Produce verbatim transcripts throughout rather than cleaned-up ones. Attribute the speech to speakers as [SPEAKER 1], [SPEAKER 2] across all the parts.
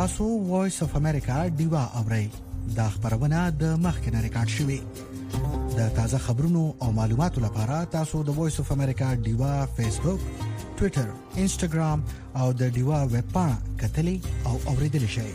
[SPEAKER 1] تاسو وایس اف امریکا ډیوا اورئ. دا خبرونه د مخکنه ریکارډ شوې. د تازه خبرونو او معلوماتو لپاره تاسو د وایس اف امریکا ډیوا فیسبوک، ټوئیټر، انسټاګرام او د ډیوا ویب پاڼه کتلې او اوریدل شئ.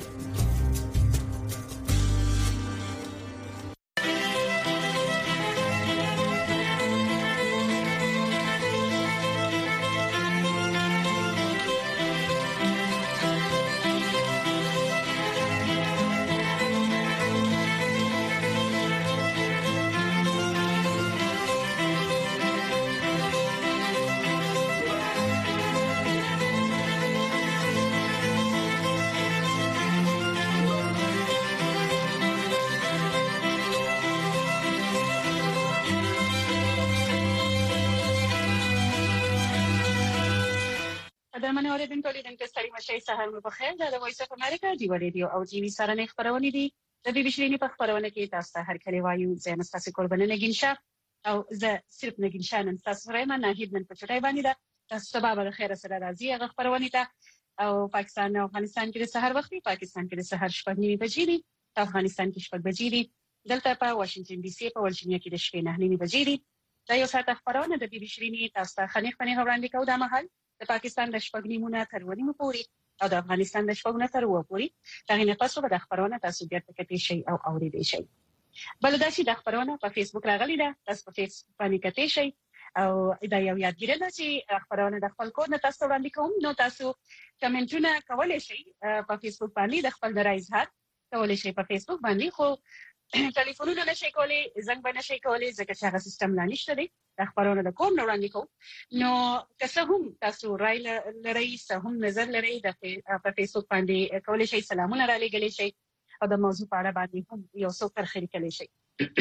[SPEAKER 2] سهار مو بخیر. دا د وایس اف امریکا دی ریډیو او ټي وي سره نه خبرونه دي. د بي بي سي په خبرونه کې تاسو ته هر کله وایو زه مستاسو قربانه نگینشا او زه صرف نگینشا نن تاسو سره ما نه هیڅ نن په چټای باندې دا تاسو ته به خیر سره راځي هغه خبرونه ته. او پاکستان او افغانستان کې د سحر وختي پاکستان کې د سحر شپږ نیمه بجې دي، افغانستان کې شپږ بجې دي، دلته په واشنگټن ډي سي په ورجینیا کې د شپې نه نیمه بجې دي. دا یو ساعت خبرونه د بي بي سي نه تاسو ته خنیخ خنیخ وړاندې کوو. دا مهال د پاکستان د شپږ نیمونه تر ونیمه پورې او د افغانستان د شپږ نه تر وو پورې دا نه پاسو به د خبرونه تاسو بیا تکتی شي او اوریدئ شي. بل دا چې د خبرونه په فیسبوک راغلی ده، تاسو په فیسبوک باندې کتی شي او دا یو یادګیره ده چې خبرونه د خپل کور نه تاسو وړاندې کوم. نو تاسو کمنټونه کولای شئ په فیسبوک باندې د خپل درای اظهار کولای شئ په فیسبوک باندې، خو ټلیفونونه نشئ کولای، زنګ به نشئ کولای ځکه چې هغه سیستم لا نشته دی. د خبرونه د کوم نه وړاندې کوم. نو که څه هم تاسو رای لرئ، څه هم نظر لرئ، د په فیسبوک باندې کولای شئ سلامونه را لېږلی شئ او د موضوع په اړه باندې هم یو څه ترخیري کولی شئ.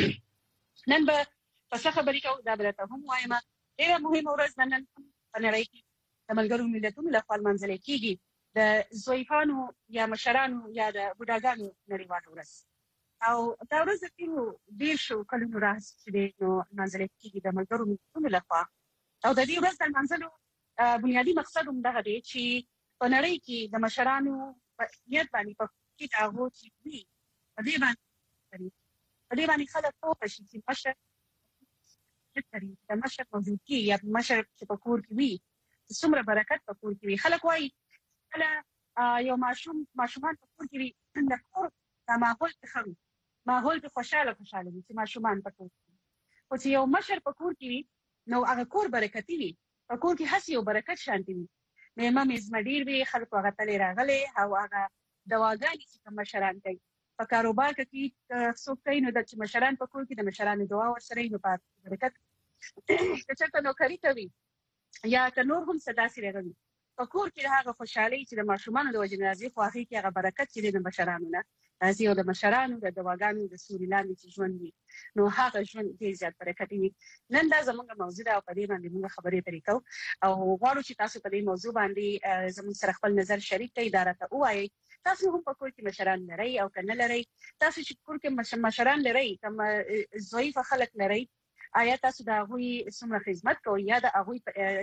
[SPEAKER 2] نن به په څه خبرې کوو دا به درته هم وایم. ډېره مهمه ورځ ده نن په نړۍ کې د ملګرو ملتونو لخوا لمانځل کېږي د ضعیفانو یا مشرانو یا د بوډاګانو نړیواله ورځ. او دا ورځ د تیرو دېرشو کلونو راهیسې چې دی نو لمانځل کېږي د ملګرو ملتونو لخوا. او د دې ورځ د لمانځلو بنیادي مقصد هم دغه دی چې په نړۍ کې د مشرانو په نیت باندې په کې د هغو چې وي په دې باندې په دې باندې خلک پوه شي چې مشر د مشر موجودګي یا مشر چې په کور کې وي څومره برکت په کور کې وي. خلک وایي کله یو ماشوم ماشومان په کور کې وي د کور د ماحول ښه وي، ماحول کې خوشاله خوشاله وي چې ماشومان په کور کې وي. خو چې یو مشر په کور کې وي نو هغه کور برکتي وي، په کور کې هسې یو برکت شانتي وي. مېلمه مېزمه ډېر وي، خلکو هغه تلې راغلی او هغه دواګانې چې کوم مشران کوي په کاروبار کې څوک کوي نو د چې مشران په کور کې د مشرانو دعا ورسره وي نو په برکت. که چېرته نوکري کوي یا که نور هم څه داسې راغلي په کور کې هغه خوشحالي چې د ماشومانو د وجې نه راځي، خو هغې کې هغه برکت چې دی د مشرانو نه راځي او د مشرانو د دواګانو د سوري لاندې چې ژوند وي نو هغه ژوند ډېر زیات برکتي وي. نن دا زموږ موضوع ده او په دې باندې موږ خبرې پرې کوو او غواړو چې تاسو په دې موضوع باندې زموږ سره خپل نظر شریک کړئ. دا راته ووایئ تاسو هم په کور کې مشران لرئ او که نه لرئ. تاسو چې کور کې مشران لرئ، کوم ضعیفه خلک لرئ، آیا تاسو د هغوی څومره خدمت کوئ یا د هغوی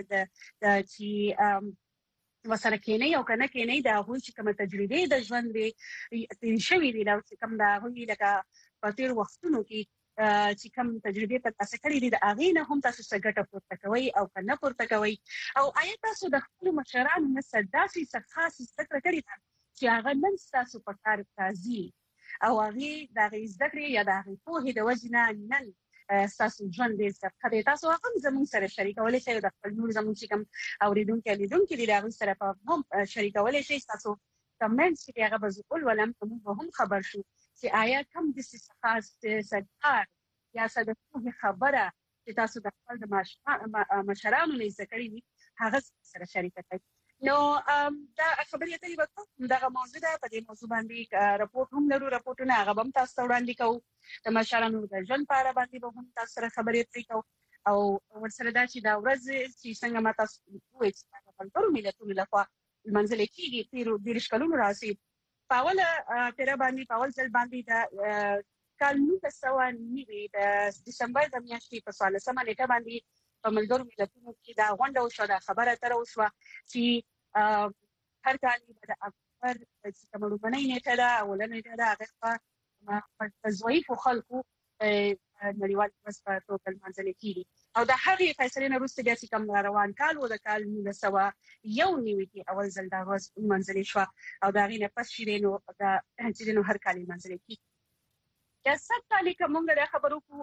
[SPEAKER 2] چې وسره کېنئ او که نه کېنئ د هغوی چې کومه تجربې د ژوند دي تېرې شوي دي چې کوم د هغوی لکه په تېرو وختونو کې چې کوم تجربې ترلاسه کړي دي د هغې نه هم تاسو څه ګټه پورته کوئ او که نه پورته کوئ. او آیا تاسو د خپلو مشرانو نه څه داسې څه خاص زده کړه کړې ده چې هغه نن ستاسو په کار راځي او هغې د هغې زده کړې یا د هغې پوهې د وجې نه نن ستاسو ژوند ډېر زیات ښه دی. تاسو هغه هم زموږ سره شریکولی شئ او د خپل نور زموږ چې کوم اورېدونکي لیدونکي دي د هغوی سره په هم شریکولی شئ. ستاسو کمنټس چې دی هغه به زه ولولم که موږ به هم خبر شو چې آیا کوم داسې څه خاص څه کار یا څه د پوهې خبره چې تاسو د خپل د مشرانو نه زده کړې وي هغه سره شریکه کړئ. نو دا خبرې اترې به کوو، دغه موضوع ده. په دې موضوع باندې رپورټ هم لرو، رپورټونه هغه به هم تاسو ته وړاندې کوو. د مشرانو د ژوند په اړه باندې به هم تاسو سره خبرې اترې کوو او ورسره دا چې دا ورځ چې څنګه ما تاسو وویل چې د ملګرو ملتونو لخوا لمانځل کېږي تېرو دېرش کلونو راهیسې په اوله پېره باندې په اول ځل باندې د کال نولس سوه نوي د ډسمبر د میاشتې په څوارلسمه نېټه باندې په ملګرو ملتونو کې دا غونډه وشوه، دا خبره اتره وشوه چې هر کال به د پر چې کومه باندې نه دا ولنه دا هغه په ضعیف خلکو نړیوال مسپا توکل منځل کیږي او د هغې فیصلې نه وروسته بیا چې کوم روان کال و د کال نولس سوه یو نوي کې اول ځل دا ورځ منځل شو او دا غینه پس شې نو دا چې نو هر کال منځل کیږي دا څه کالي کومه د خبرو کو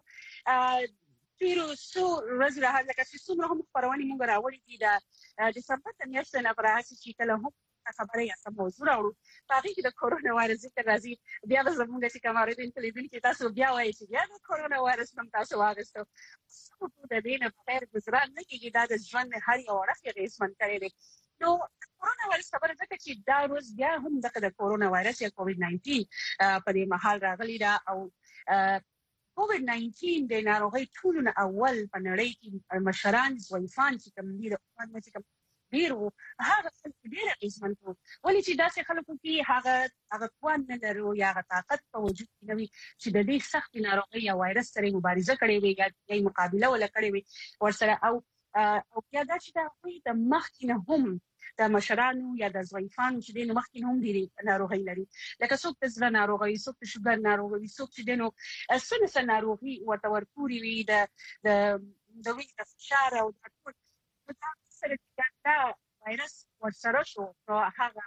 [SPEAKER 2] تیرو سو ورځې راځي لکه چې څومره هم خبرونه مونږ راوړي دي د دسمبر د میاشتې نه راځي چې کله هم خبره یا سم موضوع راوړو هغه کې د کورونا وایرس ذکر راځي بیا به زموږ چې کومارې د ټلویزیون کې تاسو بیا وایي چې بیا د کورونا وایرس هم تاسو واغستو څه په دې نه په خیر گزاران نه کېږي دا د ژوند هر یو اړخ یې غیسمن کړی دی نو کورونا وایرس خبره ځکه چې دا روز بیا هم د کورونا وایرس یا کووډ ناینټین په دې مهال راغلی دا او کووډ ناینټین د ناروغۍ ټولونه اول په نړۍ کې مشران ضعیفان چې کوم دي د عمر چې کوم ډیرو هغه څه ډیره قسمن کو ولې چې داسې خلکو کې هغه هغه توان نه لرو یا هغه طاقت په وجود کې نوي چې د دې سخت ناروغي یا وایرس سره مبارزه کړي وي یا مقابله ولا کړي وي ورسره او او بیا دا چې دا وي د مخکینه هم د مشرانو یا د ضعیفانو چې د مخکینه هم دي ناروغي لري لکه څوک د زړه ناروغي څوک د شوګر ناروغي څوک چې دنو سن سن ناروغي ورته ورپوري وي د د د وینې د فشار او د ټول سره دا وایرس ورسره شو نو هغه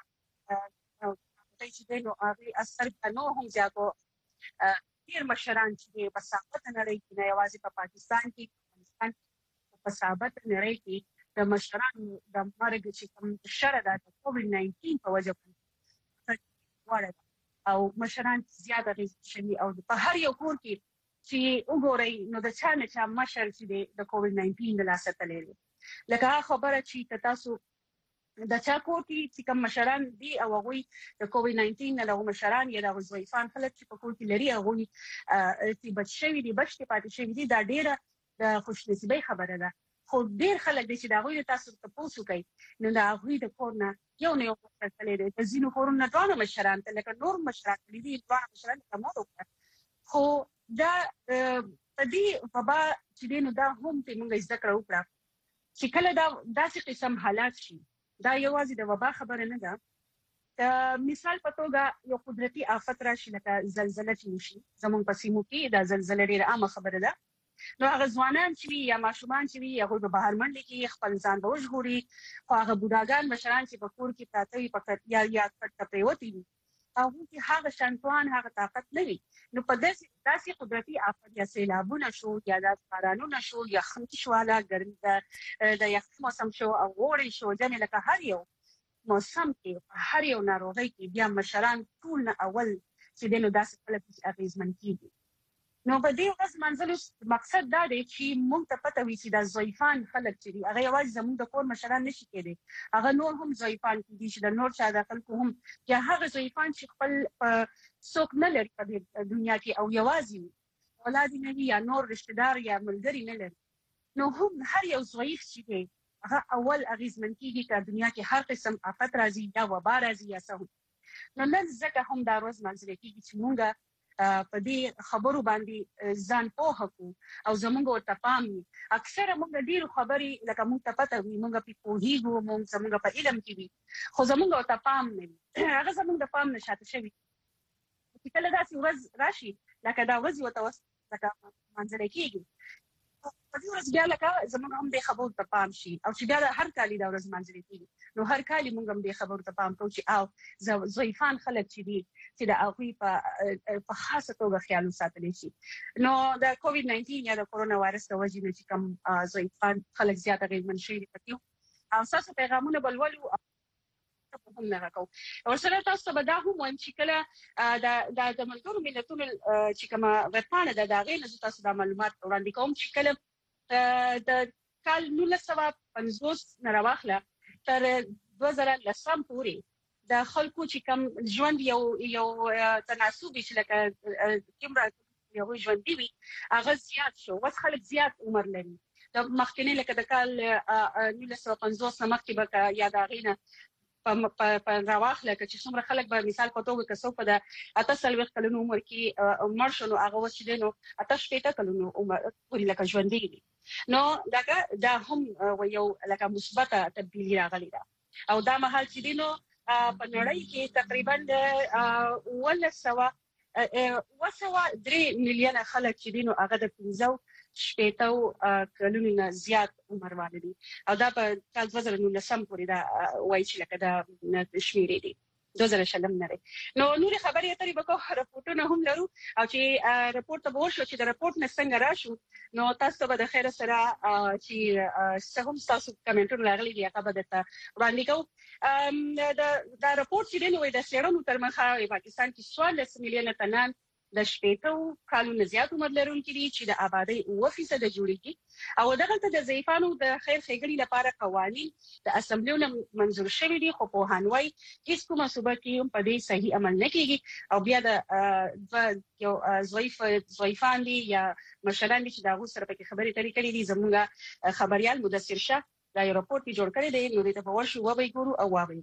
[SPEAKER 2] چې دنو هغه اثر کنو هم زیاتو ډیر مشران چې په ثابت نړۍ کې نه یوازې په پاکستان کې افغانستان په ثابت نړۍ کې د مشرانو د مرګ چې کوم شر ده د کووډ ناینټین په وجه باندې او مشران زیاته غوښتي او په هر یو کور کې چې وګورئ نو د چا نه چا مشر چې د کووډ ناینټین د لاسه تللی لکه خبره چې تاسو د چا کور کې چې کوم مشران دي او هغه د کووډ ناینټین نه له مشران یا د ضعیفان خلک چې په کور کې لري هغه چې بچي دي بچي پاتې شوی دي دا ډیره د خوشنصیبۍ خبره ده خو ډیر خلک دي چې دا غوي تاسو ته پوسو کوي نو دا غوي د کورنا یو نه یو څه تللی دی د زینو کورونه ټول مشران ته لکه نور مشران دي ټول مشران ته مو خو دا په دې وبا چې دینو دا هم ته موږ ذکر وکړو چې کله دا داسې قسم حالات شي دا یوازې د وبا خبره نه ده د مثال په توګه یو قدرتي آفت راشي لکه زلزلہ چې شي زموږ په سیمو کې دا زلزلہ ډیره عامه خبره ده نو هغه ځوانان چې یا ماشومان چې هغه په بهر منډه کې خپل ځان به وژغوري خو هغه بوډاګان مشران چې په کور کې پراته وي په یا یا پټ پریوتی وي هغه کې هغه شانتوان هغه طاقت نه وي نو په داسې داسې قدرتي آفت یا سیلابونه شو یا د بارانونه شو یا خنک شواله ګرمي د یخ موسم شو او وړي شو ځنه لکه هر یو موسم کې هر یو ناروغي کې بیا مشران ټول نه اول چې دنو داسې خلک اغیزمن کیږي نو په دې ورځ منځلو مقصد دا دی چې موږ ته پته وي چې د ضعیفان خلک چې دي هغه یوازې زموږ د کور مشران نشي کېدی هغه نور هم ضعیفان دي چې د نور چا د خلکو هم یا هغه ضعیفان چې خپل څوک نه لري په دنیا کې او یوازې اولاد نه وي یا نور رشتہ دار یا ملګری نه لري نو هم هر یو ضعیف چې دی هغه اول اغیزمن کیږي چې دنیا کې هر قسم آفت راځي یا وبا راځي یا څه نو نن ځکه هم دا ورځ منځل کیږي چې موږ په دې خبرو باندې ځان پوه کو او زموږ ورته پام وي اکثره موږ ډیر خبرې لکه موږ ته پته وي موږ په پوهیږو موږ زموږ په علم کې وي خو زموږ ورته پام نه وي هغه زموږ د پام نشاته شوی چې کله داسې ورځ راشي لکه دا ورځ وته لکه منځل کېږي په دې ورځ بیا لکه زموږ هم د خبرو ته پام شي او چې بیا هر کالي دا ورځ منځل کېږي نو هر کالي موږ هم د خبرو ته پام کوو چې او ضعیفان خلک چې دي چې د هغوی په په خاصه توګه خیال وساتل شي نو د کووډ ناینټین یا د کورونا وایرس د وجې نه چې کوم ضعیفان خلک زیات اغېزمن شوي دي پکې او تاسو پیغامونه بلولو هم نه راکو ورسره تاسو به دا هم وایم چې کله د د ملګرو ملتونو چې کومه وپانه د داغې نه تاسو د معلومات وړاندې کوم چې کله د کال نولس سوه پنځوس نه راوخله تر دوه زره لسم پورې د خلکو چې کوم ژوند یو یو تناسب چې لکه کومره یو ژوند دی هغه زیات شو وس خلک زیات عمر لري د مخکنی لکه د کال نولس سوه پنځوس نه مخکې به یا د غینه په راواخله چې څومره خلک به مثال په توګه کسو په د اته سلويخ کلونو عمر کې مرشنو هغه وسیله نو اته شپږ کلونو عمر ورې لکه ژوند دی نو دا دا هم یو لکه مثبته تبدیلی راغلی ده او دا مهال چې دینو په نړۍ کې تقریبا د ولسوا وسوا درې میلیونه خلک چې دینو هغه د پنځو شپېتو کلونو نه زیات عمر والدي او دا په کال دوه زره نولسم پورې دا وایي چې لکه دا شمیرې دي دوه زره شلم نه نو نور خبرې اترې به کوو راپورټونه هم لرو او چې راپورټ ته ورشو چې د راپورټ نه څنګه راشو نو تاسو به د خیر سره چې څه هم تاسو کمنټونه راغلي دي هغه به درته وړاندې کوو دا راپورټ چې دی نو د څېړنو تر مخه پاکستان کې څوارلس میلیونه تنان د شپېتو کلونو زیات عمر لرونکي دي چې د آبادی اوه فیصد جوړیږي او دغه د ضعیفانو د خیر ښېګڼې لپاره قوانین د اسمبلیونو منظور شوي دي خو پوهان وايي هیڅ کومه صوبه کې هم په دې صحیح عمل نه کیږي او بیا د یو ضعیف ضعیفان دي یا مشران دي چې دا غو سره پکې خبرې اترې کړې دي زموږ خبريال مدثر شاه دا یو راپورټ جوړ کړی دی نو دې ته په ورشو وبې ګورو او وابې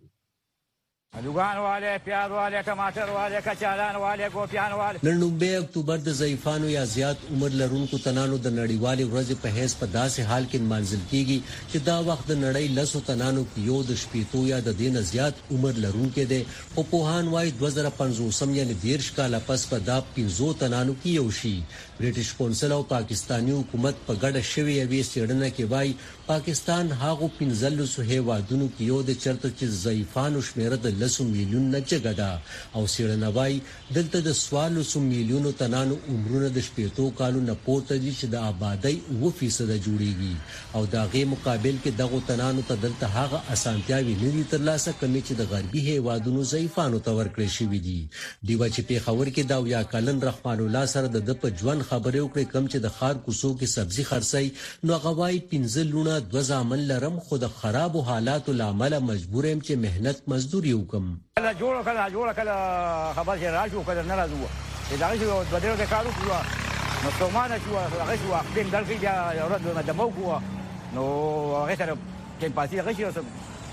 [SPEAKER 3] لوګان والے پیاز والے ټماټر والے کچالان والے ګوپیان والے
[SPEAKER 4] نن نومبه اکتوبر د ضعیفانو یا زیات عمر لرونکو تنانو د نړیوالې ورځې په هیڅ په داسې حال کې منځل کیږي چې دا وخت د نړۍ لسو تنانو کې یو د شپېتو یا د دین زیات عمر لرونکو دي او پوهان وايي دوه زره پنځوسم یعنی دیرش کال پس په دا پنځو تنانو کې یو شي برټش کونسل او پاکستانی حکومت په ګډه شوی یوې څېړنه کې وايي پاکستان هغه پنځلسو هیوادونو کې یو د چرته چې ضعیفانو شمېر د لسو میلیون نه جګدا او څېړنه وايي دلته د سوالسو میلیونو تنانو عمرونه د شپېتو کالو نه پورته دي چې د آبادی اوه فیصد جوړیږي او دا غي مقابل کې دغه تنانو ته دلته هغه اسانتیاوي نه دي ترلاسه کړي چې د غربي هیوادونو ضعیفانو ته ورکړي شوی دي دیوا چې په خبر کې دا یا کلن رحمان الله سره د په ژوند خبرې وکړي کم چې د خار کوسو کې سبزي خرڅي نو غوای پنځه لونه د ځامن لرم خو د خراب حالات لامل مجبور يم چې مهنت مزدوري وکم
[SPEAKER 3] کله جوړ کله جوړ کله خبر چې راځو کله نه راځو دا غوښتل د بدلو د کارو کوه نو څومره چې هغه شو خپل دلته بیا یو ورځ د مو کوه نو هغه سره کې پاتې هغه شو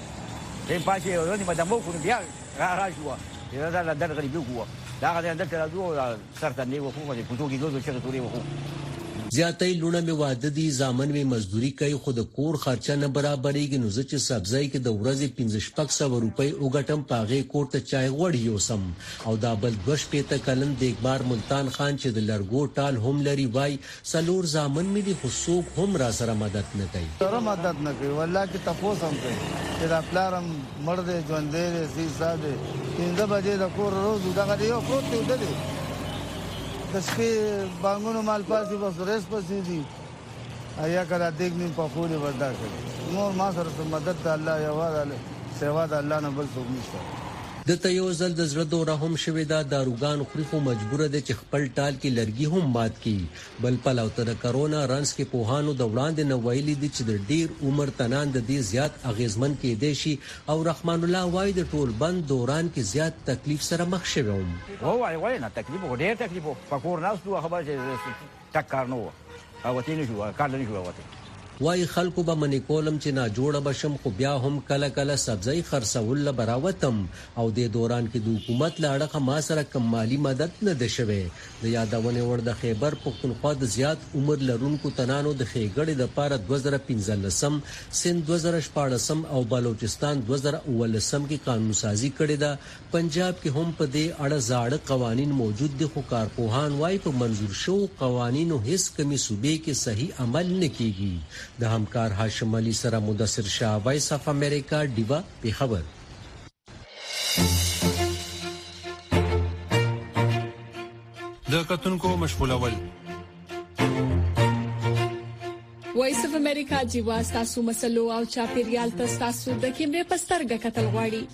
[SPEAKER 3] کې پاتې یو ورځ د مو کوه بیا راځو یو دا د غریبي کوه دا غوښتل دلته راځو سرته نیو کوه د پټو کې دوه چې توري وکړو
[SPEAKER 4] زیاتې لونه می واده دي ځامن می مزدوري کوي خود کور خرچه نه برابرېږي نو چې سبزی کې د ورځې پنځه شپږ سوه روپۍ وګټم پاغه کور ته چای غوړ یو سم او دا بل دوش پېته کلن د اکبار ملتان خان چې د لرګو ټال هم لري وای سلور ځامن می دي خصوص هم را سره مدد نه کوي
[SPEAKER 5] سره مدد نه کوي والله کې تاسو هم کوي چې دا پلارم مرده ژوندې سي ساده کینده بجې د کور روز دا غړي یو پروت دی د سپې بانګونو مال پاسي بس ریس پسې دي ایا کړه دیګ نیم په خوري وردا کړ نور ما سره مدد د الله یوازې سیوا د الله نه بل څه نشته
[SPEAKER 4] د ته یو ځل د زړه دوره هم شوې ده داروګان خوري خو مجبور دي چې خپل ټال کې لرګي هم مات کړي بل په لوتر کرونا رنس کې پوهانو د وړاندې نو ویلي دي چې د ډیر عمر تنان د دې زیات اغیزمن کې دي شي او رحمان الله وای د ټول بند دوران کې زیات تکلیف سره مخ شوی وم
[SPEAKER 3] او وای وای نه تکلیف ډیر تکلیف پکور ناس دوه خبر چې ټک کار نو او وتینې شو کار نه شو وته
[SPEAKER 4] وای خلکو به منی کولم چې نا جوړه بشم خو بیا هم کله کله سبزی خرڅول براوتم او د دوران کې د حکومت لاړه ما سره کمالي مدد نه ده شوه د یادونه ور د خیبر پختونخوا د زیات عمر لرونکو تنانو د خېګړې د پاره دوه زره پنځلسم سند دوه زره شپږم او بلوچستان دوه زره اولسم کې قانون سازي کړې ده پنجاب کې هم په دې اړه زاړه قوانين موجود دي خو کارپوهان وای په منزور شو قوانینو هیڅ کمی صوبې کې صحیح عمل نه کیږي د همکار هاشم علي سره مدثر شاه وایس اف امریکا دیوا په خبر
[SPEAKER 6] د کتونکو مشغولول
[SPEAKER 7] وایس اف امریکا دیوا تاسو مسلو او چاپیریال تاسو د کیمرې پسترګه کتل غواړي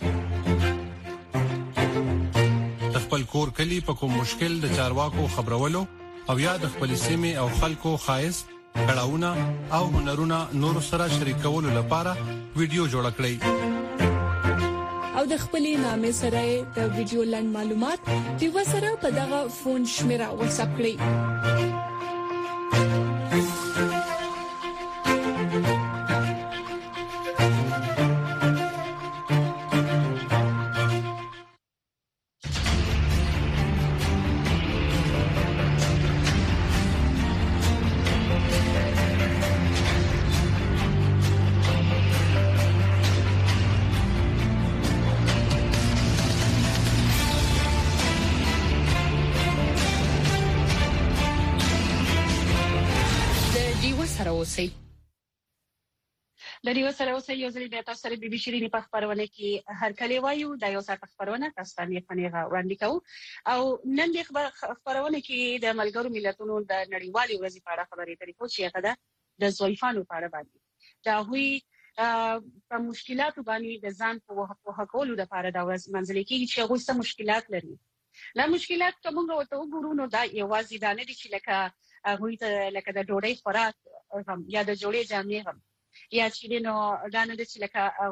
[SPEAKER 6] خپل کور کلی په کوم مشکل د چارواکو خبرولو او یا د خپل سیمه او خلکو خایس کړهونه او هنرونه نور سره شریکولو لپاره ویډیو جوړ کړئ
[SPEAKER 7] او د خپلې نامې سره د ویډیو لاند معلومات د وسره په دغه فون شمیره واتساپ کړئ اوسئ.
[SPEAKER 2] د ریو سره اوسه یو ځل بیا تاسو سره بي بي شيرینی په خبرونه کې هر کله وایو د یو ساعت خبرونه تاسو ته نه پنیغه وړاندې کوو او نن د خبرونه کې د ملګرو ملتونو د نړیوالې ورځې په اړه خبرې ترې کوو چې هغه د ضعیفانو په اړه باندې دا وی په مشکلاتو باندې د ځان په حقولو لپاره دا ورځ منځلې کېږي چې هغه څه مشکلات لري. لا مشکلات کومه وته وګورو دا یوازې دا نه دي چې لکه هغه ته لکه د ډوډۍ خوراک هم یا د جوړې جامې هم یا چې نو دا نه چې لکه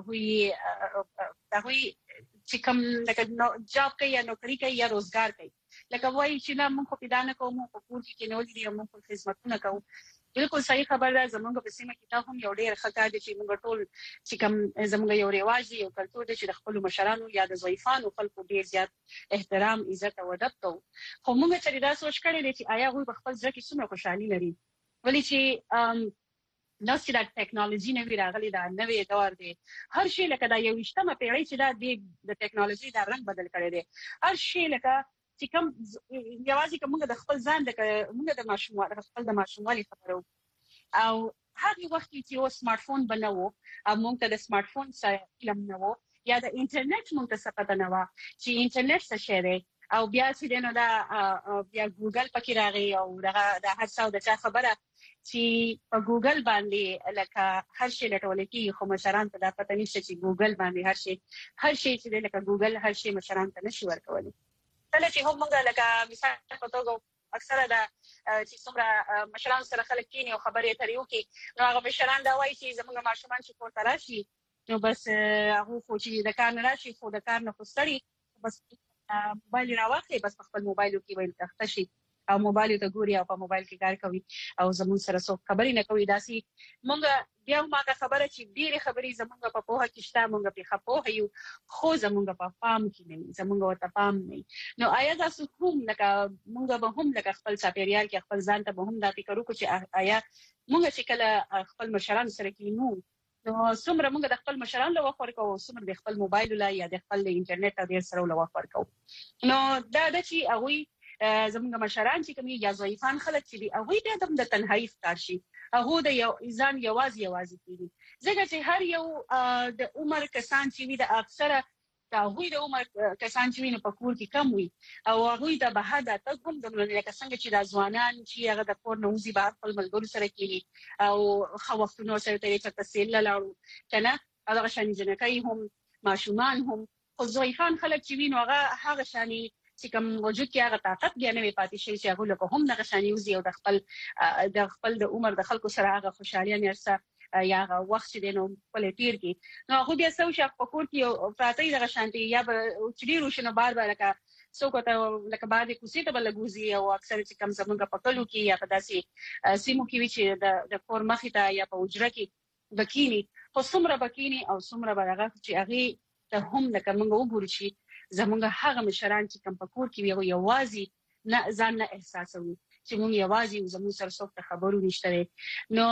[SPEAKER 2] هوی دا هوی چې کوم لکه جاب کوي یا نوکری کوي یا روزګار کوي لکه وایي چې نه موږ په دانه کوو موږ په کور کې نه ولې موږ خدمتونه کوو. بالکل صحیح خبر ده. زمونږ په سیمه کې دا هم یو ډېر ښه کار دی چې موږ ټول چې کوم زمونږ یو رواج دی یو کلتور دی چې د خپل مشرانو یا د ضعیفانو خلکو ډېر زیات احترام عزت او ادب کوو. خو موږ چې دا سوچ کړی دی چې آیا هغوی په خپل ځکه څومره خوشحالي لري ولې چې نو چې دا ټیکنالوژي نه وی راغلي دا نوې دور دی. هر شی لکه دا یو وشتمه پیړۍ چې دا د ټیکنالوژي دا رنګ بدل کړی دی. هر شی لکه چې کوم یوازې کومه د خپل ځان د موږ د ماشومان خپل د ماشومالي خبرو او هغه وخت چې یو سمارټ فون بنو او موږ ته د سمارټ فون سره علم نه وو یا د انټرنیټ موږ ته څه پته نه و چې انټرنیټ څه شی دی او بیا چې نو دا بیا ګوګل پکې راغی او دا د هر څو د چا خبره چې په ګوګل باندې لکه هر شی لټول کېږي خو مشران ته دا پته نشته چې ګوګل باندې هر شی هر شی چې لکه ګوګل هر شی مشران ته نشي ورکولی. کله چې هم موږ لکه مثال په توګه اکثره دا چې څومره مشران سره خلک کېني او خبرې اترې وکړي نو هغه مشران دا وایي چې زموږ ماشومان چې کور ته راشي نو بس هغه خو چې د کار نه راشي خو د کار نه خو ستړي بس موبایل راواخلي بس په خپل موبایل کې ویل تخته شي او موبایل ته ګوري او په موبایل کې کار کوي او زموږ سره څوک خبرې نه کوي. داسې موږ بیا ما کا خبره چې ډېرې خبرې زموږ په پوهه کې شته موږ په خپوه یو خو زموږ په فام کې نه زموږ ورته فام نه. نو آیا تاسو کوم لکه موږ به هم لکه خپل چاپیریال کې خپل ځان ته به هم دا فکر وکړو چې آیا موږ چې کله خپل مشران سره کینو نو څومره موږ د خپل مشران له وخت ورکو څومره د خپل موبایل لا یا د خپل انټرنیټ ډیر سره له وخت ورکو. نو دا د چې هغه زموږ مشران چې کومي یا ضعیفان خلک چې دی هغه بیا د تنهایی ښکار شي هغه د یو ځان یوازې یوازې کیږي ځکه چې هر یو د عمر کسان چې وي د اکثره دا هغوی د عمر کسان چې وي په کور کې کم وي او هغوی د بهر د تګ هم د لکه څنګه چې د ځوانان چې هغه د کور نه وځي بهر خپل ملګرو سره کېږي او ښه وختونه سره تېري چېرته سیل له لاړو که نه هغه شانې جنکۍ هم ماشومان هم خو ضعیفان خلک چې وي نو هغه هغه شانې چې کوم وجود کې هغه طاقت بیا نه وي پاتې شوی چې هغه له هم دغه شانې وځي او د خپل د خپل د عمر د خلکو سره هغه خوشحالي نرسه یا هغه وخت چې دی نو خپل تیر کې نو هغه بیا څه شي په کور کې پراته یې دغه شانتي یا به چې ډېر وشي نو بار بار لکه څوک ته لکه بعضې کوڅې ته به لګوځي او اکثر چې کوم زموږ په کلو کې یا په داسې سیمو کې وي چې د کور مخې ته یا په حجره کې به کښېني خو څومره به کښېني او څومره به هغه چې هغې ته هم لکه موږ وګورو چې زموږ هغه مشران چې کوم په کور کې وي یوازې نه ځان نه احساسوي چې موږ یوازې زموږ سره څوک ته خبرو نشته دی. نو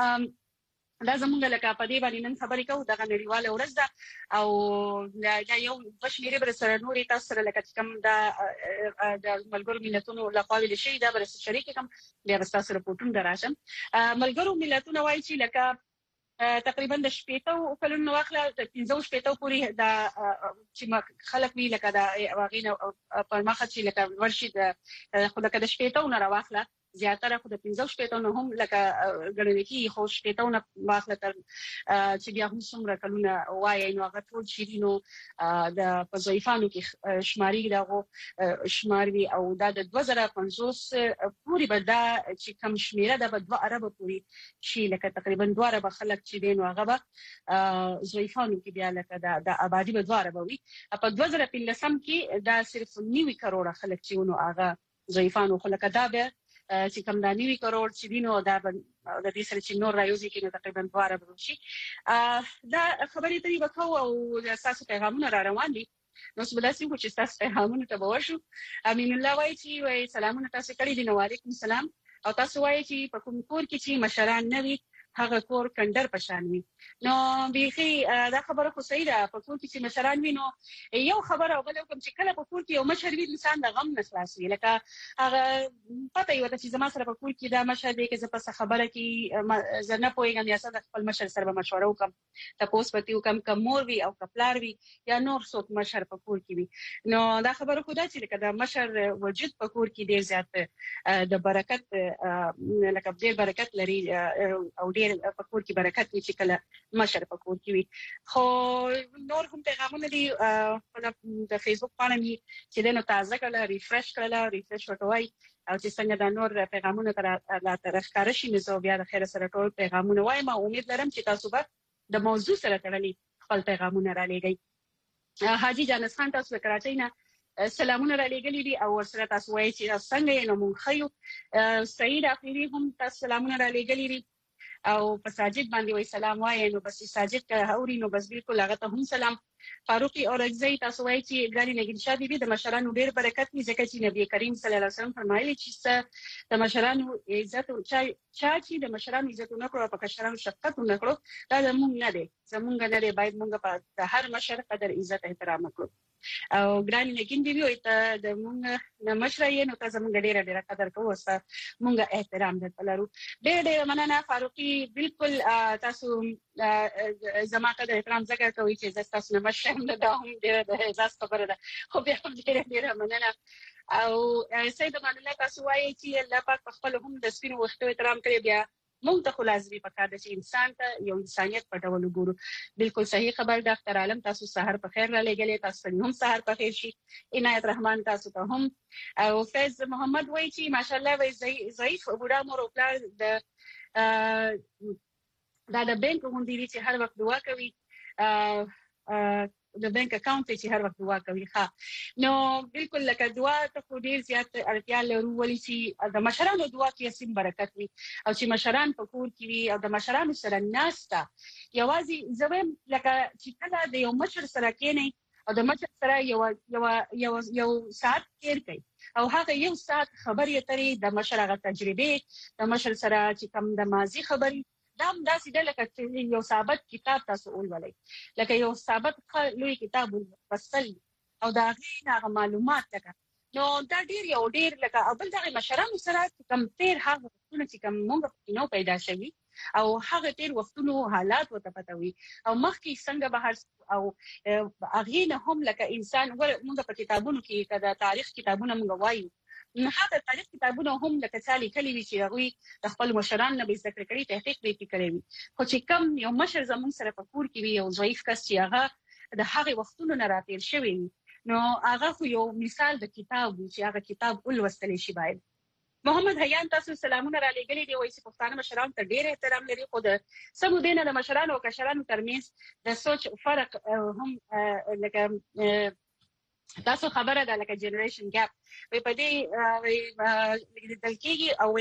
[SPEAKER 2] دا زموږ لکه په دې باندې نن خبرې کوو دغه نړیواله ورځ ده او دا یو دوه شمېرې به سره نورې تاسو سره لکه چې کوم دا د ملګرو ملتونو لخوا ویل شوي دا به شریک کوم بیا به ستاسو رپورټونه دراشم. ملګرو ملتونه وایي چې لکه تقریبا د شپېتو کلونو واخله د پنځه شپېتو پورې دا چې خلک وی لکه دا واغینه په مخه چې لکه ورشي د خو لکه د شپېتو نه راواخله زیاتره خو د پنځه شپېتو نه هم لکه ګڼل کېږي خو شپېتو نه واخله تر چې بیا هم څومره کلونه وایي نو هغه ټول چې نو د په ضعیفانو کې شماري دغه شمار وي او دا د دوه زره پنځوس پورې به دا چې کم شمیره ده به دوه اربه پورې شي لکه تقریبا دوه اربه خلک چې دی نو هغه به ضعیفانو کې بیا لکه د آبادي به دوه اربه وي. په دوه زره پنځلسم کې دا صرف نوي کروړه خلک چې نو هغه ضعیفانو خو لکه دا به چې کوم د نوي کروڑ چې دی نو دا د دې سره چې نور رايوځي کې نو تقریبا دوه اربه شي. دا خبرې ته به کوو او د اساسو پیغامونه را روان دي نو څه بلاسي خو چې تاسو پیغامونه ته وښو. امین الله وایي چې وایي سلامونه تاسو کړی دي نو وعلیکم السلام او تاسو وایي چې په کوم کور کې چې مشران نه وي هغه کور کندر پشان وي نو بيخي دا خبره خو صحیح ده په کور کې چې مشران وینو یو خبره او بل کوم چې کله په کور کې یو مشر وي انسان د غم نه خلاصي لکه هغه پته یو چې زما سره په کور کې دا مشر دی چې په خبره کې زنه پويګم یا څنګه خپل مشر سره مشوره وکم تاسو پتی وکم کوم مور وی او کپلار وی یا نور څوک مشر په کور کې وي نو دا خبره خو دا چې لکه دا مشر وجود په کور کې ډیر زیات د برکت لکه ډیر برکت لري او ډیر په کور کې برکت وي چې کله مشر په کور کې وي خو نور هم پیغامونه دي د فیسبوک باندې می چې دنه تازه کړه ریفرش کړه ریفرش وکوي او چې څنګه د نور پیغامونه تر لا تر ښکار شي نو بیا د خیر سره ټول پیغامونه وایم امید لرم چې تاسو به د موضوع سره تړلي خپل پیغامونه را لېږئ حاجی جانس خان تاسو کراچۍ نه سلامونه را لېږلي دي او ورسره تاسو وایي چې څنګه نو مونږ خیو سعید اخیری هم تاسو سلامونه را لېږلي دي او په ساجد باندې وای سلام وای نو بس ساجد ته هوري نو بس بالکل هغه ته هم سلام فاروقي اورګزی تاسو وای چې ګانی نګین شادي بي د مشرانو ډیر برکت وي ځکه چې نبی کریم صلی الله علیه وسلم فرمایلی چې د مشرانو عزت او چا چې د مشرانو عزت نه کړو په کشرانو شفقت نه کړو دا زمونږ نه دی زمونږ نه دی باید مونږ په هر مشر قدر عزت احترام وکړو او ګرانی نګین دی وي ته د مونږ د مشرای نو ته زمونږ ډیر ډیر قدر کوو وسه مونږ احترام درلرو ډیر ډیر مننه فاروقي بالکل تاسو زما ته احترام ذکر کوي چې تاسو نه مشر نه دا هم ډیر د احساس خبره ده خو بیا هم ډیر ډیر مننه او سید امان الله تاسو وایي چې الله پاک خپل هم د سپینو وختو احترام کوي بیا مونږ ته خلاصوي پکار د انسان ته یو انسانيت په ډول وګورو بالکل صحیح خبر د اختر عالم تاسو سحر په خیر را لګلې تاسو هم سحر په خیر شي عنایت رحمان تاسو ته هم او فیض محمد وایي چې ماشاءالله وایي ضعیف بوډا مور او پلار د دا د بانک غونډې چې هر وخت دعا کوي د بانک اکاونټ چې هر وخت دعا کوي ښه نو بالکل لکه دعا ته خو ډیر زیات اړتیا لرو ولې چې د مشرانو دعا کې سیم برکت وي او چې مشران په کور کې وي او د مشرانو سره ناستا یوازې زویم لکه چې کله د یو مشر سره کېنی او د مشر سره یو یو یو یو ساعت تیر کوي او هغه یو ساعت خبرې اترې د مشر هغه تجربه د مشر سره چې کوم د ماضي خبرې دا هم داسې ده لکه چې یو ثابت کتاب تاسو ولولئ لکه یو ثابت لوی کتاب ولول او دا غوښنه معلومات لکه نو دا ډیر یو ډیر لکه اول دغه مشرانو سره کم تیر هغه وختونه چې کوم موږ نو پیدا شوي او هغه تیر وختونو حالات وته پتوي او مخکې څنګه بهر او هغه نه هم لکه انسان موږ په کتابونو کې کدا تاریخ کتابونه موږ وایو نو هغه تاریخ کتابونه هم لکه څالي کلی وی چې هغه د خپل مشران نه به ذکر کړي تحقیق به کړي وي خو چې کم یو مشر زمون سره په کور کې وي او ضعیف کس چې هغه د هغه وختونو نه راتیر شوی نو هغه خو یو مثال د کتاب چې هغه کتاب ولوستل شي باید محمد حیان تاسو سلامونه را لېږلي دی وایي چې پښتانه مشران ته ډېر احترام لري خو د سمو دینه د مشرانو او کشرانو ترمنځ د سوچ فرق هم لکه تاسو خبره ده لکه جنریشن ګاپ وي په دې د کېږي او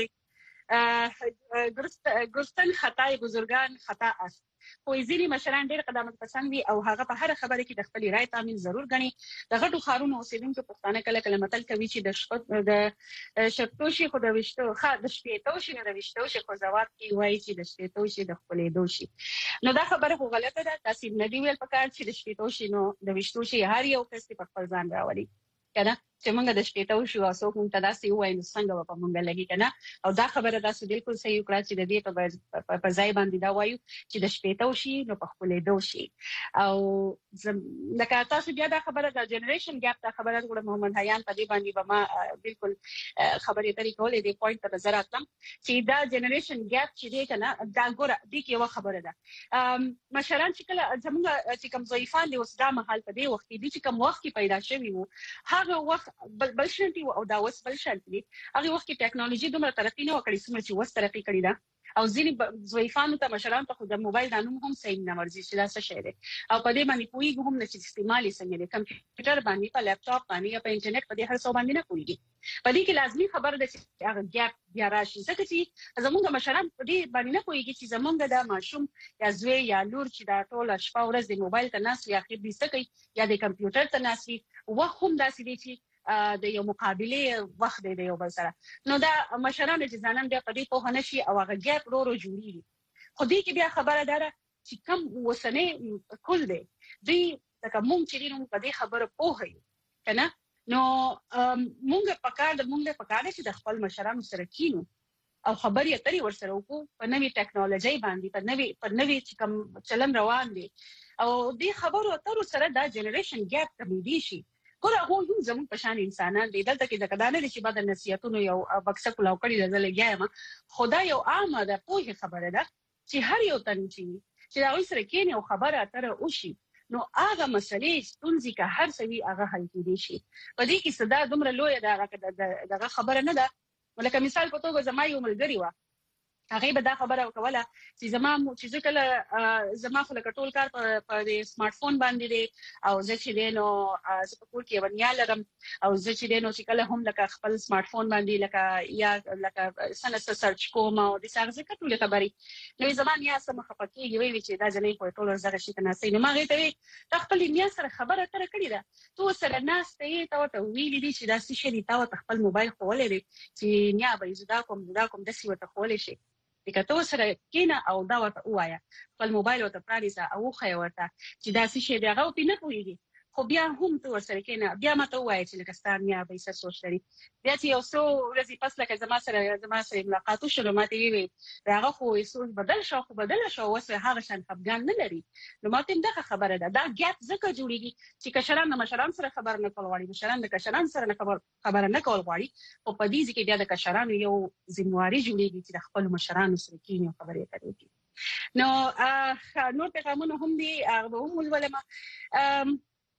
[SPEAKER 2] ګرستن خطای بزرگان خطا است خو ځینې مشران ډېر قدامت پسند وي او هغه په هر خبره کې د خپل رائے تامین ضرور غني د غټو خارونو اوسیدونکو پښتانه کله کله متل کوي چې د شپه د شپتوشي خو د وشتو خا د شپېتوشي نه د وشتوشي خو زوات کی وایي چې د شپېتوشي د خپلې دوشي نو دا خبره خو غلطه ده تاسو نه دی ویل پکار چې د شپېتوشي نو د وشتوشي هر یو کس په خپل ځان راوړي کنه چې موږ د شپېتوشي واسو کوم تداسي وایو څنګه په موږ لګي کنه او دا خبره تاسو بالکل صحیح وکړه چې د دې په ځای باندې دا وایو چې د شپېتوشي نو په خپلې دوشي او لکه تاسو بیا دا خبره د جنریشن ګاپ دا خبره وکړه محمد حیان په دې باندې به ما بالکل خبرې ترې کولې د پوینټ ته نظر اتم چې دا جنریشن ګاپ چې دی کنه دا ګوره دې کې یو خبره ده مشران چې کله زموږ چې کوم ضعیفان دي اوس دا محل په دې وخت کې چې کوم وخت کې پیدا شوی وو هغه وخت بل بل شانتي او دا وس بل شانتي هغه وخت کې ټیکنالوژي دومره ترقی نه وکړي چې چې وس ترقی کړي دا او ځینې ضعیفانو ته مشران ته خو د موبایل د نوم هم صحیح نه ورزي چې دا څه شی دی او په دې باندې کوئی هم نه چې استعمالي څنګه دی کمپیوټر باندې په لپټاپ باندې یا په انټرنیټ په دې هر څه باندې نه کوي په دې کې لازمي خبر ده چې هغه ګاپ بیا راشي ځکه چې زموږ مشران په دې باندې نه کوي چې زموږ د ماشوم یا زوی یا لور چې دا ټول شپه ورځ د موبایل ته ناس یا خې دې څه کوي یا د کمپیوټر ته ناس وي وخت هم داسې دی چې د یو مقابله وخت دی یو بل سره نو دا مشران چې ځانم بیا په دې په هنه شي او هغه ګاپ ورو ورو جوړیږي خو دې کې بیا خبره ده چې کوم وسنه کول دی دوی لکه مونږ چې دینو په دې خبره پوهه یو کنه نو مونږ په کار د مونږ په کار چې د خپل مشرانو سره کینو او خبرې اترې ورسره وکړو په نوې ټکنالوژي باندې په نوې په نوې چې کوم چلن روان دي او دې خبرو اترو سره دا جنریشن ګیپ کمیدي شي ګور هغه یو زموږ په شان انسانان دي دلته کې د کدانې چې بعد نصیحتونو یو بکسه کولاو کړی د لګیایم خدا یو عامه د پوهه خبره ده چې هر یو تن چې دا وسره کېنه او خبره اتره وشي نو هغه مسلې ستونزې که هر څوی هغه حل کېدي شي په دې کې صدا دومره لوی ده دغه خبره نه ده ولکه مثال په توګه زما یو ملګری و هغه به دا خبره وکوله چې زما چې ځکه زما خلک ټول کار په سمارټ فون باندې دي او زه چې دینو زه په کور کې ونیا لرم او زه چې دینو چې کله هم لکه خپل سمارټ فون باندې لکه یا لکه سنس سرچ کوم او د څنګه څه ټول خبرې نو زمان یا سم خپکیږي وی چې دا ځلې په ټول زغه شي کنه سي نو ما غي ته خپل میا سره خبره تر کړی ده تو سره ناس ته ته ته ویلې دي چې دا څه شي تا خپل موبایل خولې دي چې نیا به زدا کوم زدا کوم د سی وته خولې شي دغه تو سره کینا او دا ورته وایا خپل موبایل ورته پرانیسه او خو ورته چې دا څه شي دغه په نه پوهیږي خو بیا هم تو سره کینا بیا ماته وایي چې لکه ستان یا به څه سوچ لري بیا چې یو څو ورځې پس لکه زما سره زما سره ملاقات وشو ماته وی راغه خو سوچ بدل شو خو بدل شو وسه هغه شان خپګان نه لري نو ماته دغه خبره ده دا ګیپ زکه جوړیږي چې کشران نه مشران سره خبر نه کول غواړي مشران د کشران سره نه خبر خبر نه کول غواړي او په دې ځکه بیا د کشران یو ذمہواری جوړیږي چې د خپل مشران سره کینی خبرې کوي نو نو پیغامونه هم دي هغه هم ولما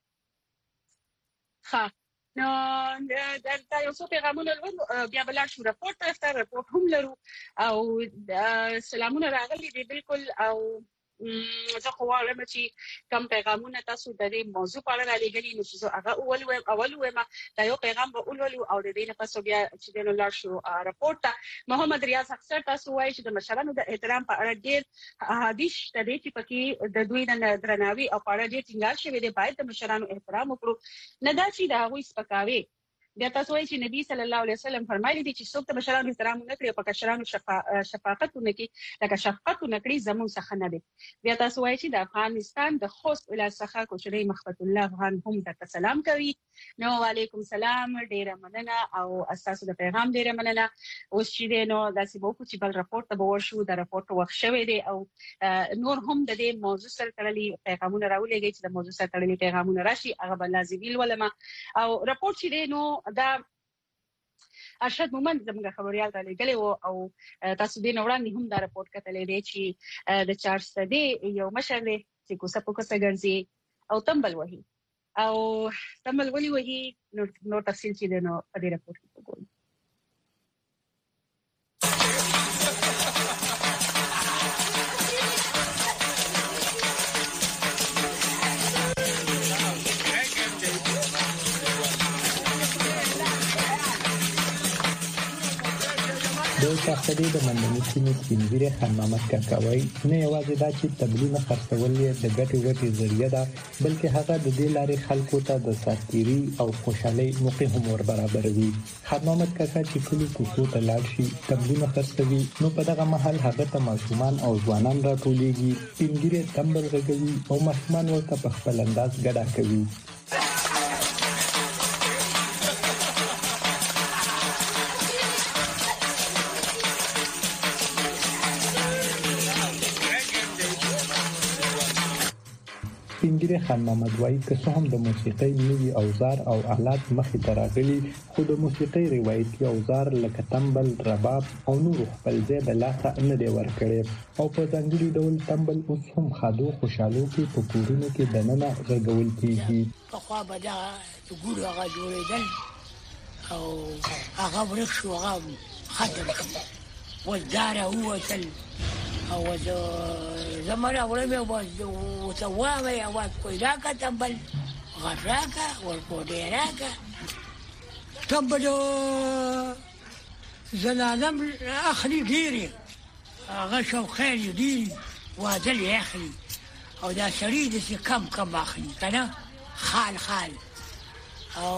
[SPEAKER 2] ها نو دا یو څو پیغامونه بیا بل شو راپورټ طرف ته راپورټ هم لرو او سلامونه راغلي دي بالکل او زه خو وایم چې کوم پیغامونه تاسو د دې موضوع په اړه لګلي نو چې هغه اول و اول و ما دا یو پیغام به اول او د دې نه پس بیا چې د لار شو راپورټ محمد ریاض اکثر تاسو وایي چې د مشرانو د احترام په اړه ډېر احادیث د دې چې پکې د دوی د درناوي او په اړه ډېر ټینګار شوی دی باید د مشرانو احترام وکړو نه دا چې دا غوي سپکاوي بیا تاسو وایي چې نبی صلی الله علیه وسلم فرمایلی دي چې څوک د مشرانو احترام نه کوي او په کشرانو شفقت نه کوي لکه شفقت نه کوي زمون څخه نه دي بیا تاسو وایي چې د افغانستان د خوست ولایت څخه کوچري مخبت الله افغان هم د سلام کوي نو وعلیکم سلام ډیره مننه او اساسو د پیغام ډیره مننه اوس چې نو داسې بوکو چې بل راپورټ ته ورشو د راپورټ وخت شوی دی او نور هم د دې موضوع سره تړلي پیغامونه راولېږي چې د موضوع سره تړلي پیغامونه راشي هغه بل لازمي ولما او راپورټ چې نو دا ارشد مومند زموږ خبريال را لګلې او تاسو دې نوړاندې هم دا راپورټ کتلې دی چې د چارج سدي یو مشر دی چې کوڅه په کوڅه ګرځي او تمبل وهي او تمبل ولي وهي نو تفصیل چې نو په دې راپورټ کې وګورئ
[SPEAKER 8] د شاخدي د منځني سیمې سپینځيري خان محمد کاکاوي نه یوازې دا چې تبلیغ خرڅول یې د ګټې وټې ذریعہ ده بلکې هغه د دې لارې خلکو ته د ساتيري او خوشحالي موقع هم ور برابروي خان محمد کاکا چې کلی کوڅو ته لاړ شي تبلیغ خرڅوي نو په دغه محل هغه ته ماشومان او ځوانان راټولېږي سپینځيري تمبل غږوي او ماشومان ورته په خپل انداز ګډا کوي سپینځيري خان محمد وایي که څه هم د موسیقۍ نوي اوزار او آلات مخې ته راغلي خو د موسیقۍ روایتي اوزار لکه تمبل رباب او نور خپل ځای د لاسه نه دی ورکړی او په ځانګړي ډول تمبل اوس هم خادو خوشحالو کې په کورونو کې دننه غږول کېږي
[SPEAKER 9] پخوا به دا د ګورو هغه جوړېدل او هغه ورک شو هغه ختم شو وزداره ووتل او زمانه ورمه وسوامه اواز کوي راکا تمبل غراکا ورکوډه راکا تمبل زلالم اخلي ډيري هغه شو خیر دي وادل اخلي او دا شريد چې کم کم اخلي کنه خال خال او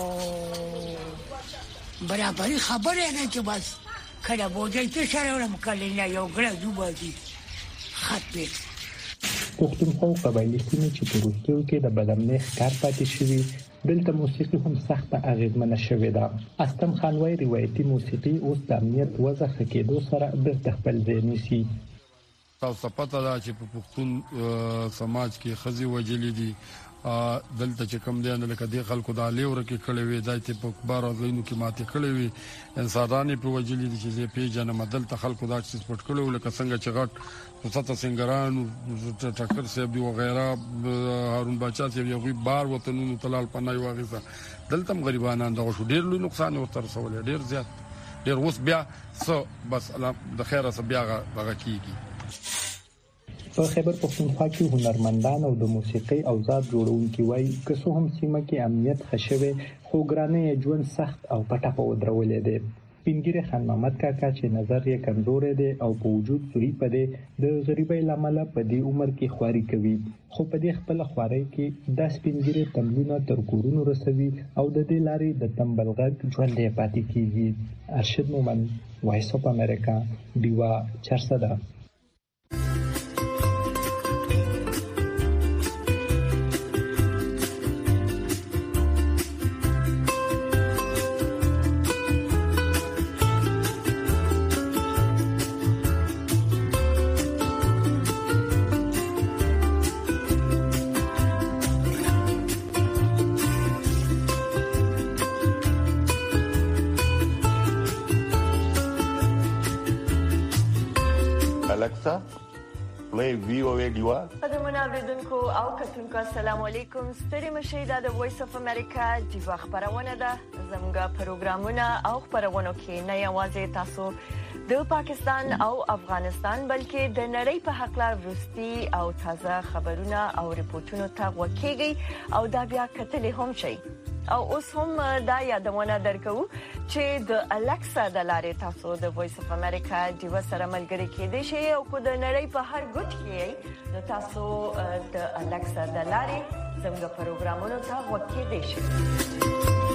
[SPEAKER 9] برابرۍ خبره نه چې بس کله بوجي ته سره ورم کله نه یو ګړه دوبه دي خط به
[SPEAKER 8] پښتونخوا قبایلی سیمې چې په وروستیو کې د بدامنۍ ښکار پاتې شوي دلته موسیقي هم سخته اغیزمنه شوې ده. استم خان وايي روایتي موسیقي اوس د امنیت وضع ښه کېدو سره بیرته خپل ځای نیسي.
[SPEAKER 10] تاسو پته ده چې په پښتون سماج کې ښځې وجلې دي دلته چې کوم دی نه لکه د خلکو د الیور کې کړي وي دایته په کبار ځینو کې ماته کړي وي انسانانه په وجلې دي چې په جنم دلته خلکو دا چې سپورت کړي لکه څنګه چې غټ وسته سنگران ټکر صاحب دی وغیرہ هارون بچا صاحب یو بار وطنونو تلال پنای واغسه دلته غریبانان دا شو ډیر لوی نقصان ورته رسول ډیر زیات ډیر اوس بیا سو بس د خیره سره بیا هغه کیږي.
[SPEAKER 8] په خیبر پښتونخوا کې هنرمندان او د موسیقي اوزار جوړونکي وایي که څه هم سیمه کې امنیت خښوي خو ګرانه ژوند سخت او پټه په ودرولې ده. سپینګیری خان محمد کاکا چې نظر یې کمزورې دی او په وجود سوري پدې د غریبۍ لامل په دې عمر کې خواري کوي خو په دې خپل خواري کې د سپینګیری تمرینه تر کورونو رسوي او د دې لارې د تمبلغږ ژوند یې پاتې کیږي. ارشد مومن وایس اف امریکا دیوا چرسده.
[SPEAKER 11] Alexa, play V O A Diva.
[SPEAKER 12] قدرمن اوریدونکو او کتونکو السلام علیکم. ستړي مشئ د وایس اف امریکا دیوا خبرونه ده. زموږ پروګرامونه او خبرونه کې نه یوازې تاسو د پاکستان او افغانستان بلکې د نړۍ په حق لار ورستي او تازه خبرونه او ریپورتونو ته وکیږي او دا بیا کتلې هم شي. او اوس هم دا یادونه درکو چې د الکسا د لارې تاسو د وایس اف امریکا دیوا سره ملګری کېدئ شئ او کو د نړۍ په هر ګوټ کې نو تاسو د الکسا د لارې زموږ پروګرامونو ته وکیدئ شئ.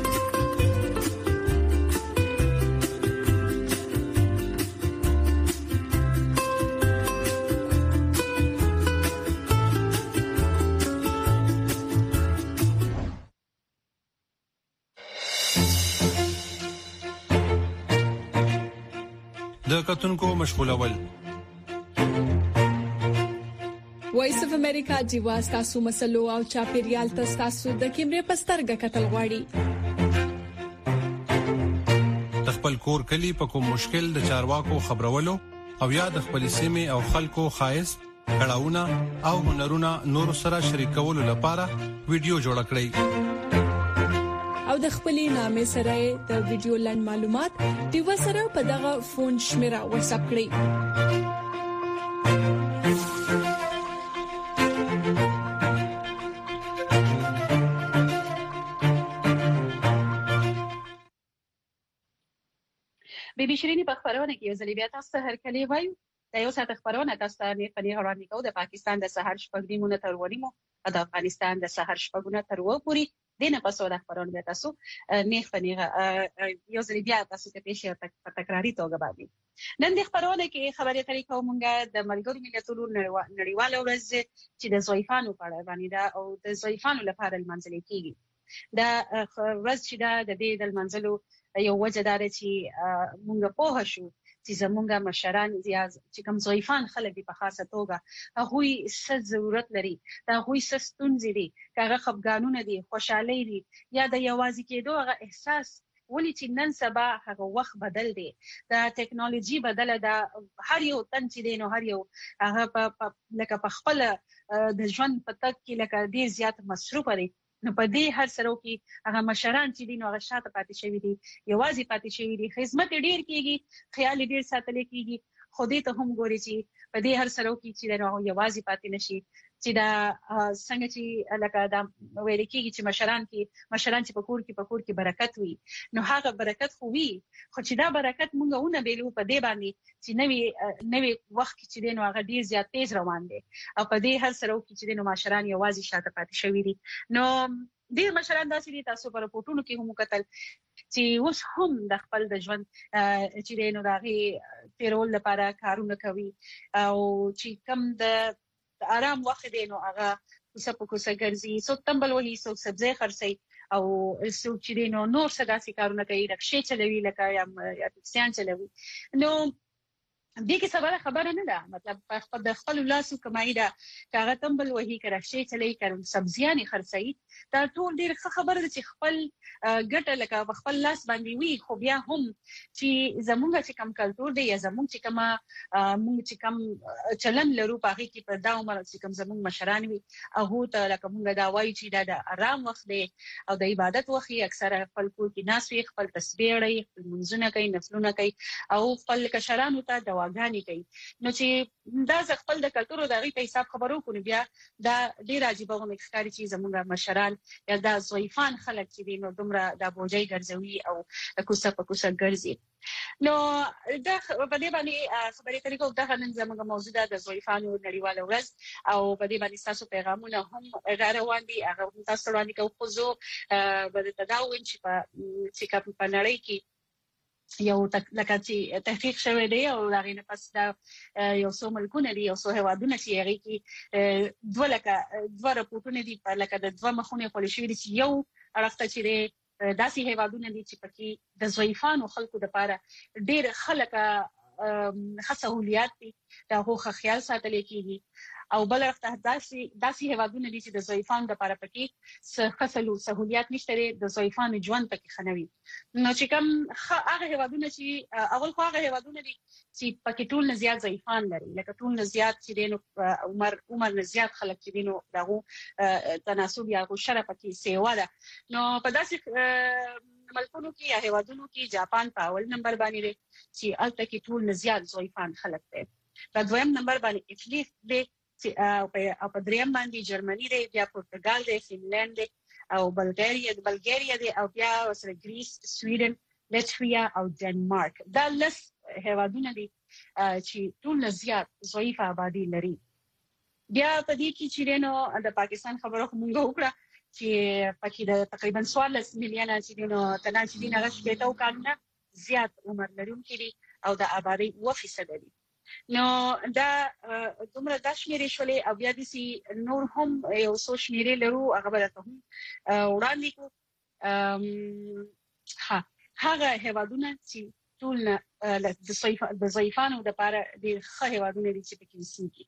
[SPEAKER 6] د کتونکو مشغولول
[SPEAKER 7] وایس اف امریکا دیوا تاسو مسلو او چاپیریال تاسو د کیمرې پسترګه کتل غواړي
[SPEAKER 6] د خپل کور کلی په کوم مشکل د چارواکو خبرولو او یا د خپل سیمه او خلکو خایس کړهونه او هنرونه نور سره شریکولو لپاره ویډیو جوړ کړئ
[SPEAKER 7] او د خپلې نامې سره د ویډیو لاند معلومات دیوا سره په دغه فون شمیره واتس اپ کړئ.
[SPEAKER 2] بي بي شيريني په خبرونه کې یو ځل بیا تاسو هر کله وایو د یو ساعت خبرونه تاسو ته نه پني غوړاندې کوو د پاکستان د سحر شپږ نیمونه تر ونیمو او د افغانستان د سحر شپږونه تر و پوري دینه پسو د خبرونه بیا تاسو نه پني یو ځل بیا تاسو ته پیښه په تکراری توګه باندې نن د خبرونه کې خبرې طریقو مونږه د ملګرو ملتونو نړیواله ورځ چې د ضعیفانو په اړه باندې دا او د ضعیفانو لپاره المنځل کېږي دا ورځ چې دا د دې د منځلو یو وجه دار چې مونږ په هشو چې زمونږه مشران چې کوم ضعیفان خلک په خاصه توګه هغه څه ضرورت لري دا هغه څه ستونزې دي هغه خپګانونه دي خوشحالي دي یا د یوازې کېدو هغه احساس ولې چې نن سبا هغه وخت بدل دی دا ټیکنالوژي بدله ده هر یو تن چې دی نو هر یو هغه په لکه په خپل د ژوند په تک کې لکه ډیر زیات مصروف دي نو په دې هر سره کې هغه مشران چې دي نو هغه شاته پاتې شوی دي یوازې پاتې شوی دي خدمت ډیر کیږي خیال ډیر ساتل کیږي خو دې ته هم ګوري چې په دې هر سره کې چې نو یوازې پاتې نشي چې دا څنګه چې لکه دا ویل کیږي چې مشران کې مشران چې په کور کې په کور کې برکت وي نو هغه برکت خو وي خو چې دا برکت مونږ ونه بیلو په دې باندې چې نوې نوې وخت کې چې نو هغه ډیر زیات تیز روان دي او په دې هر سره کې چې نو مشران یوازې شاته پاتې شوی دي نو ډیر مشران داسې دي تاسو پر پورتونو کې هم کتل چې اوس هم د خپل د ژوند چې نو دغه تیرول لپاره کارونه کوي او چې کم د آرام وخت دی نو هغه کوڅه په کوڅه ګرځي، څوک تمبل وهي، څوک سبزی خرڅي او څوک چې دی نو نور څه داسې کارونه کوي، رکشې چلوي لکه یا یا ټکسیان چلوي. نو دې کې خبره خبره نه ده، مطلب په د خپل لاسو کمایي ده، کاغه تمبل وهي کرخشي چلی کړم سبزیان خرڅي، دا ټول ډیر ښه خبره ده چې خپل ګټه لکه په خپل لاس باندې وي. خو بیا هم چې زمونږ چې کم کلچر دی یا زمونږ چې کم مونږ چې کم چلن لرو پاږي کې په دا عمر چې کم زمونږ مشران وي هغه ته لکه مونږ دا وایي چې دا د آرام وخت دی او د عبادت وخت اکثره خپل کور کې ناس وي، خپل تصویر لري، خپل منځونه کوي، نفلونه کوي او خپل کشرانو ته دواګانې کوي. نو چې دا ز خپل د کلچر د غي په حساب خبرو کوي، بیا دا ډیر عجیب او مخکاري چې زمونږ مشران یا دا ضعیفان خلک چې دي نو دومره د بوجي ګرځوي او کوڅه په کوڅه ګرځي. نو دا په دې باندې خبرې کوي کوم دا نن زموږ موضوع ده د ضعیفانو نړیواله ورځ او په دې باندې تاسو پیغامونه هم روان دي، هغه تاسو وړاندې کوو. خو زه به تداوین چې په چې کوم په نړۍ کې یو لکه چې تحقیق شوی دی او هغه نه پس دا یو څو ملکونه دي، یو څو هیوادونه چې هغه کې دوه لکه دوه راپورټونه دي په لکه د دوه مخونه خپل شوی دي چې یو اړخته چې داسې هیوادونه دي چې پکې د ضعیفانو خلکو لپاره ډېر خلک ښه سہولیات دي، دا هغه خیال ساتل کېږي، او بل وخت داسې داسې هیوادونه دي چې د ضعیفانو لپاره پکې څه سہولیات نشته، د ضعیفانو ژوند پکې خنوي. نو چې کوم هغه هیوادونه چې اول خو هغه هیوادونه دي چې پکې ټول نه زیات ضعیفان لري، لکه ټول نه زیات چې دینو عمر عمر نه زیات خلک چې دینو دغه تناسب یا شرف پکې سیوا ده. نو په داسې ملکونو کې یا هیوادونو کې جاپان په اول نمبر باندې دی چې الته کې ټول نه زیات ضعیفان خلک دي، په دویم نمبر باندې ایټلی دی او په دریم باندې جرمني دی، بیا پرتګال دی، فنلند دی او بلغاریا بلغاریا دی او بیا سره گریس، سویډن، لټویا او ډنمارک. دا لس هیوادونه دي چې ټول نه زیات ضعیف آبادی لري. بیا په دې کې چې نو د پاکستان خبره مونږ وکړه چې پکې د تقریبا څوارلس میلیونه چې نو تنه چې دغه شپږ او کارونه زیات عمر لرونکي دي او د آبادی اوه فیصد دي. نو دا دومره د شمیرې شولې او بیا د سي نور هم یو څو شمیرې لرو هغه به تاسو وړاندې کو. ها هغه هیوادونه چې ټول د صیف د ضعیفانو لپاره د ښه هیوادونه دي چې پکې وسیږي.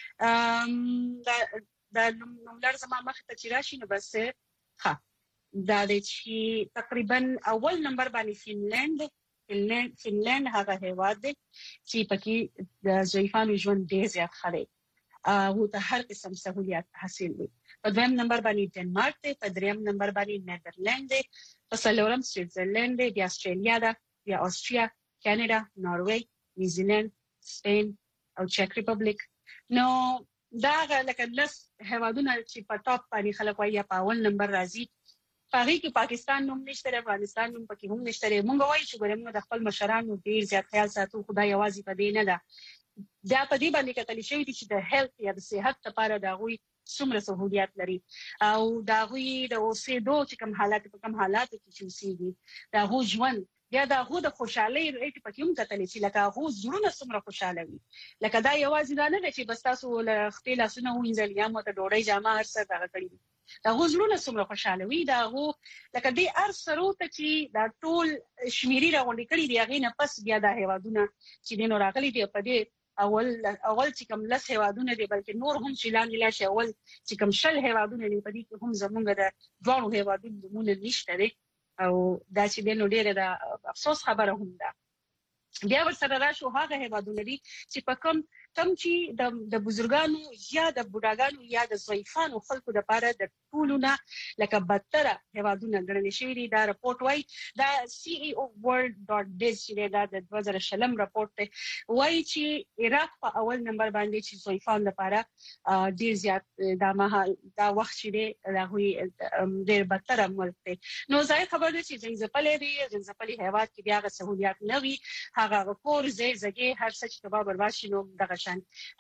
[SPEAKER 2] دا د نوملر زما مخ ته چې راشي نو بس ها دا د چې تقریبا اول نمبر باندې فنلند فنلند فنلند هغه هیواد دی چې پکې د ضعیفانو ژوند ډېر زیات ښه دی او ته هر قسم سہولیات حاصل دي. په دویم نمبر باندې ډنمارک دی، په دریم نمبر باندې نیدرلند دی، په څلورم سویټزرلند دی، بیا استرالیا ده، بیا استریا، کاناډا، ناروې، نیوزیلند، سپین او چک ریپبلیک. نو دا لکه لس هیوادونه چې په ټاپ باندې خلک وایي په اول نمبر راځي. پاره کې پاکستان نوم نشته، افغانستان نوم پکې هم نشته. مونږ وایو چې ګورم د خپل مشرانو ډیر زیات خیال ساتو، خدای یوازې په دې نه ده. دا په دې باندې کتل شوی دی چې د هیلث یا د صحت لپاره دا غوي څومره سہولیات لري او دا غوي د اوسېدو چې کوم حالات په کوم حالاتو کې اوسېږي، دا غو ژوند یا دا غو د خوشحالي ریټ پکې هم کتل شي، لکه غو زړونه څومره خوشاله وي. لکه دا یوازې دا نه چې بس تاسو له خپل لاسونه وینځل یا مو ته ډوډۍ جامه هر څه دا کړی دا غو زړونه څومره خوشاله وي. دا غو لکه دې ار سرو ته چې دا ټول شمیرې راغونډې کړي دی هغه نه پس بیا دا هیوادونه چې دینو راغلي دی په دې اول اول چې کوم لس هیوادونه دي بلکې نور هم چې لاندې لا شي اول چې کوم شل هیوادونه دي په دې کې هم زمونږ د دوه هیوادونو نمونه نشته دي او دا چې دینو ډیره د افسوس خبره هم ده. بیا ورسره راشو هغه هیوادونه دي چې په کوم کم چې د د بزرګانو یا د بوډاګانو یا د ضعیفانو خلکو لپاره د ټولونه لکه بدتره هیوادونه ګڼل شوی دي. دا راپورټ وایي دا سی ای او ورلد ډاټ بیز چې دا د دوه زره شلم راپورټ دی وایي چې عراق په اول نمبر باندې چې ضعیفانو لپاره ډیر زیات دا مهال دا وخت چې دی هغه ډیر بدتره ملک دی. نو ځای خبر دی چې ځنځپلې دی ځنځپلې هیواد کې بیا غو سہولیات نه وي، هغه کور زې زګي هر څه چې تبا برباد شي نو دغه شان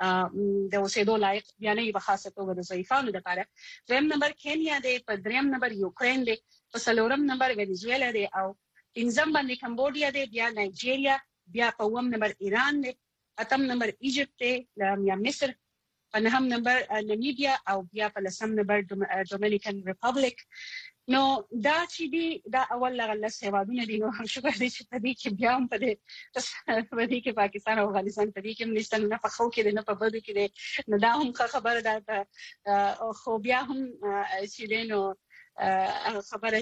[SPEAKER 2] د اوسېدو لایق بیا نه په خاصه توګه د ضعیفانو لپاره. دویم نمبر کینیا دی، په دریم نمبر یوکرین دی، په څلورم نمبر وینزویلا دی او پنځم باندې کمبودیا دی، بیا نایجیریا، بیا په اووم نمبر ایران دی، اتم نمبر ایجپت دی یا مصر، په نهم نمبر نمیبیا او بیا په لسم نمبر ډومینیکن ریپبلیک. نو دا چې دی دا اول لغله سیوادونه دي. نو هم شکر دی چې په دې کې بیا هم په دې په دې کې پاکستان او افغانستان په دې کې نشته نه په خو کې نه په بدو کې دی. نو دا هم خبره ده. خو بیا هم چې دینو خبره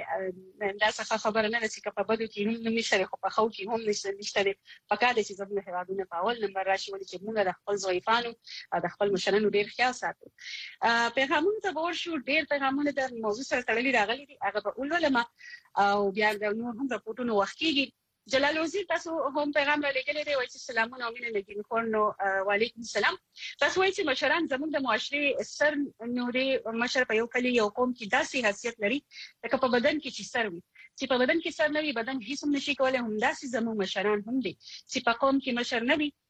[SPEAKER 2] چې دا څه خبره نه ده چې په بدو کې هم نشته خو په خو کې هم نشته نشته پکاره چې زموږ هیوادونه په اول نمبر راشي ولې چې موږ د خپل ضعیفانو د خپل مشرانو ډیر خیال ساتو. پیغامونه ته ورشو ډیر پیغامونه د موضوع سره تړلي راغلي دي هغه به ولولم او بیا د نور هم راپورټونو وخت کېږي. جلال وزیر تاسو هم پیغام را لګلې دی وایي چې سلامونه او مینه نګین خور. نو وعلیکم السلام. تاسو وایي چې مشران زموږ د معاشري سر نوري مشر په یو کلی یو قوم کې داسې حیثیت لري لکه په بدن کې چې سر وي. چې په بدن کې سر نه وي بدن هیڅ هم نشي کولای. هم داسې زموږ مشران هم دي چې په قوم کې مشر نه وي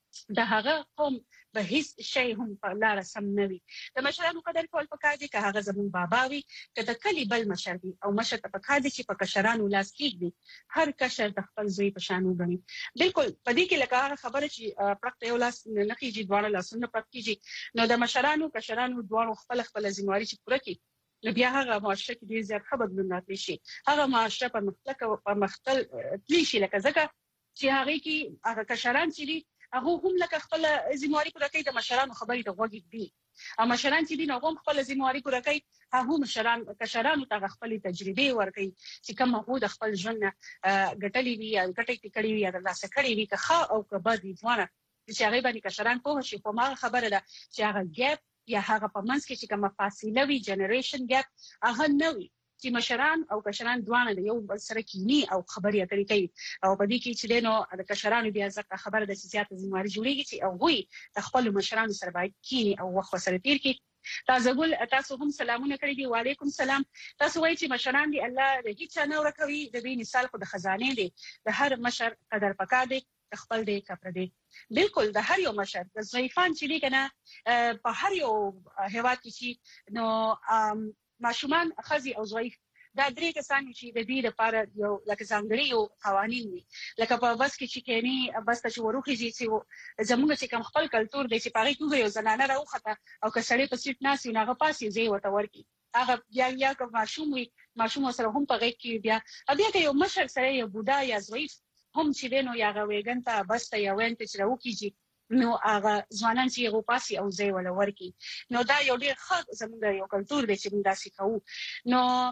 [SPEAKER 2] د هغه قوم به هیڅ شی هم په لار سم نه وي. د مشرانو قدر کول پکار دي که هغه زموږ بابا وي که د کلی بل مشر وي او مشر ته پکار دي چې په کشرانو لاس کېږدي. هر کشر د خپل زوی په شان وګڼي. بالکل په دې کې لکه هغه خبره چې پرکته یو لاس نه کېږي دواړه لاسونه پرک کېږي. نو د مشرانو کشرانو دواړو خپل خپل ذمہواری چې پوره کړي نو بیا هغه معاشره کې ډیر زیات ښه بدلون راتلی شي. هغه معاشره په مختلف په مختل تلی شي لکه ځکه چې هغه کې هغه کشران چې دي هغه هم لکه خپل ذمہواری پوره کوي. د مشرانو خبرې ته غوږ دي او مشران چې دي نو هم خپل ذمہواری پوره کوي. هغه مشران کشرانو ته خپل تجربه ورکوي چې کوم هغه د خپل ژوند ګټلې وي یا ګټې کړې وي یا د لاس کړې وي که ښه او که بد وي ځوانه چې هغه باندې کشران پوه شي. خو ما خبره ده چې هغه ګیپ یا هغه په منځ کې چې کومه فاصله وي جنریشن ګیپ هغه نه وي چې مشران او کشران دوانه د یو بل سره کینی او خبرې اترې کوي. او په دې کې چې دینو د کشرانو بیا ځکه خبره د سیاست ذمہواری جوړیږي چې هغه د خپل مشرانو سره باید کینی او وخت سره تیر کړي. تاسو ګل تاسو هم سلامونه کړی دي. وعلیکم السلام. تاسو وایي چې مشران دي الله د هیڅ نه ورکوي د دې مثال خو د خزانه دي. د هر مشر قدر پکا دي خپل دې کپر دي. بالکل د هر یو مشر د ضعیفان چې دي کنه په هر یو هیواد کې نو ماشومان خزي او ضعیف دا درې کسان چې د دې لپاره یو لکه ځانګړي یو قوانين وي لکه په بس کې چې کینی بس ته ورخي چې زموږ چې کوم خپل کلچر دی چې پاره کوي یو زنانه راوخته او که سړی په سیټ ناسي نه غپاسي زی وته ورکی هغه بیا یا که ماشوم وي ماشوم سره هم په غږ کې بیا بیا که یو مشر سره یو بوډا یا ضعیف هم چې دینو یا غوېګن ته بس ته یو انت چې راوکیږي نو هغه ځوانان چې یو پاسي او زی ولا ورکی نو دا یو ډیر ښه زموږ یو کلچر دی چې موږ داسې کوو. نو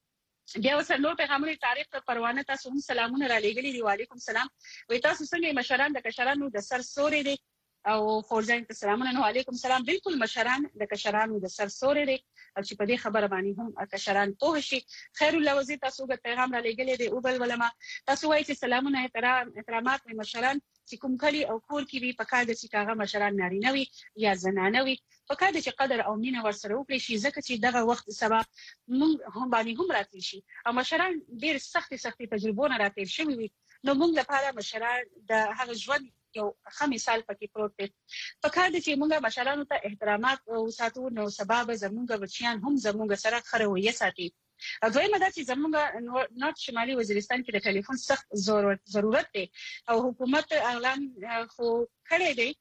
[SPEAKER 2] بیا وسره نور پیغامونه تاریخ ته پروانه تاسو هم سلامونه را لېږلي دي. وعلیکم السلام. وای تاسو څنګه مشران د کشرانو د سر سوري دي او خورځین ته سلامونه. نو علیکم السلام. بالکل مشران د کشرانو د سر سوري دي او چې په دې خبره باندې هم کشران پوه شي. خیر الله وزیر تاسو د پیغام را لېږلي دي او بل ولما تاسو وایي چې سلامونه احترام احترامات مشران چې کوم کلی او کور کې وي پکاره د چې کاغه مشران نارینه وي یا زنانه وي پکاره چې قدر او مینه ورسره وکړي شي ځکه چې دغه وخت سبا موږ هم باندې هم راتلی شي او مشران ډېر سختي سختي تجربونه راتیر شوي وي نو موږ لپاره مشران د هغه ژوند یو ښه مثال پکې پروت دی. پکاره چې موږ مشرانو ته احترامات وساتو نو سبب زموږ بچیان هم زموږ سره ښه رویه ساتي. دویمه دا چې زموږ نورت شمالي وزیرستان کې د ټلیفون سخت ضرورت دی او حکومت اعلان خو کړی دی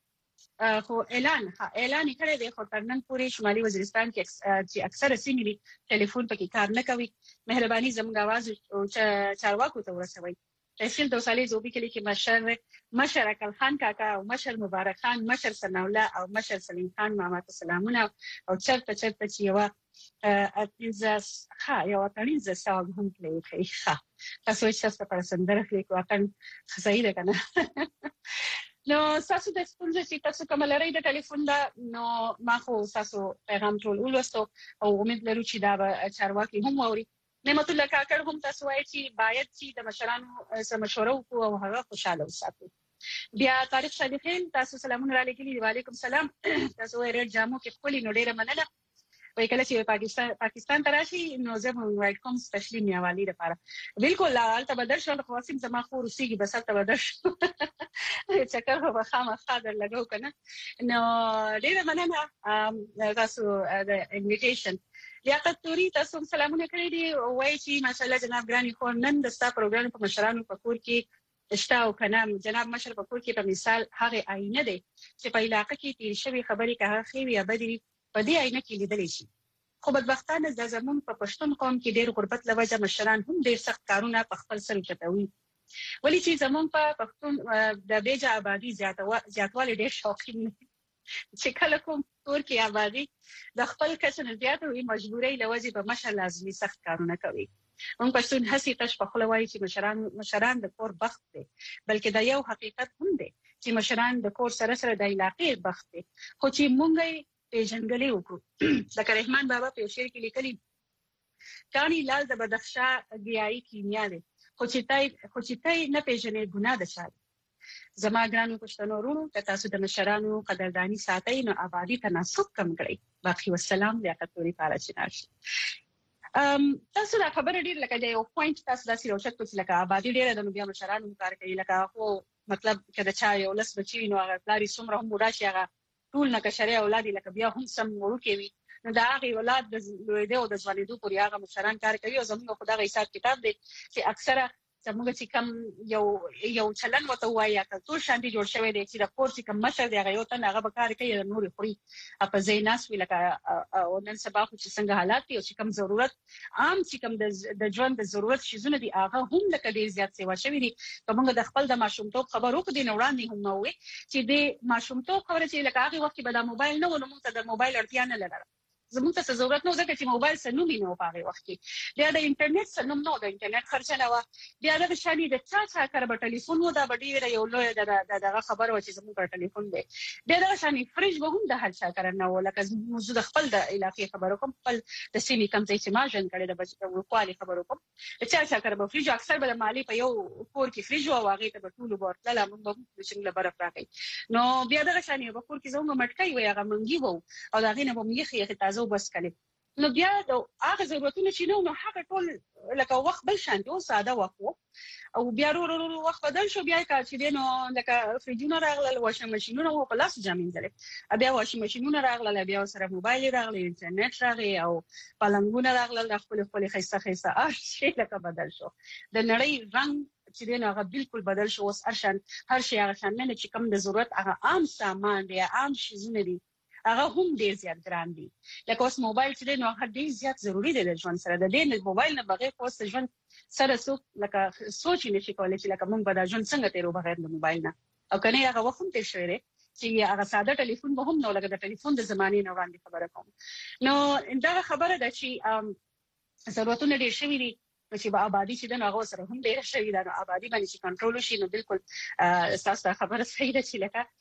[SPEAKER 2] خو اعلان اعلان کړی دی خو تر نن پورې شمالي وزیرستان کې چې اکثره سیمې دي ټلیفون پکې کار نه کوي. مهرباني زموږ आवाज چارواکو ته ورسوي. تحصیل دوسالي زوبي کلی کې مشر مشر اکل خان کاکا او مشر مبارک خان مشر ثنا الله او مشر سلیم خان ماما ته سلامونه او چرته چرته چې یو اتنزاس ها یو اتنزاس ساو هم کوي ښه تاسو چې تاسو پر سندره کې واقعا خزای ده کنه. نو تاسو د ستونزې چې تاسو کوم لري د ټلیفون دا نو ما خو تاسو پیغام ټول ولوستو او امید لرو چې دا به چارواکي هم ووري. نعمت الله کاکړ هم تاسو وایي چې باید چې د مشرانو سره مشوره وکړو او هغه خوشاله وساتو. بیا تاریخ صادقین تاسو سلامونه را لېږلي. وعلیکم السلام. تاسو وایي ریډ جامو کې خپل نو ډیره مننه. وای کله چې پاکستان پاکستان تراشي نو زه هم وایي کوم سپیشلی میوالي لپاره بالکل البته بدر شو خاصم زما خو روسيږي بس البته بدر شو چکر هو خامہ خاطر لګاو کنه. نو ډیره مننه تاسو د انویټیشن. لیاقت توري تاسو سلامونه کړی دي. وایي چې ماشاءالله جناب ګرانی خو نن د ستا پروګرام په مشرانو په کور کې شته او کنه جناب مشر په کور کې په مثال هغه آینه دی چې په علاقې کې تیر شوی خبرې که خېوي یا بدی په دې آینه کې لیدل شي. خو بدبختانه د زمون په پښتون قوم کې ډېر غربت لوجه مشران هم ډېر سخت کارونه په خپل سر چتوي. ولی چې زمون په پښتون د بیجه آبادی زیاتوالی ډېر شوقین چې کله کوم کور کې آبادی د خپل کسن زیات وي مجبورۍ لوجه په مشر لازمي سخت کارونه کوي. موږ پښتون هسي تش په خپل وایي چې مشران مشران د کور بخت دي، بلکې دا یو حقیقت هم دی چې مشران د کور سره سره د علاقې بخت دي. خو چې مونږ پیژنګلې وکړو لکه رحمان بابا په شعر کې لیکلي کانی لال د بدخشا ګیايي کیمیا دی، خو چې تای خو چې تای نه پیژنې ګناه ده شاله. زما ګرانو پښتنو ورونو که تاسو د مشرانو قدردانی ساتئ نو آبادی تناسب کم کړئ. باقي والسلام لیاقت پوری پاله چنارشي. ام تاسو دا خبره ډیر لکه یو پوینټ تاسو داسې روشت کوئ لکه آبادی ډیره د نو بیا مشرانو کار کوي لکه خو مطلب کله چا یو لس بچی نو هغه لاري څومره هم راشي هغه ټول نه کشري اولاد لکه بیا هم سم ورکه وي نو دا هغه اولاد د لویدو او د ځوانیدو پورې هغه مشران کار کوي او زموږ خدای حساب کتاب دی چې اکثره زموږ چې کم یو یو چلن وته وایا کلتور شاندي جوړ شوی دی چې د کور چې کم مشر دی هغه یو ته هغه به کار کوي د نور خوري په زیناس وی لکه او نن سبا خو چې څنګه حالات دي او چې کم ضرورت عام چې کم د ژوند د ضرورت شیزونه دي هغه هم لکه ډیر زیات سیوا شوی دي. کومه د خپل د ماشومتوب خبرو کو دي نه وړاندې هم نو وي چې د ماشومتوب خبره چې لکه هغه وخت به د موبایل نه ونه موږ ته د موبایل اړتیا نه لرله زموږ ته ضرورت نه ځکه چې موبایل سنومي نه پاره وخت کې بیا د انټرنیټ سنوم نو د انټرنیټ خرچه نه و بیا د شانی د چا چا کار په ټلیفون و دا ډیره یو لوی د دغه خبر و چې زموږ په ټلیفون دی بیا د شانی فریج به هم د هر چا کار نه و لکه موږ د خپل د علاقې خبرو کوم خپل د سیمې کم ځای چې ما جن کړي د بچو کوالي خبرو کوم چا چا کار به فریج اکثر به مالی په یو کور کې فریج او واغې ته ټول ورته لا موږ به څنګه برف راکې نو بیا د شانی په کور کې زموږ مټکای وي هغه منګي وو او دا غینه به میخي یخ تازه بس کړي نو بیا د هغه ضرورتونه چې نو نو هغه ټول لکه وخت بل شان دی او ساده وخت او بیا ورو ورو وخت بدل شو بیا کا چې دینو لکه فریجونه راغله واشنګ ماشینونه او پلاس جامین دي بیا واشنګ ماشینونه راغله بیا سره موبایل راغله انټرنیټ راغی او پلنګونه راغله د خپل خپل خيسته خيسته ار شي لکه بدل شو د نړۍ رنگ چې دینو هغه بالکل بدل شو اوس ارشن هر شي هغه شان نه چې کم د ضرورت هغه عام سامان دی عام شیزونه دي هغه هم ډیر زیات ګران دي لکه اوس موبایل چې نو هغه ډیر زیات ضروری دی د ژوند سره د دې موبایل نه بغیر اوس ژوند سره سو لکه سوچ نه شي کولای چې لکه موږ به د ژوند څنګه تیرو بغیر د موبایل نه او کنه هغه وخت هم تیر شوی دی چې هغه ساده ټلیفون به هم نو لکه د ټلیفون د زمانې نه وړاندې خبره کوم نو دا خبره ده چې ضرورتونه ډیر شوی دي چې په آبادی چې د هغه سره هم ډیر شوی دا آبادی باندې چې کنټرول شي نو بالکل تاسو خبره صحیح ده چې لکه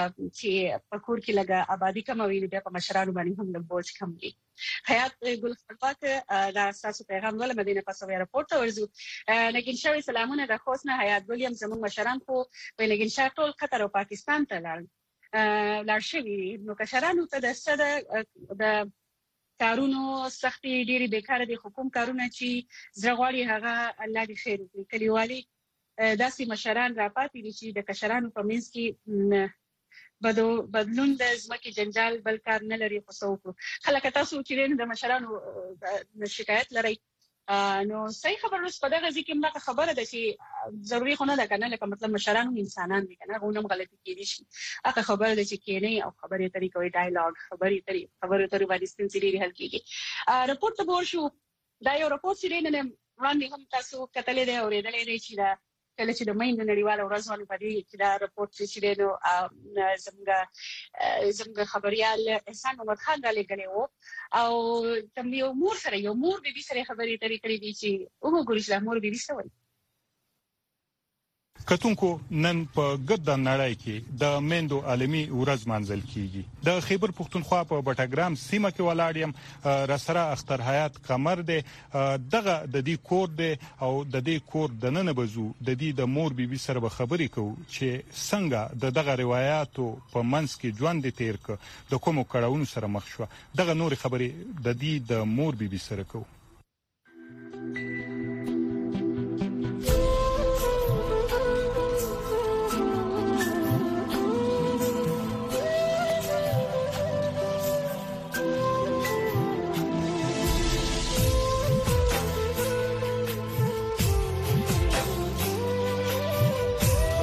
[SPEAKER 2] چې په کور کې لګه آبادی کم وي بیا په مشرانو باندې هم د بوج کم دي. حیات ګل خپلواک دا تاسو پیغام ول مدینه پاسو ایرپورټ ورزو نګین شوی سلامونه د خوسنه حیات ګل یم زموږ مشران خو په نګین شاه ټول قطر او پاکستان ته لاړ لاړ شوی نو کشرانو ته د ستد د کارونو سختي ډيري بیکاره دي حکومت کارونه چې زغواړي هغه الله دې خیر وکړي کلیوالي داسې مشران راپاتې دي چې د کشرانو په منځ کې بدو بدلون د ځمکې جنجال بل کار نه لري خو څوک خلک تاسو چې د مشرانو شکایت لري نو صحیح خبره اوس په دغه ځکه موږ خبره ده چې ضروری خو نه ده کنه لکه مطلب مشرانو انسانان دي کنه غوونم غلطي کیږي شي هغه خبره ده چې کینه او خبرې طریقې وي ډایلاګ خبرې طریقې خبرې طریقې باندې ستنسيري حل کیږي رپورت ته ورشو دا یو رپورت چې نه وړاندې هم تاسو کتلې ده اورېدلې ده چې دا کله چې د مېند نړیواله ورځ باندې پدې چې دا رپورت چې نو زموږ زموږ خبريال احسان محمد خان را لګلې وو او تم یو مور سره یو مور به به سره خبرې ترې کړې دي چې وګورئ چې مور به وسوي
[SPEAKER 13] کتونکو نن په ګرد نړۍ کې د میندو عالمي ورځ منځل کیږي د خیبر پښتونخوا په بټګرام سیمه کې ولاړ یم رسره اختر حیات قمر دی دغه د دې کور دی او د دې کور د نن بزو د دې د مور بیبي سره به خبرې کوو چې څنګه د دغه روایتو په منځ کې ژوند تیر ک د کومو کړهونو سره مخ شو دغه نور خبرې د دې د مور بیبي سره کوو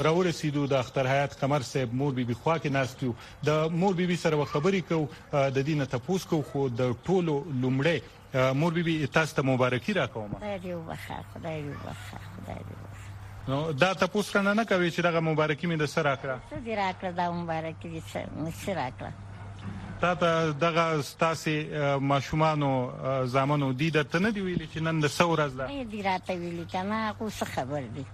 [SPEAKER 13] راورسېدو د اختر حیات قمر صاحب مور بیبي خوا کې ناست یو د مور بیبي سره خبرې کوو د دې نه تپوس کوو خو د ټولو لومړی مور بیبي تاسو ته مبارکي راکوم.
[SPEAKER 14] خدای دې وبخښه خدای دې وبخښه خدای دې وبخښه.
[SPEAKER 13] نو دا تپوس کنه نه کوي چې دغه مبارکي مې د سره راکړه
[SPEAKER 14] څه دې راکړه دا مبارکي دې څه راکړه
[SPEAKER 13] تا ته دغه ستاسې ماشومانو زامنو دي درته نه دي ویلي چې نن د څه ورځ ده؟
[SPEAKER 14] نه دي راته ویلي که نه هغو څه خبر دي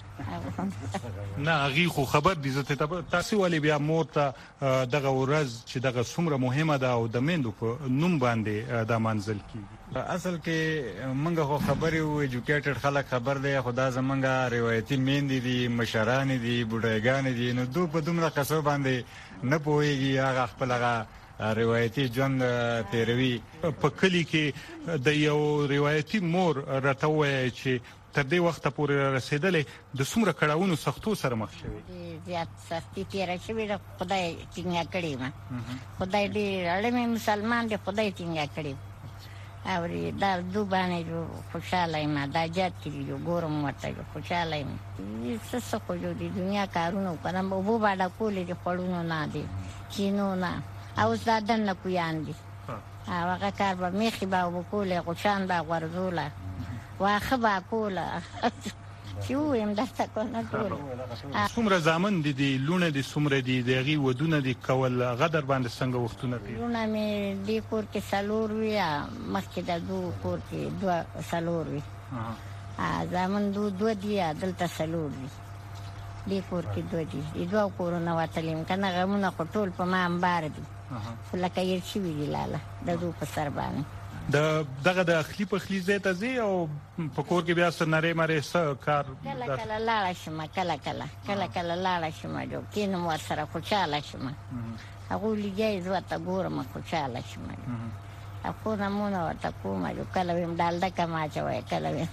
[SPEAKER 13] نه هغې خو خبر دي زه تاسې ولې بیا مور ته دغه ورځ چې دغه څومره مهمه ده او د میندو په نوم باندې دا منځل کېږي؟
[SPEAKER 15] اصل کې موږ خو خبرې وو ایجوکیټډ خلک خبر دی خو دا زمونږ روایتي میندې دي مشرانې دي بوډاګانې دي نو دو په دومره قصو باندې نه پوهېږي هغه خپل هغه روایتي ژوند تیروي.
[SPEAKER 13] په کلي کې د یو روایتي مور راته ووایه چې تر دې وخته پورې رسېدلې د څومره کړاوونو سختو سره مخ شوې؟
[SPEAKER 14] زیات سختي تېره شوې ده خدای ټینګه کړې ما خدای ډېر اړه مې مسلمان دی خدای ټینګه کړې او دا دو باندې جو خوشحاله یم دا جات کې دي جو ګورم ورته جو خوشحاله یم څه څه خو جو د دنیا کارونه وکړم اوبو به ډکولې دي خوړونو نه دي چینو نه اوس دا دننه کویان دي او هغه کار به میخې به اوبه کولې غوچان به غورځوله واښه به کوله چې ووایم درته که نه ټوله
[SPEAKER 13] څومره زامن دي دي لوڼه دي څومره دي د هغې ودونه دي کول هغه در باندې څنګه وختونه تېر
[SPEAKER 14] لوڼه مې دې کور کې څلور وي مخکې د دو کور کې دوه څلور وي زامن دو دوه دي دلته څلور دي دې کور کې دوه دي د دوه کورونه وتلي یم که نه غمونه خو ټول په ما انبار دي خو لکه هېر شوي دي لاله د دو په سر باندې
[SPEAKER 13] د دغه د اخلي پخلي ځای ته ځې او په کور کې بیا څه نرۍ مرۍ څه کار
[SPEAKER 14] کله کله لاړه شم کله کله کله کله لاړه شم جو کینم ورسره خوشحاله شم هغوی لګیا زه ورته ګورم خوشحاله شم خو نمونه ورته کوم جو کله ویم ډالډکه مه اچوئ کله ویم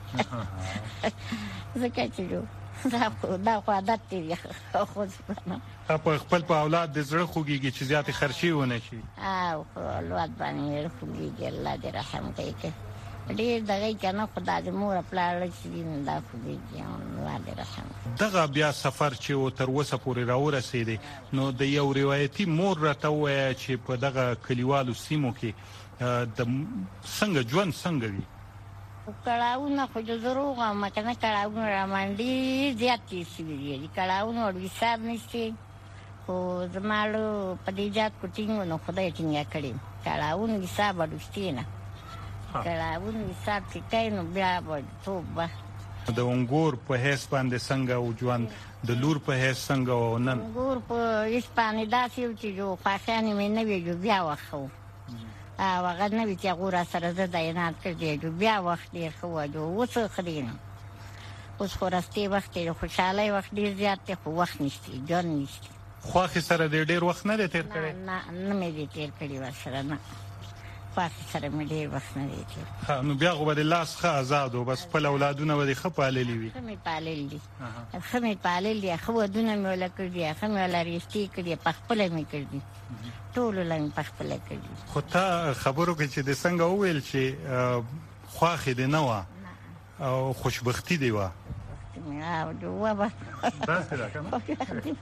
[SPEAKER 14] ځکه چې جو دا خو عادت دی خو
[SPEAKER 13] په خپل په اولاد د زړه خوږېږي چې زیاتې خرچې ونه شي
[SPEAKER 14] او په اولاد باندې مې خوږېږي الله دې رحم کوي که ډېر دغه که نه خو دا د مور پلار چې دي نو دا خوږېږي الله دې رحم کوي.
[SPEAKER 13] دغه بیا سفر چې و تر اوسه پورې راورسېدی نو د یو روایتي مور راته ووایه چې په دغه کلیوالو سیمو کې د څنګه ژوند څنګه وي؟
[SPEAKER 14] کړاوونه خو جو دروغ وایم که نه کړاوونه راباندې ډېر زیات تېر شوي دي د کړاوونو اړ حساب نشته خو زما له په دې جات کو ټینګ نو خدای ټینګه کړې کړاوونو حساب اړ شته نه کړاوونو حساب چې کوي نو بیا به توب به
[SPEAKER 13] د انګور په حیث باندې څنګه و ژوند د لور په حیث څنګه و نن
[SPEAKER 14] انګور په حیث باندې داسې و چې جو خوښیانې مې نه وي جو بیا وښه و او هغه نه وي چې هغو را سره زه دینات کړی جو بیا وخت ډېر ښه و جو اوس ښه دی نه اوس خو رستې وخت دی خوشحالۍ وخت ډېر زیات دی خو وخت نشته ژوند نشته.
[SPEAKER 13] خوښې سره دې ډېر وخت نه دی تېر کړی؟
[SPEAKER 14] نه نه مې دی تېر کړی ورسره نه خوښې سره مې ډېر وخت نه دی تېر.
[SPEAKER 13] نو بیا خو به د لاس ښه آزاد و بس خپل اولادونه به دې ښه پاللي وي؟
[SPEAKER 14] ښه مې پالل دي ښه مې پالل دي ښه ودونه مې وله کړي دي ښه مې وله رښتې کړي په خپله مې کړي ټولو له مې په خپله کړي.
[SPEAKER 13] خو تا خبرو کې چې دې څنګه وویل چې خوښې دې نه وه او خوشبختي دې وه
[SPEAKER 14] او جو وبه
[SPEAKER 13] داسې ده که نه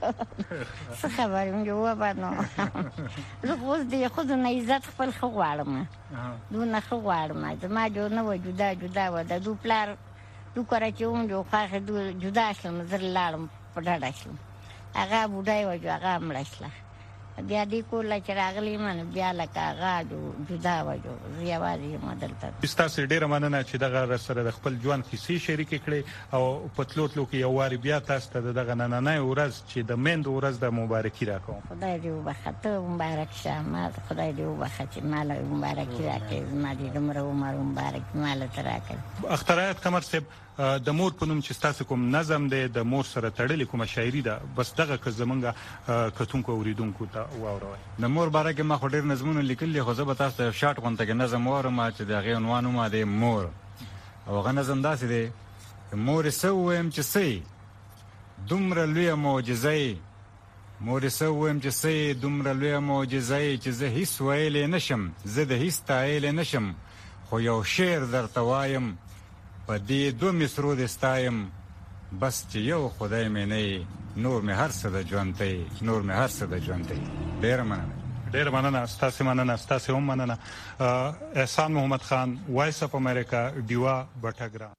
[SPEAKER 14] څه خبر یم جو وبه نو زه خو اوس د ښځو نه عزت خپل ښه غواړم دونه ښه غواړم زما جو نه وه جدا جدا وه د دو پلار دو کره چې وم جو خوښې دو جدا شلم زه لاړم په ډډه شلم هغه بوډۍ وه جو هغه مړه شله بیا دې کور له چې راغلی یم نو بیا لکه هغه جدا وه جو زه یوازې یم دلته.
[SPEAKER 13] ستاسې ډېره مننه چې دغه راسره د خپل ژوند کیسې شریکې کړې او په تلو تلو کې یو وارې بیا تاسو ته د دغه نننۍ ورځ چې د میندو ورځ د مبارکي راکوم.
[SPEAKER 14] خدای دې وبخښه ته مبارک شه ما خدای دې وبخښه چې ما له مبارکي راکړې زما دې دومره عمر مبارک ما له ته راکړې.
[SPEAKER 13] اختر حیات قمر صاحب د مور په نوم چې ستاسو کوم نظم دی د مور سره تړلې کومه شاعري ده بس دغه که زمونږ کتونکو اوریدونکو ته واوروئ.
[SPEAKER 15] د مور باره کې ما خو ډېر نظمونه لیکلي خو زه به تاسو ته یو شاټ غونته کې نظم واورم چې د هغې عنوان ومه دی مور او هغه نظم داسې دی مورې څه ووایم چې څه یې دومره لویه معجزه یې مورې څه ووایم چې څه یې دومره لویه معجزه یې چې زه هېڅ ویلی نه شم زه د هېڅ تایلی نه شم خو یو شعر درته وایم په دې دو مصرو دې ستایم بس چې یو خدای مې نه نور مې هر څه د ژوند دی نور مې هر څه د ژوند دی. ډېره مننه.
[SPEAKER 13] ډېر مننه ستاسو مننه ستاسو هم مننه. احسان محمد خان، وایس اف امریکا، ډیوا بټګرام.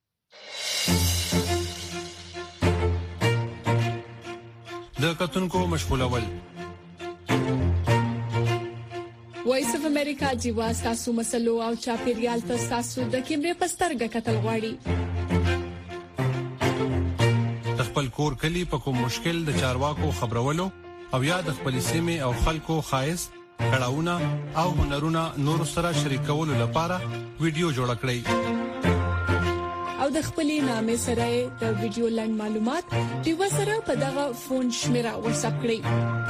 [SPEAKER 13] د کتونکو مشغولول
[SPEAKER 7] وایس اف امریکا ډیوا تاسو مسلو او چاپیریال ته تاسو د کیمرې پسترګه کتل غواړي.
[SPEAKER 6] د خپل کور کلی په کوم مشکل د چارواکو خبرولو او یا د خپل سیمې او خلکو خایست کړهونه او هنرونه نور سره شریکولو لپاره ویډیو جوړ کړئ
[SPEAKER 7] او د خپلې نامې سره د ویډیو لاند معلومات ډیوا سره په دغه فون شمیره واتس اپ کړئ.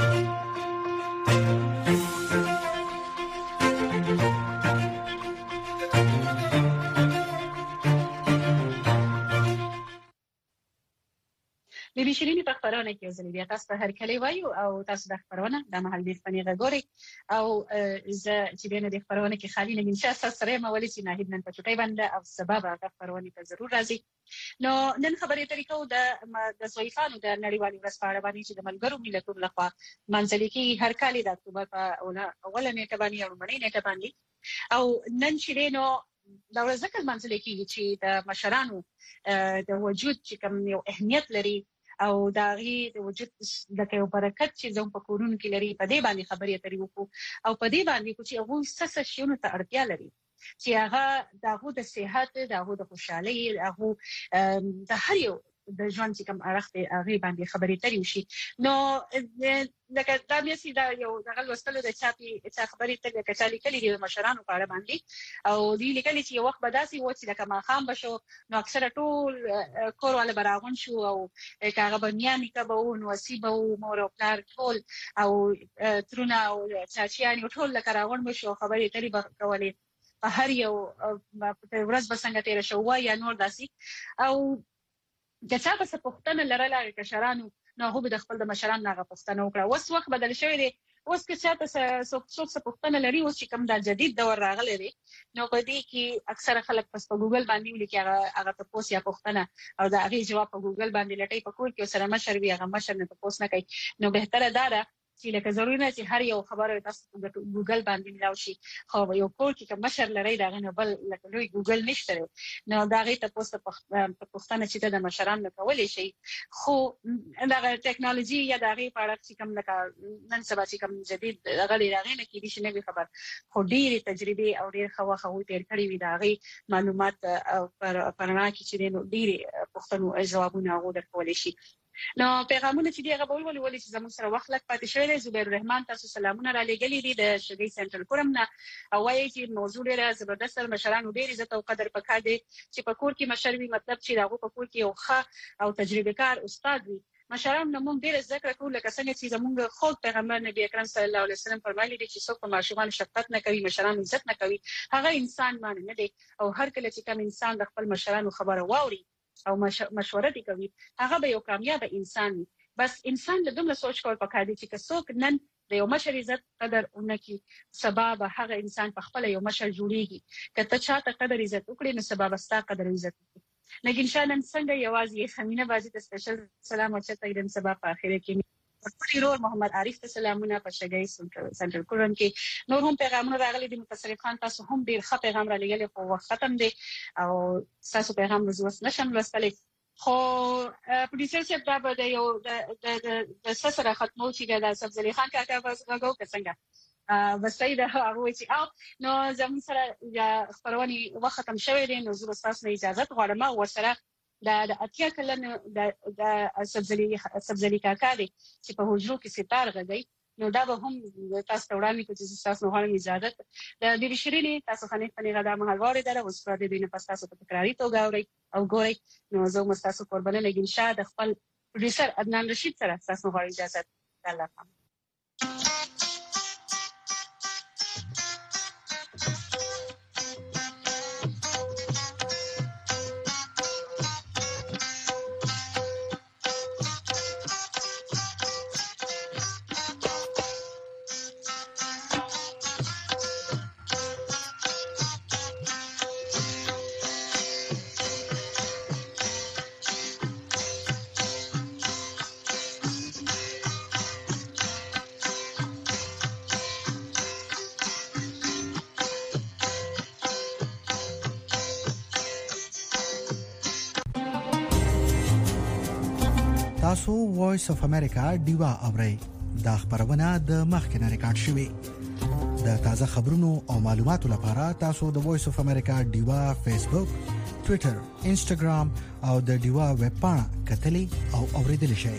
[SPEAKER 2] د بشرینی په خبرونه کې ځلې بیا تاسو ته هر کلی وایو او تاسو د خبرونه د محل د فنی غوري او زه چې بینه د خبرونه کې خالي نه انشاء سره مولي چې ناهید نن په چټي باندې او سبب هغه خبرونه ته ضرور راځي. نو نن خبرې طریقو د د سویفانو د نړیوالې ورځ په اړه باندې چې د ملګرو ملتونو لخوا منځلي کې هر کال د اکتوبر په اوله نیټه باندې او لومړۍ نیټه باندې او نن چې نو دا ورځ ځکه منځلي کې چې د مشرانو د وجود چې کوم یو اهمیت لري او دا غي د وجود د یو برکت چې زموږ په کورونو کې لري په دې باندې خبرې اترې وکړو او په دې باندې چې هغه څه شیونه ته اړتیا لري چې هغه دغه د صحت دغه د خوشحالي هغه د هر یو د ژوند چې کوم اړخ دی هغه باندې خبرې اترې وشي. نو لکه دا مې سي دا یو دغه لوستلو د چاپی چې خبرې اترې کچالي کلی د مشرانو په اړه باندې او دی لیکلي چې یو وخت بداسي و چې لکه ما خام بشو نو اکثره ټول کورواله براغون شو او کاغه بنیانی کبو نو وسیبو مور او پلار ټول او ترونه او چاچیانی ټول لکه راغون بشو خبرې اترې کولې په هر یو ورځ بسنګ تیر شو یا نور داسي او د چا په پښتنه لرله کشرانو نو هغه د خپل د مشرانو هغه پښتنه وکړه. اوس وخت بدل شوی دی، اوس که چاته څوک څوک پښتنه لري اوس چې کوم د جدید دور راغلی دی نو په دې کې اکثره خلک پس په ګوګل باندې ولیکي هغه هغه تاسو یا پښتنه او د هغه جواب په ګوګل باندې لټي په کور کې سره مشر وي هغه مشر نه تاسو نه کوي. نو بهتره ده چې لکه ضروري نه چې هر یو خبره تاسو په ګوګل باندې ملاو شي خو یو کور کې کوم مشر لري دا غنه بل لکه لوی ګوګل نشته نو دا غي تاسو په پښتنه چې د مشران نه کولای شي خو دا ټیکنالوژي یا دا غي په اړه چې کوم لکه نن سبا چې کوم جدید غلي راغی نه کې دي شنه خبر خو ډېری تجربه او ډېر خو خو تیر کړی وي دا غي معلومات پر پرنا کې چې نو ډېری پښتنو جوابونه غو درکول شي. نو پیغامونه چې دیغه بول ول ول چې زموږ سره وخت لک پاتې شوی دی. زبیر الرحمن تاسو سلامونه را لګلې دي د شګي سنټرل کورم نه او وايي چې موضوع ډیره زبردست مشرانو ډیر عزت او قدر پکا دي چې په کور کې مشر وي مطلب چې داغه په کور کې یو ښه او تجربه کار استاد وي. مشران نو موږ ډیر ذکر کوو لکه څنګه چې زموږ خود پیغمبر نبی اکرم صلی الله علیه وسلم فرمایلی دي چې څوک په ماشومان شفقت نه کوي مشران عزت نه کوي هغه انسان باندې نه دی او هر کله چې کوم انسان د خپل مشرانو خبره واوري او مشوره دي کوي هغه به یو کامیاب انسان وي. بس انسان له دومره سوچ کول پکار دي چې څوک نن د یو مشر عزت قدر اونکي سبب هغه انسان په خپل یو مشر جوړيږي کته چاته قدر عزت وکړي نو سبب استا قدر عزت وکړي. لکه انشاءالله څنګه یوازې خمینه بازی ته سپیشل سلام او چته دې سبب په اخر کې پټیرور محمد عارف ته سلامونه په شګي سنټرل کورن کې نور هم پیغامونه راغلي دي. متصرف خان تاسو هم ډیر ښه پیغام را لګل خو وخت ختم دي او تاسو پیغام وزوس نشم لوستلی خو پروډوسر صاحب دا به یو د د سره ختمو چې د سبزلی خان کاکا بس غو څنګه وسای دا هغه چې او نو زموږ سره خبرونی وخت ختم شوی دي نو زه تاسو نه اجازه غواړم او سره د د اتیا کلن د د سبزلی سبزلی کاکا دی چې په حجرو کې ستار غږی نو دا به هم تاسو ته وړاندې کوم چې تاسو نه غواړم اجازه د دې شریري تاسو خنه خنه غدا مهال واره ده اوس پر دې نه پس تاسو په تکراری توګه اوري او ګوري نو زه مو تاسو قربانه لګین شاده د خپل پروډوسر عدنان رشید سره تاسو غواړم اجازه الله پام.
[SPEAKER 1] تاسو وایس اف امریکا ډیوا اورئ دا خبرونه د مخکنه ریکارډ شوې د تازه خبرونو او معلوماتو لپاره تاسو د وایس اف امریکا ډیوا فیسبوک، ټوئیټر، انسټاګرام او د ډیوا ویب پاڼه کتلې او اوریدل شئ.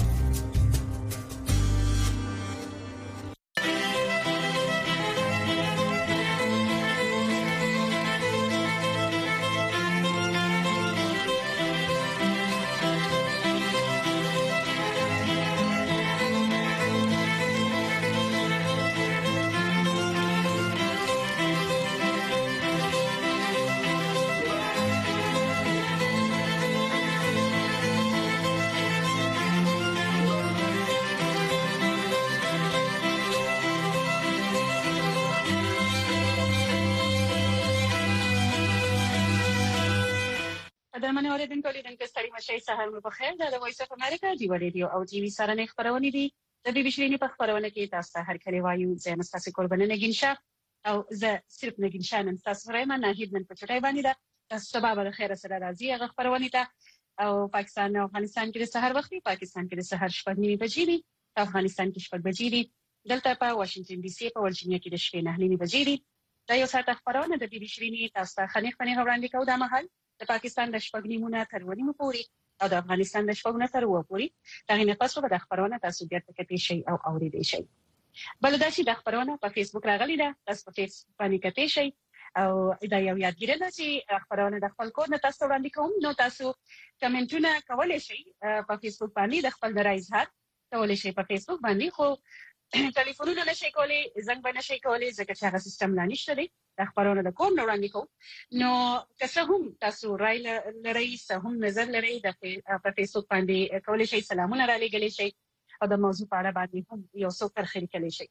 [SPEAKER 2] درمنه اوریدونکو لیدونکو ستړي مشي سهار مو بخیر. دا د وایس اف امریکا ډیوا ریډیو او ټي وي سره نه خبرونه دي. د بي بي سي په خبرونه کې تاسو ته هر کله وایو زه مستاسو قربانه نگین شاه او زه صرف نگین شاه نن تاسو سره ما نه هیڅ نن په چټای باندې ده. تاسو ته به خیر سره راځي هغه خبرونه ته او پاکستان او افغانستان کې د سحر وختي پاکستان کې د سحر شپږ نیمه بجې دي، افغانستان کې شپږ بجې دي، دلته په واشنگټن ډي سي په ورجینیا کې د شپې نه نیمه بجې دي. دا یو ساعت خبرونه د بي بي سي تاسو ته خنیخ خنیخ وړاندې کوو د مهال د پاکستان د شپږ نیمونه تر ونیمه پورې او د افغانستان د شپږ نه تر وو پورې دا نه پاسو به د خبرونه تاسو بیا تکتی شي او اوریدئ شي. بل دا چې د خبرونه په فیسبوک راغلی ده، تاسو په فیسبوک باندې کتی شي او دا یو یادګیره ده چې خبرونه د خپل کور نه تاسو وړاندې کوم. نو تاسو کمنټونه کولای شئ په فیسبوک باندې د خپل درای اظهار کولای شئ په فیسبوک باندې، خو ټلیفونونه نشئ کولای، زنګ به نشئ کولای ځکه چې هغه سیستم لا نشته دی د خبرونه د کوم وړاندې کوم. نو که څه هم تاسو رای لرئ، څه هم نظر لرئ، د په فیسبوک باندې کولای شئ سلامونه را لېږلی شئ او د موضوع په اړه باندې هم یو څه ترخیری کولی شئ.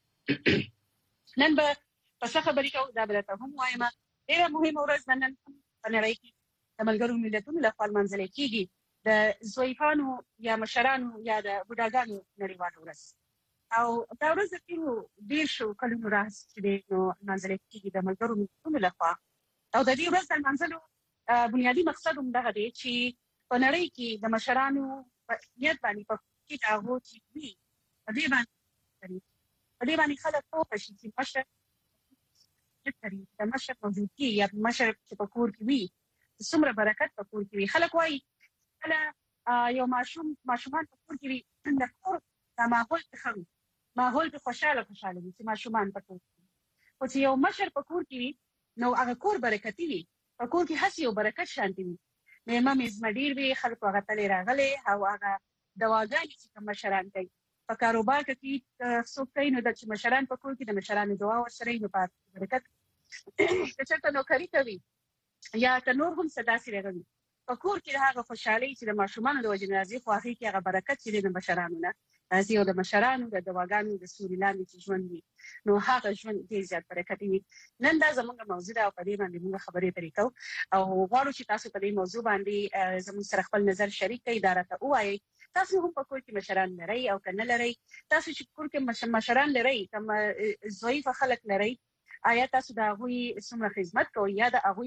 [SPEAKER 2] نن به په څه خبرې کوو دا به درته هم وایم. ډېره مهمه ورځ ده نن په نړۍ کې د ملګرو ملتونو لخوا لمانځل کېږي د ضعیفانو یا مشرانو یا د بوډاګانو نړیواله ورځ. او دا ورځ د تیرو دېرشو کلونو راهیسې چې دی نو لمانځل کېږي د ملګرو ملتونو لخوا. او د دې ورځ د لمانځلو بنیادي مقصد هم دغه دی چې په نړۍ کې د مشرانو په نیت باندې په کې د هغو چې وي په دې باندې په دې باندې خلک پوه شي چې مشر د مشر موجودګي یا مشر چې په کور کې وي څومره برکت په کور کې وي. خلک وایي کله یو ماشوم ماشومان په کور کې وي د کور د ماحول ښه وي، ماحول په خوشاله خوشاله وي چې ماشومان په کور کې. خو چې یو مشر په کور کې وي نو هغه کور برکتي وي، په کور کې هسې یو برکت شانتي وي. مېلمه مېزمه ډېر وي، خلکو هغه تلې راغلې او هغه دواګانې چې کوم مشران کوي په کاروبار کې څوک کوي نو د چې مشران په کور کې د مشرانو دعا ورسره نو په برکت. که چېرته نوکري کوي یا که نور هم څه داسې راغلي په کور کې هغه خوشحالي چې د ماشومانو د وجې نه راځي، خو هغې کې هغه برکت چې دی د مشرانو نه راځي او د مشرانو د دواګانو د سوري لاندې چې ژوند وي نو هغه ژوند ډېر زیات برکتي وي. نن دا زموږ موضوع ده او په دې باندې موږ خبرې پرې کوو او غواړو چې تاسو په دې موضوع باندې زموږ سره خپل نظر شریک کړئ، دا راته ووایئ تاسو هم په کور کې مشران لرئ او که نه لرئ. تاسو چې کور کې مشران لرئ، کوم ضعیفه خلک لرئ، آیا تاسو د هغوی څومره خدمت کوئ یا د هغوی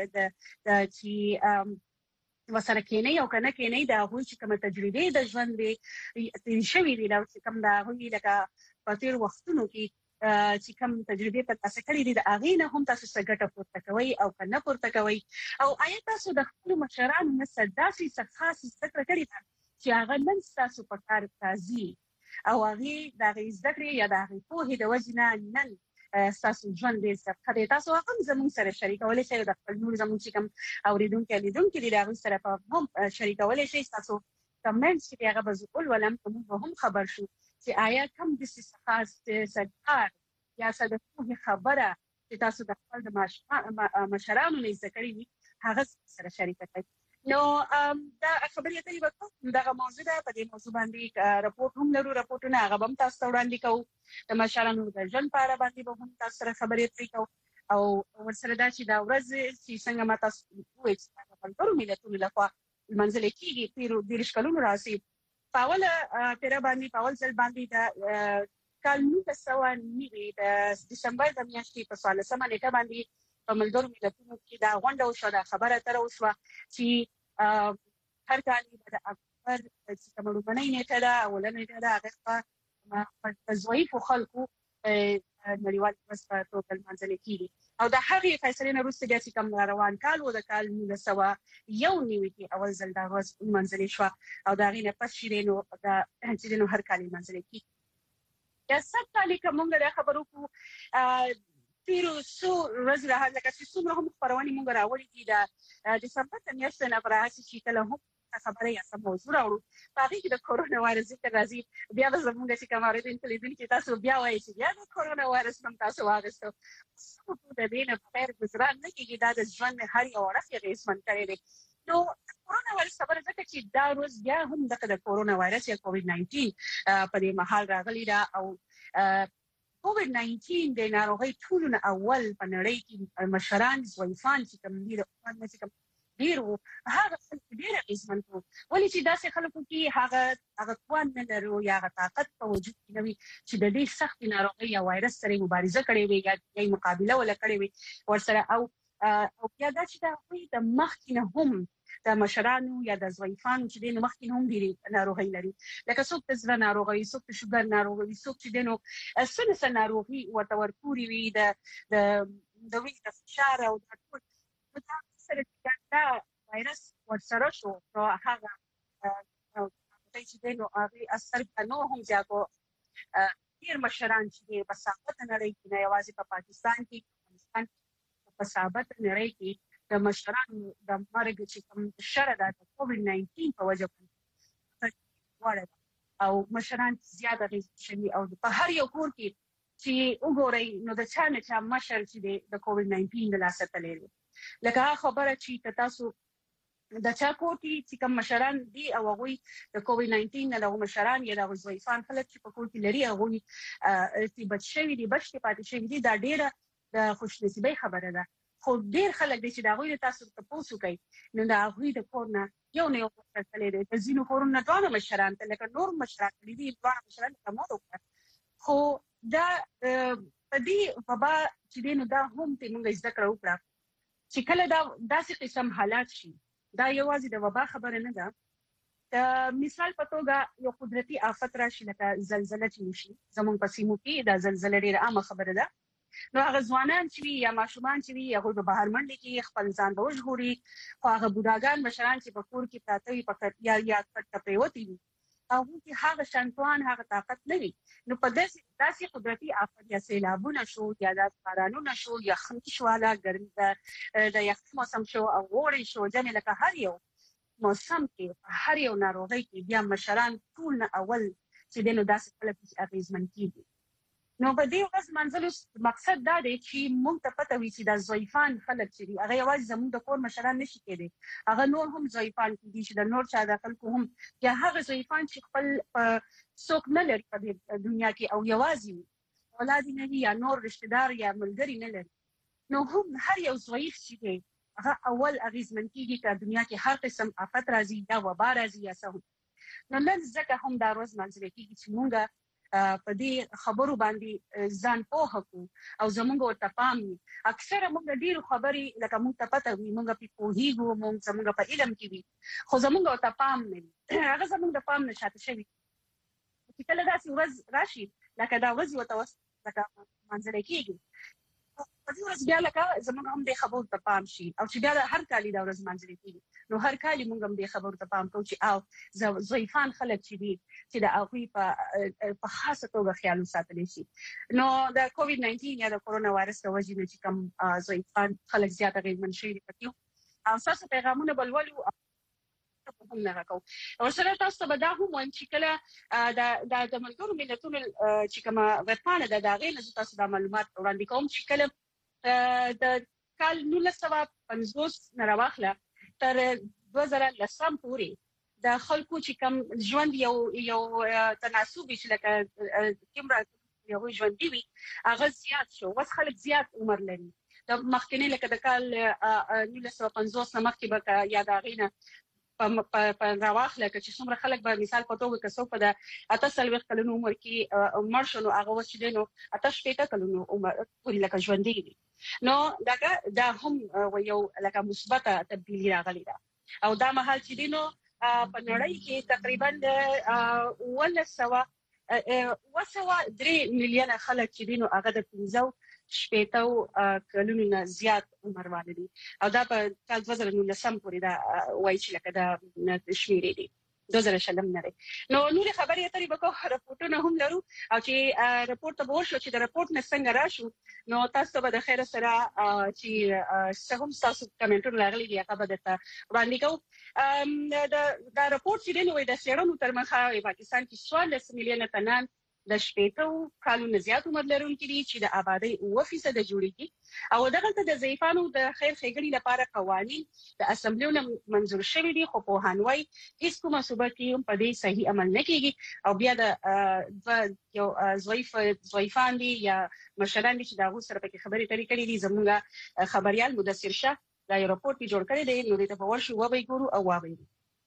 [SPEAKER 2] د چې وسره کېنئ او که نه کېنئ د هغوی چې کومه تجربې د ژوند دی تېرې شوي دي او چې کوم د هغوی لکه په تېرو وختونو کې چې کوم تجربې ترلاسه کړي دي د هغې نه هم تاسو څه ګټه پورته کوئ او که نه پورته کوئ. او آیا تاسو د خپلو مشرانو نه څه داسې څه خاص زده کړه کړې ده چې هغه نن ستاسو په کار راځي او هغې د هغې زده کړې یا د هغې پوهې د وجې نه نن ستاسو ژوند ډېر سخت دی. تاسو هغه هم زموږ سره شریکولی شئ او د خپل نور زموږ چې کوم اورېدونکي لیدونکي دي د هغوی سره هم شریکولی شئ. ستاسو کمنټس چې دی هغه به زه ولولم که موږ به هم خبر شو چې آیا کوم داسې څه خاص څه کار یا څه د پوهې خبره چې تاسو د خپل د مشرانو نه زده کړې وي هغه سره شریکه کړئ. نو دا خبرې اترې به کوو، دغه موضوع ده. په دې موضوع باندې رپورټ هم لرو، رپورټونه هغه به هم تاسو ته وړاندې کوو. د مشرانو د ژوند په اړه باندې به هم تاسو سره خبرې اترې کوو او ورسره دا چې دا ورځ چې څنګه ما تاسو وویل چې د ملګرو ملتونو لخوا لمانځل کېږي تېرو دېرش کلونو راهیسې په اوله پېره باندې په اول ځل باندې د کال نولس سوه نوي د ډسمبر د میاشتې په څوارلسمه نېټه باندې په ملګرو ملتونو کې دا غونډه وشوه، دا خبره اتره وشوه چې هر کال به د پر چې کومه لومړنۍ نیټه ده اولنۍ نیټه ده هغه په ضعیفو خلکو نړیوال ورځ په توګه لمانځل کیږي او د هغې فیصلې نه وروسته بیا چې کوم روان کال و د کال نولس سوه یو نوي کې اول ځل دا ورځ لمانځل شوه او د هغې نه پس چې دی نو دا چې دی نو هر کال لمانځل کیږي. د سږ کال که موږ دا خبرو کوو تیرو څو ورځې راهیسې لکه چې څومره هم خپرونې موږ راوړې دي د ډسمبر د میاشتې نه راهیسې چې کله هم خبره یا سم موضوع راوړو په هغې کې د کورونا وایرس ذکر راځي بیا به زموږ چې کوم اورېدونکي لیدونکي تاسو بیا وایي چې بیا د کورونا وایرس هم تاسو واخیستو د دې نه په خیر ګزران نه کېږي دا د ژوند هر یو اړخ یې اغېزمن کړی دی. نو کورونا وایرس خبره ځکه چې دا روز بیا هم دغه د کورونا وایرس یا کووډ ناینټین په دې مهال راغلی ده او کووډ ناینټین د ناروغۍ ټولو نه اول په نړۍ کې مشران ضعیفان چې کوم دي د عمر نه چې کوم ډېر وو هغه خلک ډېر اغېزمن وو ولې چې داسې خلکو کې هغه هغه توان نه لرو یا هغه طاقت په وجود کې نه وي چې د دې سختې ناروغۍ یا وایرس سره مبارزه کړې وي یا یې مقابله ولا کړې وي ورسره او او بیا دا چې د هغوی د مخکې نه هم د مشرانو یا د ضعیفانو چې دی نو مخکې نه هم ډېرې ناروغۍ لري لکه څوک د زړه ناروغۍ څوک د شوګر ناروغۍ څوک چې دی نو څه نه څه ناروغي ورته ورپورې وي د د وینې د فشار او دا ټول سره چې دا وایرس ورسره شو نو هغه چې دی نو هغې اثر نو هم زیات و ډېر مشران چې دی په ثابته نړۍ کې نه یوازې په پاکستان کې افغانستان کې په ثابته نړۍ کې د مشرانو د مرګ چې کوم شر ده د کووډ ناینټین په وجه باندې او مشران زیات اغېزمن شوي او په هر یو کور کې چې وګورئ نو د چا نه چا مشر چې دی د کووډ ناینټین د لاسه تللی دی لکه هغه خبره چې تاسو د چا کور کې چې کوم مشران دي او هغوی د کووډ ناینټین نه دغه مشران یا دغه ضعیفان خلک چې په کور کې لري هغوی چې بچ شوي دي بچ پاتې شوي دي دا ډېره د خوشنصیبۍ خبره ده خو ډېر خلک دي چې د هغوی تاسو تپوس وکړئ نو د هغوی د کور نه یو نه یو مشر تللی دی د ځینو کورونو نه دواړه مشران ته لکه نور مشران تللي دي دواړه مشران لکه مور وکړه خو دا په دې وبا چې دی نو دا هم ته موږ زده کړه وکړه چې کله دا داسې قسم حالات شي دا یوازې د وبا خبره نه ده د مثال په توګه یو قدرتي آفت راشي لکه زلزله چې وشي زموږ په سیمو کې دا زلزله ډېره عامه خبره ده نو هغه ځوانان چې وي یا ماشومان چې وي هغوی به بهر منډې کې خپل ځان به وژغوري خو هغه بوډاګان مشران چې په کور کې پراته وي په یا یا کټ پرېوتي وي هغوی کې هغه شانتوان هغه طاقت نه وي نو په داسې داسې قدرتي آفت یا سیلابونه شو یا د بارانونه شو یخني شواله ګرمي د یخ موسم شو او اوړی شو جمع لکه هر یو موسم کې هر یو ناروغۍ کې بیا مشران ټول نه اول چې دی نو داسې خلک اغېزمن کېږي نو په دې ورځ منځلو مقصد دا دی چې موږ ته پته وي چې د ضعیفان خلک چې دي هغه یوازې زموږ د کور مشران نشي کېدی هغه نور هم ضعیفان کېدي چې د نور چا د خلکو هم یا هغه ضعیفان چې خپل څوک نه لري په دې دنیا کې او یوازې وي اولاد نه وي یا نور رشته دار یا ملګري نه لري نو هم هر یو ضعیف چې دی هغه اول اغېزمن کېږي چې دنیا کې هر قسم آفت راځي یا وبا راځي یا څه نو نن ځکه هم دا ورځ منځل کېږي چې موږ په دې خبرو باندې ځان پوه کړو او زموږ ورته پام وي اکثره موږ ډېرو خبرې لکه موږ ته پته وي موږ پې پوهېږو موږ زموږ په علم کې وي خو زموږ ورته پام نه وي هغه زموږ د پام نه شاته شوي چې کله داسې ورځ راشي لکه دا ورځ ورته لکه منځلی کېږي په دې ورځ بیا لکه زموږ هم دې خبرو ته پام شي او چې بیا هر کال دا ورځ منځلې کېږي نو هر کال موږ هم دې خبرو ته پام کوو چې او ضعیفان خلک چې دي چې د هغوی په خاصه توګه خیال وساتلی شي نو د کووډ ناینټین یا د کورونا وایرس د وجې نه چې کوم ضعیفان خلک زیات اغېزمن شوي دي پکې او ستاسو پیغامونه به لولو هم نه راکوو ورسره تاسو ته به دا هم وایم چې کله د ملګرو ملتونو چې کومه ویبپاڼه ده د هغې نه زه تاسو دا معلومات وړاندې کوم چې کله د کال نولس سوه پنځوس نه راواخله تر دوه زره لسم پورې د خلکو چې کوم ژوند یو یو تناسب وي چې لکه څومره هغوی ژوندي وي هغه زیات شو اوس خلک زیات عمر لري د مخکینی لکه د کال نولس سوه پنځوس نه مخکې به یا د هغې نه په راواخله که چې څومره خلک به مثال په توګه که څوک په د اته څلوېښت کلونو عمر کې مړ شو نو هغه اوس چې دی نو اته شپېته کلونو عمر پورې لکه ژوندي دي نو دا هم یو لکه مثبته تبدیلي راغلې ده او دا مهال چې دی نو په نړۍ کې تقریبا د ولسوا وسوا درې میلیونه خلک چې دینو هغه د پنځو شپېتو کلونو نه زیات عمر والدي او دا په کال دوه زره نولسم پورې دا وایي چې لکه دا شمیرې دي دوه زره شلم نه نو نور خبرې اترې به کوو راپورټونه هم لرو او چې راپورټ ته ورشو چې د راپورټ نه څنګه راشو نو تاسو به د خیر سره چې څه هم تاسو کمنټونه راغلي دي هغه به درته وړاندې کوو دا راپورټ چې دی نو د څېړنو تر مخه پاکستان کې څوارلس میلیونه تنان د شپېتو کلونو زیات عمر لرونکي دي چې د آبادی اوه فیصد جوړیږي او دغه د ضعیفانو د خیر ښېګڼې لپاره قوانین د اسمبلیونو منظور شوي دي خو پوهانوي هیڅ کومه صوبه کې هم په دې صحیح عمل نه کیږي او بیا د یو ضعیف ضعیفان دي یا مشران دي چې دا غو سره پکې خبرې اترې کړې دي زموږ خبريال مدثر شاه دا یو راپورټ جوړ کړی دی نو دې ته په ورشو وبې ګورو او واوري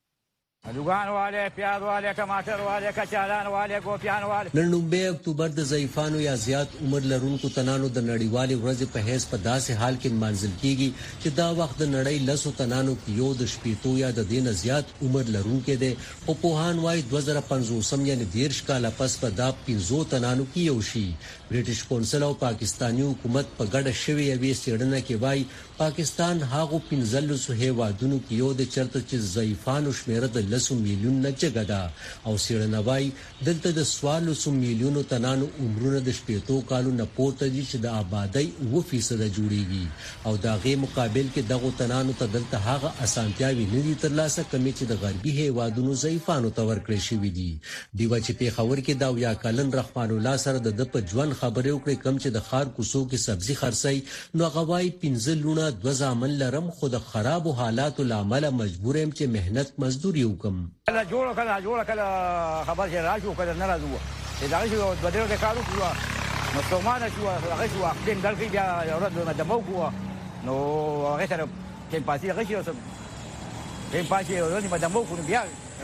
[SPEAKER 3] دوغان والے پیاز والے ټماټر والے کچالان والے ګوپیان والے
[SPEAKER 4] نن نومبه اکتوبر د ضعیفانو یا زیات عمر لرونکو تنانو د نړیوالې ورځې په هیڅ په داسې حال کې منځل کیږي چې دا وخت د نړۍ لسو تنانو کې یو د شپېتو یا د دین زیات عمر لرونکو دي او پوهان وايي دوه زره پنځوسم یعنی دیرش کال پس په دا پنځو تنانو کې یو شي برټش کونسل او پاکستانی حکومت په ګډه شوی یوې څېړنه کې وايي پاکستان هغه پنځلس هیوادونو کې یو د چرته چې ضعیفانو شمېر د لسو میلیون نه جګدا او څېړنه وايي دلته د سوالسو میلیونو تنانو عمرونه د شپېتو کالو نه پورته دي چې د آبادی اوه فیصد جوړیږي او دا غي مقابل کې دغه تنانو ته دلته هغه اسانتیاوي نه دي ترلاسه کمې چې د غربي هیوادونو ضعیفانو ته ورکړې شوې دي دیو چې په خبر کې دا یا کلن رحمان الله سره د په ژوند خبرې وکړي کم چې د خار کوسو کې سبزي خرڅي نو غواي پنځه لونه د ځامن لرم خود خراب حالات العمل مجبور يم چې مهنت مزدوري وکم
[SPEAKER 3] کله جوړ کله جوړ کله خبر چې راځو کله نه راځو دا چې د بدر د کارو کوه نو څومره شو هغه شو خپل دلته بیا ورته د مو کوه نو هغه سره چې پاتې هغه شو چې پاتې ورته د مو کوه بیا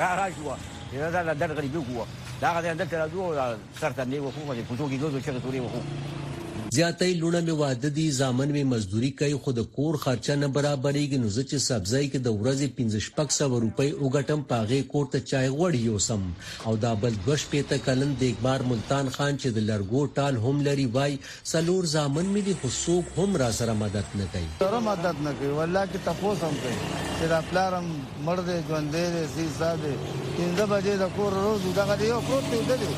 [SPEAKER 3] راځو دا د درغ غریبو کوه دا غته دلته راځو سرته نیو خو په کوټو کې دوه چې توري وخو
[SPEAKER 4] زیاتې لونه می واده دي ځامن می مزدوري کوي خود کور خرچه نه برابرېږي نو چې سبزی کې د ورځې پنځه شپږ سوه روپۍ وګټم پاغه کور ته چای غوړ یوسم او دا بل دوش پېته کلن د اکبار ملتان خان چې د لرګو ټال هم لري وای سلور ځامن می دي خصوص هم را سره مدد نه کوي
[SPEAKER 5] سره مدد نه کوي والله کې تاسو هم کوي چې دا پلارم مرده ژوندې سي ساده پنځه بجې د کور روز دا غړي یو پروت دی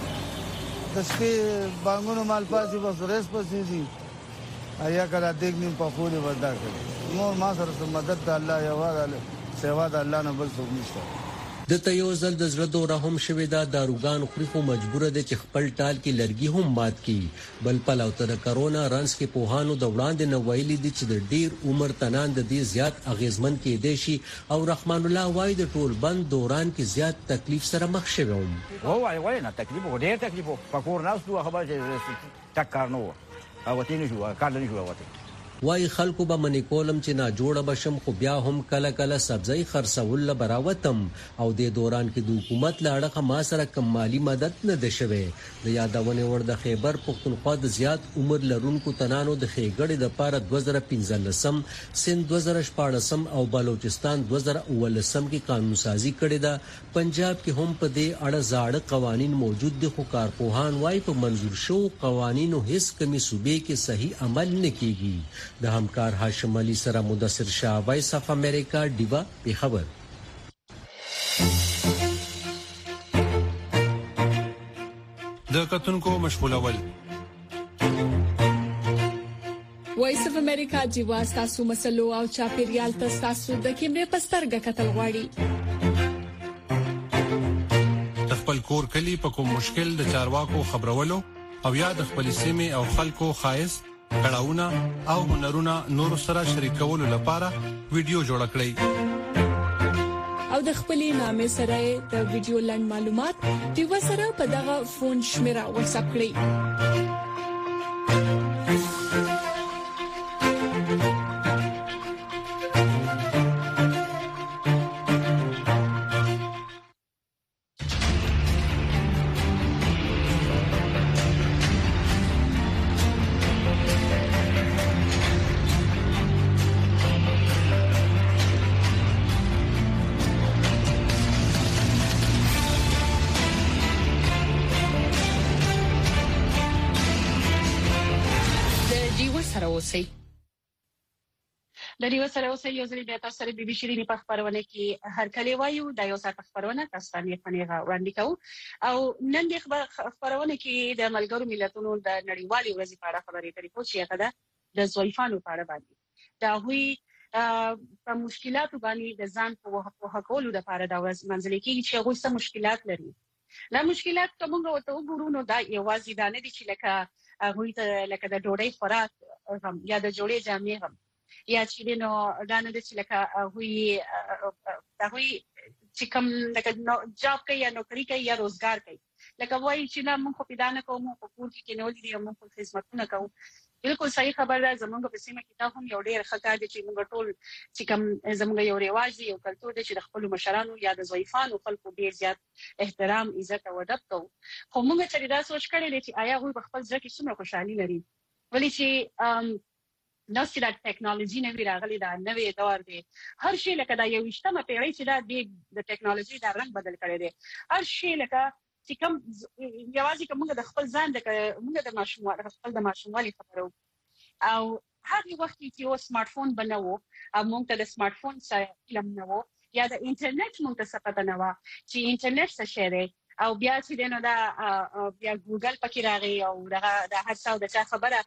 [SPEAKER 5] د شپې بانګونو مال پاسي بس ریس پسې دي ایا کله دیګ نیم په خوري وردا کړي نور ما سره مدد د الله یوازې سیوا د الله نه بل څه نشته
[SPEAKER 4] د تیوزل د زړه دوره هم شوې ده داروګان خوري خو مجبور دي چې خپل ټال کې لرګي هم مات کړي بل پلاو تر کرونا رانس کې پوهانو د وړاندې نو ویلي دي چې د ډیر عمر تنان د دې زیات اغیزمن کې دي شي او رحمان الله وای د ټول بند دوران کې زیات تکلیف سره مخ شوی وم
[SPEAKER 3] او وای وای نه تکلیف ډیر تکلیف پکور ناس دوه خبر چې تک کار نو او تینې شو کار نه شو وته
[SPEAKER 4] وای خلکو به منی کولم چې نا جوړه بشم خو بیا هم کله کله سبزی خرڅول براوتم او د دوران کې د حکومت لاړه ما سره کمالي مدد نه ده شوه د یادونه ور د خیبر پختونخوا د زیات عمر لرونکو تنانو د خېګړې د پاره دوه زره پنځلسم سند دوه زره شپږم او بلوچستان دوه زره اولسم کې قانون سازي کړې ده پنجاب کې هم په دې اړه زاړه قوانين موجود دي خو کارپوهان وای په منزور شو قوانینو هیڅ کمی صوبې کې صحیح عمل نه کیږي د همکار هاشم علي سره مدثر شاه وایس اف امریکا دیوا په خبر
[SPEAKER 6] د کتونکو مشغولول
[SPEAKER 7] وایس اف امریکا دیوا تاسو مسلو او چاپیریال تاسو د کیمرې پسترګه کتل غواړي
[SPEAKER 6] خپل کور کلی په کوم مشکل د چارواکو خبرولو او یا د خپل سیمه او خلکو خایس کړهونه او هنرونه نور سره شریکولو لپاره ویډیو جوړ کړئ
[SPEAKER 7] او د خپلې نامې سره د ویډیو لاند معلومات د وسره په دغه فون شمیره واتساپ کړئ
[SPEAKER 2] اوسئ. د دې سره اوسه یو ځل بیا تاسو سره بي بي شيرینی په خبرونه کې هر کله وایو د یو ساعت خبرونه تاسو ته پنیغه وړاندې کوو او نن د خبرونه کې د ملګرو ملتونو د نړیوالې ورځې په اړه خبرې کوي چې هغه د ضعیفانو په اړه باندې دا وی په مشکلاتو باندې د ځان په حقولو لپاره د ورځ منځلي کې چې هغه څه مشکلات لري. دا مشکلات کومه وته وګورو نو دا یوازې دا نه دي چې لکه هغه ته لکه د ډوډۍ خوراک هم یا د جوړې جامې هم یا چې نو دا نه دي چې لکه هغه دا وی چې کوم لکه جاب کوي یا نوکری کوي یا روزګار کوي لکه وایي چې نه موږ په دانه کوو په کور کې نه ولې موږ خدمتونه کوو. بالکل صحیح خبر ده. زمونږ په سیمه کې دا هم یو ډېر ښه کار دی چې موږ ټول چې کوم زمونږ یو رواج دی یو کلتور دی چې د خپل مشرانو یا د ضعیفانو خلکو ډېر زیات احترام عزت او ادب کوو. خو موږ چې دا سوچ کړی دی چې آیا هغوی په خپل ځکه څومره خوشحالي لري ولې چې نو چې دا ټیکنالوژي نه وی راغلی دا نوې دور دی. هر شی لکه دا یو وشتمه پیړۍ چې دا د ټیکنالوژي دا رنګ بدل کړی دی. هر شی لکه چې کوم یوازې کومه د خپل ځان د موږ د ماشومان د خپل د ماشوموالي خبرو او هغه وخت چې یو سمارټ فون بنو او موږ ته د سمارټ فون سره علم نه وو یا د انټرنیټ موږ ته څه پته نه و چې انټرنیټ څه شی دی او بیا چې نو دا بیا ګوګل پکې راغی او دا د هر څه د چا خبره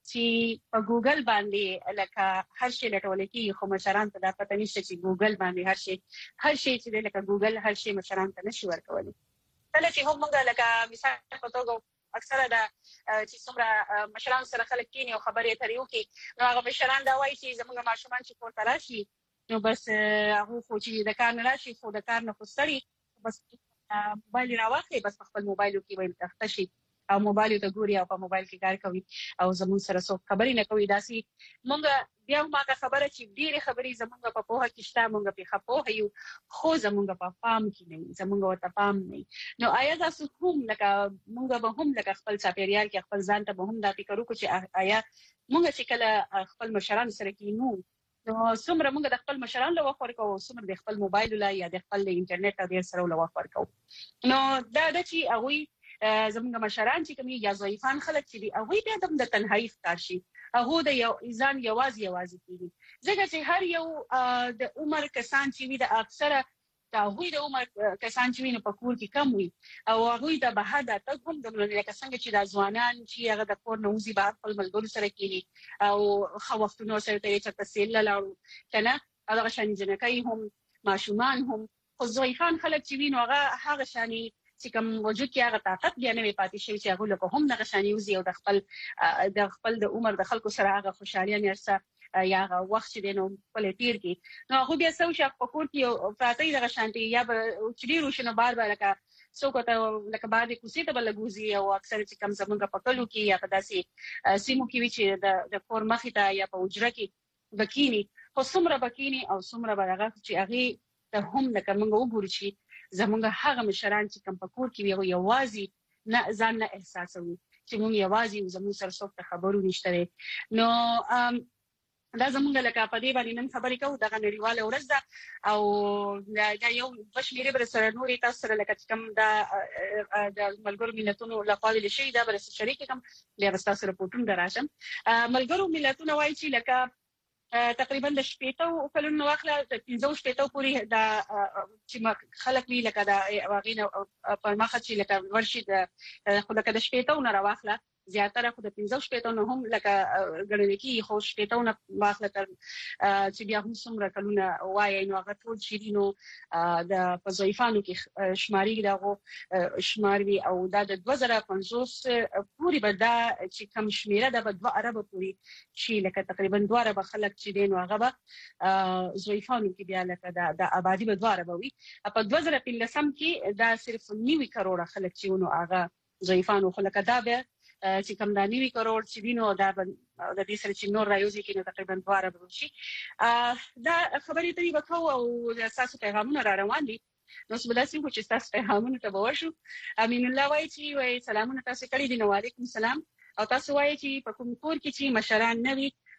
[SPEAKER 2] چې په ګوګل باندې لکه هر شی لټول کې خو مشران ته دا پته نشته چې ګوګل باندې هر شی هر شی چې لکه ګوګل هر شی مشران ته نشي ورکولی. کله چې هم موږ لکه مثال په توګه اکثره دا چې څومره مشران سره خلک کینی او خبرې اترې وکړي نو هغه مشران دا وایي چې زموږ ماشومان چې کور ته راشي نو بس هغه خو چې د کار نه راشي خو د کار نه خو ستړي بس موبایل راواخلي بس په خپل موبایل کې وایي تخته شي او موبایل ته ګوري او په موبایل کې کار کوي او زموږ سره څوک خبرې نه کوي. داسې موږ بیا هم هغه خبره چې ډېرې خبرې زموږ په پوهه کې شته موږ په ښه پوهه یو خو زموږ په پام کې نه زموږ ورته پام نه. نو آیا تاسو هم لکه موږ به هم لکه خپل چاپیریال کې خپل ځان ته به هم دا فکر وکړو چې آیا موږ چې کله خپل مشران سره کینو نو څومره موږ د خپل مشران له وخت ورکو څومره د خپل موبایل له یا د خپل انټرنیټ او د سره له وخت ورکو. نو دا د چې هغه زموږ مشران چې کومي یا ضعیفان خلک چې دی هغه بیا د تنهایی ښکار شي هغه د یو ځان یوازې یوازې کیږي ځکه چې هر یو د عمر کسان چې وي د اکثره دا هغوی د عمر کسان چې وي په کور کې کم وي او هغوی د بهر د تګ هم د لکه څنګه چې د ځوانان چې هغه د کور نه وځي بهر خپل ملګرو سره کینی او ښه وختونه سره تېري چې تسهیل لاړو کنه هغه شان جنکۍ هم ماشومان هم خو ضعیفان خلک چې وي نو هغه هغه شانی چې کوم وجود کې هغه طاقت بیا نه پاتې شي چې هغه له هم نه غشاني وزي او د خپل د خپل د عمر د خلکو سره هغه خوشحالي نرسه یا هغه وخت چې نو په لټیر کې نو هغه بیا سو شي په کور کې پراته د غشانتي یا چې ډیرو شنو بار بار لکه څوک ته لکه باندې کوسي ته بلګوزي او اکثر چې کم زمونږ په کلو کې یا په داسې سیمو کې وی چې د د کور مخې ته یا په وجره کې بکینی خو څومره بکینی او څومره برغه چې هغه ته هم نه کوم وګوري چې زمونږ هغه مشران چې کوم په کور کې وي یوازې نه ځان نه احساسوي چې موږ یوازې زموږ سره څوک خبرو نشته. نو دا زمونږ لکه په دې باندې نن خبرې کوو دغه نړیواله ورځ ده او دا یو بشمیره بر سره نورې تاسو سره لکه کوم دا د ملګرو ملتونو لخوا ویل شوی دا بر سره شریک کوم بیا تاسو سره پورتون دراشم. ملګرو ملتونو وایي چې لکه تقریبا د شپېتو کلونو واخله د پنځو شپېتو پورې دا چې خلک وی لکه دا واغینه په مخه چې لکه ورشي د خو لکه د شپېتو نه راواخله زیاتره خو د پنځو شپېتو نه هم لکه ګڼل کېږي خو شپېتو نه واخله تر چې بیا هم څومره کلونه وایي نو هغه ټول چې نو د په ضعیفانو کې شماري دغه شمار وي او دا د دوه زره پنځوس پورې به دا چې کم شمیره ده به دوه اربه پورې چې لکه تقریبا دوه اربه خلک چې دي نو هغه به ضعیفانو کې بیا لکه د آبادی به دوه اربه وي په دوه زره پنځلسم کې دا صرف نوي کروڑه خلک چې نو هغه ضعیفانو خو لکه دا به چې کوم د نوي کروڑ چې دینو دا د دې سره چې نور رايوزي کې نو تقریبا دواره به شي. دا خبرې ته وکاو او اساسو پیغامونه را روان دي نو څه بلاسي خو چې تاسو پیغامونه ته وښو. امین الله وایي چې وایي سلامونه تاسو کړي دي نو وعلیکم السلام او تاسو وایي چې په کوم کور کې چې مشران نه وي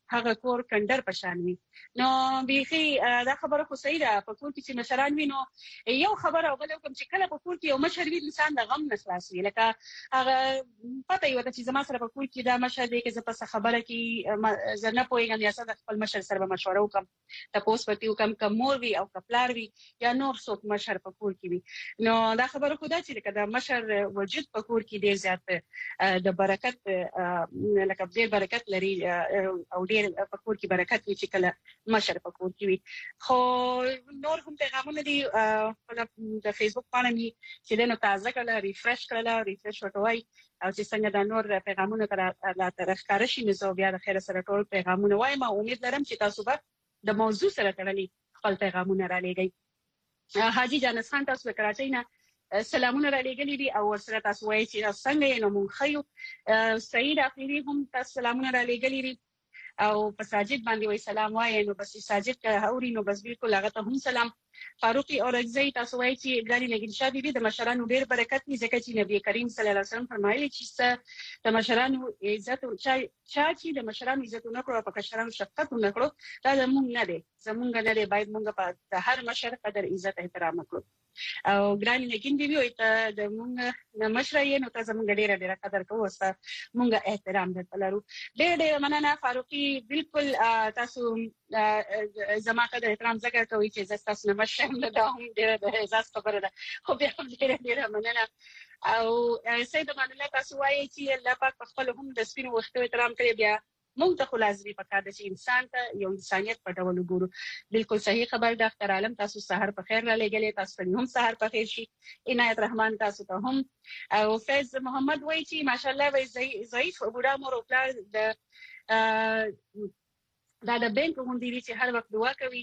[SPEAKER 2] هغه کور کندر پشان وي نو بيخي دا خبره خو صحیح ده په کور کې چې مشران وي نو یو خبره وبل کوم چې کله په کور کې یو مشر وي انسان د غم نه خلاص وي لکه هغه پته یو چې زما سره په کور کې دا مشر دی چې په خبره کې زنه پويګم یا څنګه خپل مشر سره مشوره وکم تاسو پتی وکم کوم مور وي او کپلار وي یا نور څوک مشر په کور کې وي نو دا خبره خو دا چې لکه دا مشر وجود په کور کې ډیر زیات د برکت لکه ډیر برکت لري او ډیر په کور کې برکت وي چې کله مشر په کور کې وي خو نور هم پیغامونه دي د فیسبوک باندې می چې نو تازه کړه ریفرش کړه ریفرش وټوي او چې څنګه د نور پیغامونه تر لا تر ښکار شي نو زه بیا د خیر سره ټول پیغامونه وایم او امید لرم چې تاسو به د موضوع سره تړلي خپل پیغامونه را لېږئ حاجی جانس خان تاسو کراچۍ نه سلامونه را لېږلي دي او ورسره تاسو وایي چې څنګه یې نو مونږ خیو سعید اخیری هم تاسو سلامونه را لېږلي دي او په ساجد باندې وای سلام وای نو بس ساجد که هوري نو بس بالکل هغه ته هم سلام فاروقي اورګزی تاسو وای چې ګانی لګین شابي دي د مشرانو ډیر برکت دي ځکه چې نبی کریم صلی الله علیه وسلم فرمایلی چې د مشرانو عزت او چا چې د مشرانو عزت نه کړو په کشرانو شفقت نه کړو دا زمونږ نه دي زمونږ نه دي باید مونږ په هر مشر قدر عزت احترام وکړو او ګانی لګین دی وي ته د مونږ د مشرای نو ته زمونږ ډیر ډیر قدر کوو وسه مونږ احترام درلرو ډیر ډیر مننه فاروقي بالکل تاسو زما قدر احترام زګر کوي چې تاسو نه مشم نه دا هم ډیر د احساس خبره ده خو بیا هم ډیر ډیر مننه او سید مننه تاسو وایي چې الله پاک په خپل هم د سپینو وختو احترام کوي بیا موږ ته خلاصوي پکار د انسان ته یو انسانيت په ډول وګورو بالکل صحیح خبر ده اختر عالم تاسو سحر په خیر را لګلې تاسو هم سحر په خیر شي عنایت رحمان تاسو ته هم او فیض محمد وایي چې ماشاءالله وای ضعیف بوډا مور او پلار د دا د بانک غونډې چې هر وخت دعا کوي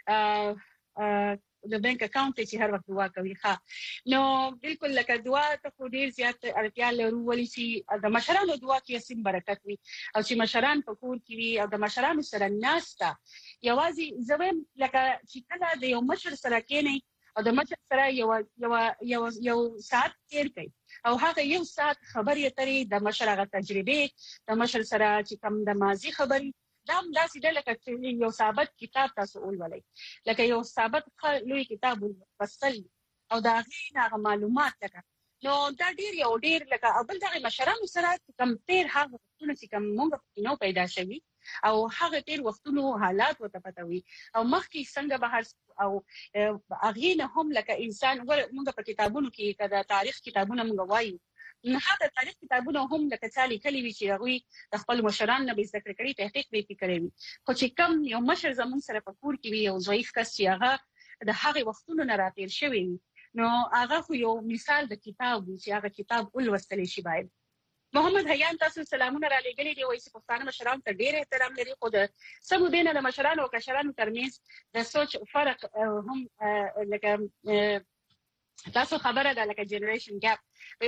[SPEAKER 2] د بانک اکاونټ چې هر وخت دعا کوي ښه نو بالکل لکه دعا ته خو ډیر زیات اړتیا لرو ولې چې د مشرانو دعا کې سیم برکت وي او چې مشران په کور کې وي او د مشرانو سره ناستا یوازې زویم لکه چې کله د یو مشر سره کېنی او د مشر سره یو یو یو یو ساعت تیر کوي او هغه یو ساعت خبرې اترې د مشر هغه تجربه د مشر سره چې کم د ماضي خبرې دا هم داسې ده لکه چې یو ثابت کتاب تاسو ولولئ لکه یو ثابت لوی کتاب ولوستل او دا هغه معلومات لکه نو دا ډیر یو ډیر لکه اول دغه مشرانو سره کم تیر هغه وختونه چې کم موږ نو پیدا شوي او هغه تیر وختونو حالات وته پتوي او مخکې څنګه بهر او هغه نه هم لکه انسان موږ په کتابونو کې کدا تاریخ کتابونه موږ وایو نه هغه تاریخ کتابونه هم لکه چالي کلی وی چې هغه د خپل مشران نه به ذکر کړي تحقیق به کړی وي خو چې کم یو مشر زمون سره په کور کې وي یو ضعیف کس چې هغه د هغه وختونو نه راتیر شوی نو هغه خو یو مثال د کتاب وي چې هغه کتاب ولوستل شي باید محمد حیان تاسو سلامونه را لګلې دی وایي چې پښتانه مشران ته ډېر احترام لري خو د سمو بین د مشرانو او کشرانو ترمنځ د سوچ فرق هم لکه تاسو خبره ده لکه جنریشن ګاپ په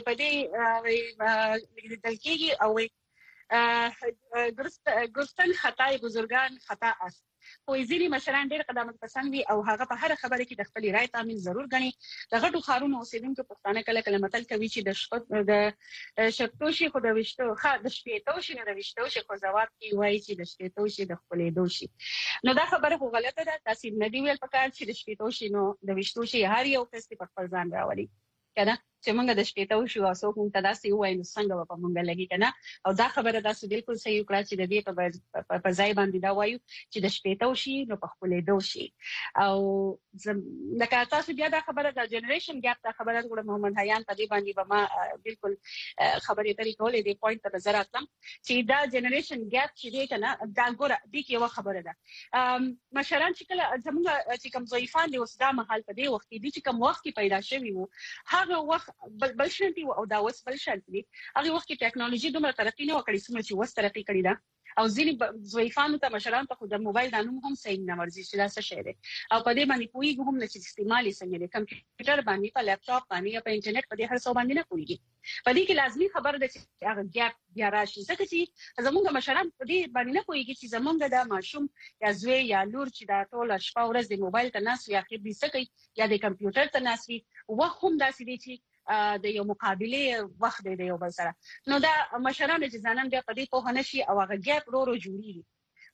[SPEAKER 2] دې دل کېږي او ګرستن خطای بزرگان خطا است خو ځینې مشران ډېر قدامت پسند وي او هغه په هر خبره کې د خپل رائے تامین ضرور غني د غټو خارونو اوسیدونکو پښتانه کله کله متل کوي چې د شپه د شپتوشي خو د وشتو خا د شپېتوشي نه د وشتوشي خو ځواب کوي وایي چې د شپېتوشي د خپلې دوشي نو دا خبره خو غلطه ده تاسو نه دی ویل پکار چې د شپېتوشي نو د وشتوشي هر یو کس په خپل ځان راوړي کنه چې موږ د شپېتوشي واسو کوم تداسي وای نو څنګه په موږ لګي کنه او دا خبره تاسو بالکل صحیح وکړه چې د دې په ځای باندې دا وایو چې د شپېتوشي نو په خپلې دوشي او لکه تاسو بیا دا خبره د جنریشن ګاپ دا خبره د محمد حیان په دې باندې به ما بالکل خبرې ترې کولې د پوینټ ته نظر اتم چې دا جنریشن ګاپ چې دی کنه دا ګوره د کې یو خبره ده مشران چې کله زموږ چې کوم ضعیفان دي اوس دا محل په دې وخت کې دي چې کوم وخت کې پیدا شوی وو هغه وخت بل بل شانتي او دا وس بل شانتي هغه وخت کې ټیکنالوژي دومره ترقی نه وکړي څومره چې وس ترقی کړي ده او ځینې ضعیفانو ته مشران ته خو د موبایل د نوم هم صحیح نه ورزي چې دا څه شی دی او په دې باندې پوهیږي هم نه چې استعمال یې څنګه دی کمپیوټر باندې په لپټاپ باندې یا په انټرنیټ په دې هر څه باندې نه پوهیږي په دې کې لازمي خبر ده چې هغه ګاپ بیا راشي ځکه چې زمونږ مشران په دې باندې نه پوهیږي چې زمونږ د ماشوم یا زوی یا لور چې دا ټول شپه ورځ د موبایل ته ناس یا خې دې سکي یا د کمپیوټر ته ناس وي وخت هم داسې دی چې د یو مقابله وخت دی یو بل سره نو دا مشران چې ځانن بیا په دې په هنشي او هغه ګاپ ورو ورو جوړیږي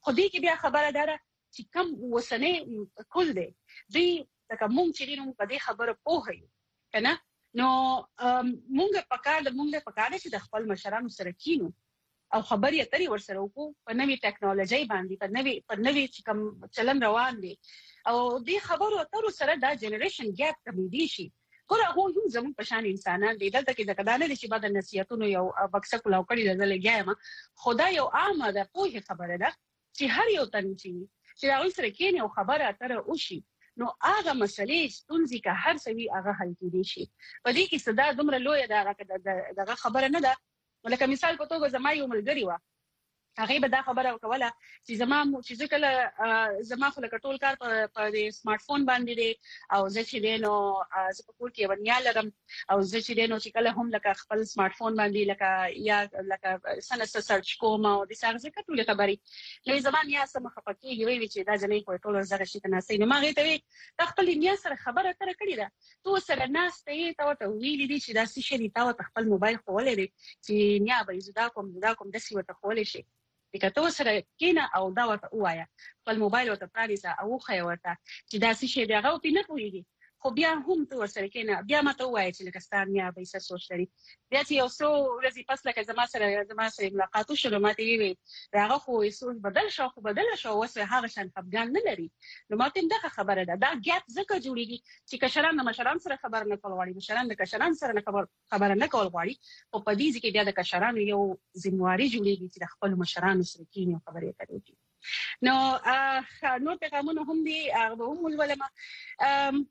[SPEAKER 2] خو دې کې بیا خبره ده چې کم وسنه کول دی دوی لکه مونږ چې نو په دې خبره پوهه یو کنه نو مونږ په کار د مونږ په کار چې د خپل مشرانو سره کینو او خبرې اترې ورسره وکړو په نوې ټیکنالوژي باندې په نوې په نوې چې کوم چلن روان دي او دې خبرو اترو سره دا جنریشن ګیپ کمیدي شي ګوره هو یو زموږ په شان انسانان دي دلته کې د کدانې چې بعد نصیحتونو یو بکسه کولاو کړی د لګیایم خدای یو عامه ده په خبره ده چې هر یو تن چې هغه سره کېنه او خبره اتره وشي نو هغه مسلې ستونزې که هر څوی هغه حل کېدي شي په دې کې صدا دومره لوی ده دغه خبره نه ده ولکه مثال په توګه زما یو ملګری و هغه به دا خبره وکوله چې زما چې ځکه زما خو لکه ټول کار په سمارټ فون باندې دی او زه چې دینو زه په کور کې ونیا لرم او زه چې دینو چې کله هم لکه خپل سمارټ فون باندې لکه یا لکه سنس سرچ کوم او د څنګه څه ټول خبري نو زما یا سم خپکیږي وی چې دا ځنې په ټول زغه شي کنه سي نو ما غي ته وی خپل میا سره خبره تر کړی دا تو سره ناس ته ته ته ویل دي چې دا څه شي تا ته خپل موبایل خولې دي چې نیا به زدا کوم زدا کوم د سی وته خولې شي دغه تو سره کینه او دا ورته وایا خپل موبایل ورته پرانیزه او خو ورته چې دا څه شي دغه په نه پوهیږي خو بیا هم تو سره کینه بیا ماته وایي چې لکستان یا به څه سوچ لري بیا چې یو څو ورځې پس لکه زما سره زما سره ملاقات شو ماته وی راغه خو سوچ بدل شو خو بدل شو وسه هغه شان خپګان نه لري نو ماته دغه خبره ده دا ګیپ ځکه جوړیږي چې کشران نه مشران سره خبر نه کول غواړي مشران د کشران سره نه خبر خبر نه کول غواړي او په دې کې بیا د کشرانو یو ذمہواری جوړیږي چې د خپل مشرانو سره کینه خبرې کوي نو نو پیغامونه هم دي هغه هم ولما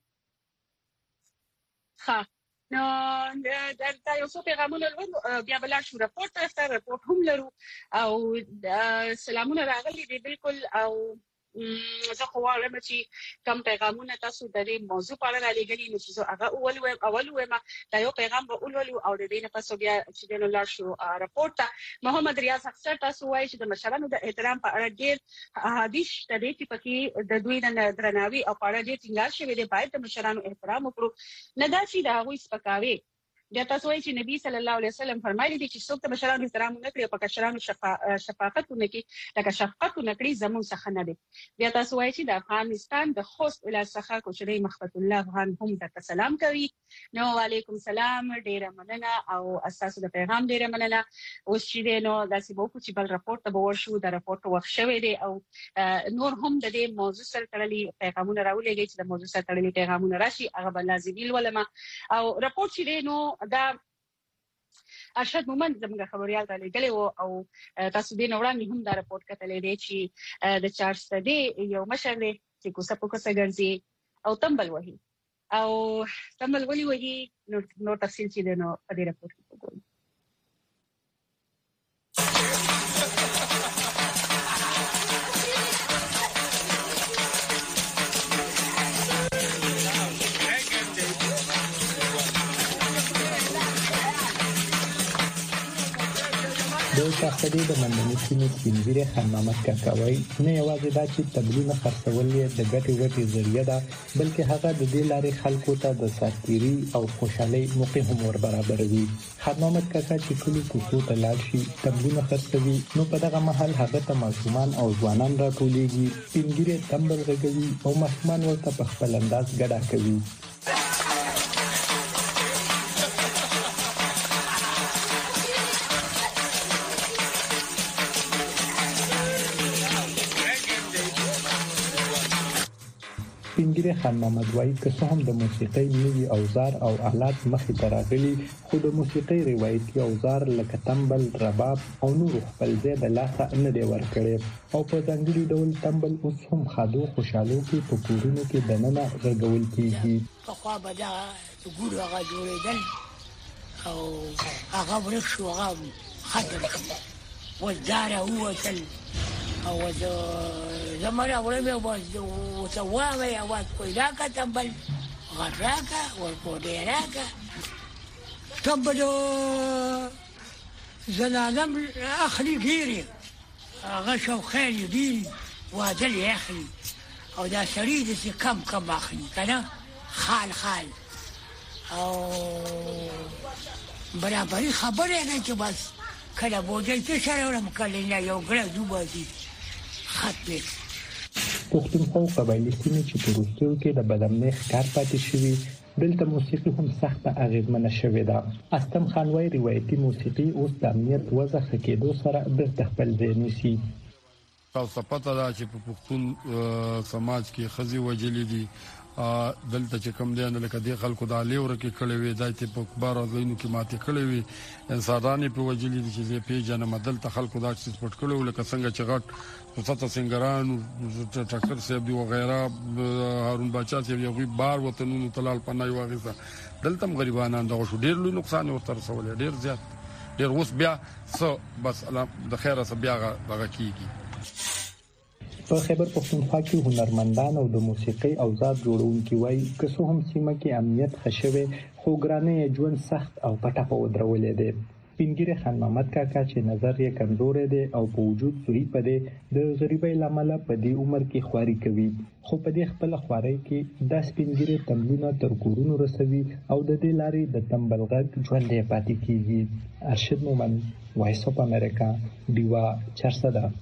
[SPEAKER 2] ها نو دا یو څه پیغامونه لرو بیا بل شو راپورټ تاسو راپورټ هم لرو او سلامونه راغلي دي بالکل او زه خو وایم چې کوم پیغامونه تاسو د دې موضوع په اړه لګري نو چې هغه اول و اول و ما دا یو پیغام به اول او د دې نه پس بیا چې د نو شو راپورټ محمد ریاض اکثر تاسو وایي چې د مشرانو د احترام په اړه ډېر احادیث د دې چې پکې د دوی د درناوي او په اړه ډېر ټینګار شوی دی باید د مشرانو احترام وکړو نه دا چې دا غوي سپکاوي بیا تاسو وایي چې نبی صلی الله علیه وسلم فرمایلی دي چې څوک د مشرانو احترام نه کوي په کشرانو شفقت نه کوي لکه شفقت نه کوي زمون څخه نه دي بیا تاسو وایي چې د افغانستان د خوست ولایت څخه کوچري مخبت الله افغان هم د سلام کوي نو وعلیکم سلام ډیره مننه او اساسو د پیغام ډیره مننه اوس چې نو داسې بو چې بل راپورټ ته ورشو د راپورټ وخت شوی دی او نور هم د دې موضوع سره تړلي پیغامونه راولېږي چې د موضوع سره تړلي پیغامونه راشي هغه بل لازمي ولما او راپورټ چې نو دا ارشد مومند زموږ خبريال ته لګلې او تاسو دې نوړاندې هم دا راپورټ کتلې دی چې د چارج ستدي یو مشر دی چې کوڅه په کوڅه ګرځي او تمبل وهي او تمبل ولي وهي نو نو تفصیل چې نو په دې راپورټ کې وګورئ
[SPEAKER 8] د شاهدې د منځنۍ سیمې سپینځيري خان محمد کاکاوي نه یوازې دا چې تبلیغ خرڅول یې د ګټې وټې ذریعہ ده بلکې هغه د دې لارې خلکو ته د ساتيري او خوشحالي موقع هم ور برابروي خان محمد کاکا چې کلی کوڅو ته لاړ شي تبلیغ خرڅوي نو په دغه محل هغه ته ماشومان او ځوانان راټولېږي سپینځيري تمبل غږوي او ماشومان ورته په خپل انداز ګډا کوي سپینګری خان محمد وایي که څه هم د موسیقۍ نوي اوزار او آلات مخې ته راغلي خو د موسیقۍ روایتي اوزار لکه تمبل رباب او نور خپل ځای د لاسه نه دی ورکړی او په ځانګړي ډول تمبل اوس هم خادو خوشحالو کې په کورونو کې دننه غږول کېږي
[SPEAKER 9] پخوا به دا د ګورو هغه جوړېدل او هغه ورک شو هغه ختم شو وزداره ووتل او زه زمانه ورمې ورته وایم اواز کوي راکه تمبل غږ راکه ورکوډۍ راکه تمبل زنانم اخلي ډېرې هغه شوقیان یې ډېرې وادل یې اخلي او دا سړي داسې کم کم اخلي که نه خال خال او برابري خبره نه چې بس کله بوجۍ ته سره وړم کله نه یو ګړز وباسي خط دی.
[SPEAKER 8] پښتونخوا قبایلي سیمې چې په وروستیو کې د بدامنۍ ښکار پاتې شوي دلته موسیقي هم سخته اغیزمنه شوې ده. استم خان وايي روایتي موسیقي اوس د امنیت وضع ښه کېدو سره بیرته خپل ځای نیسي.
[SPEAKER 10] تاسو پته ده چې په پښتون سماج کې ښځې وژلې دي، دلته چې کوم دی لکه د خلکو د لیور کې کړي وي دایته په کبار ځینو کې ماته کړي وي انسانانه په وجلې دي چې په جنم دلته خلکو دا چې سپورت کړي لکه څنګه چې غټ فتح سنگران ټاکر صاحب دی وغیرہ هارون باچا صاحب یو بار وطنونو تلال پنای واغسه دلته غریبانان دغه شو ډیر لوی نقصان ورته رسول ډیر زیات ډیر اوس بیا سو بس د خیره سره بیا غږ کیږي.
[SPEAKER 8] په خیبر پښتونخوا کې هنرمندان او د موسیقي اوزار جوړونکي وایي که څه هم سیمه کې امنیت خښوي خو ګرانه ژوند سخت او پټه په ودرولې دي. پینګری خان محمد کاکا چې نظر یې کمزور دی او په وجود سوري پدې د غریبۍ لامل په دې عمر کې خواري کوي، خو په دې خپل خواري کې د سپینګری تملونه تر کورونو رسوي او د دې لارې د تمبلغږ ژوند یې پاتې کیږي. ارشد مومن، وایس اف امریکا، دیوا چرسده.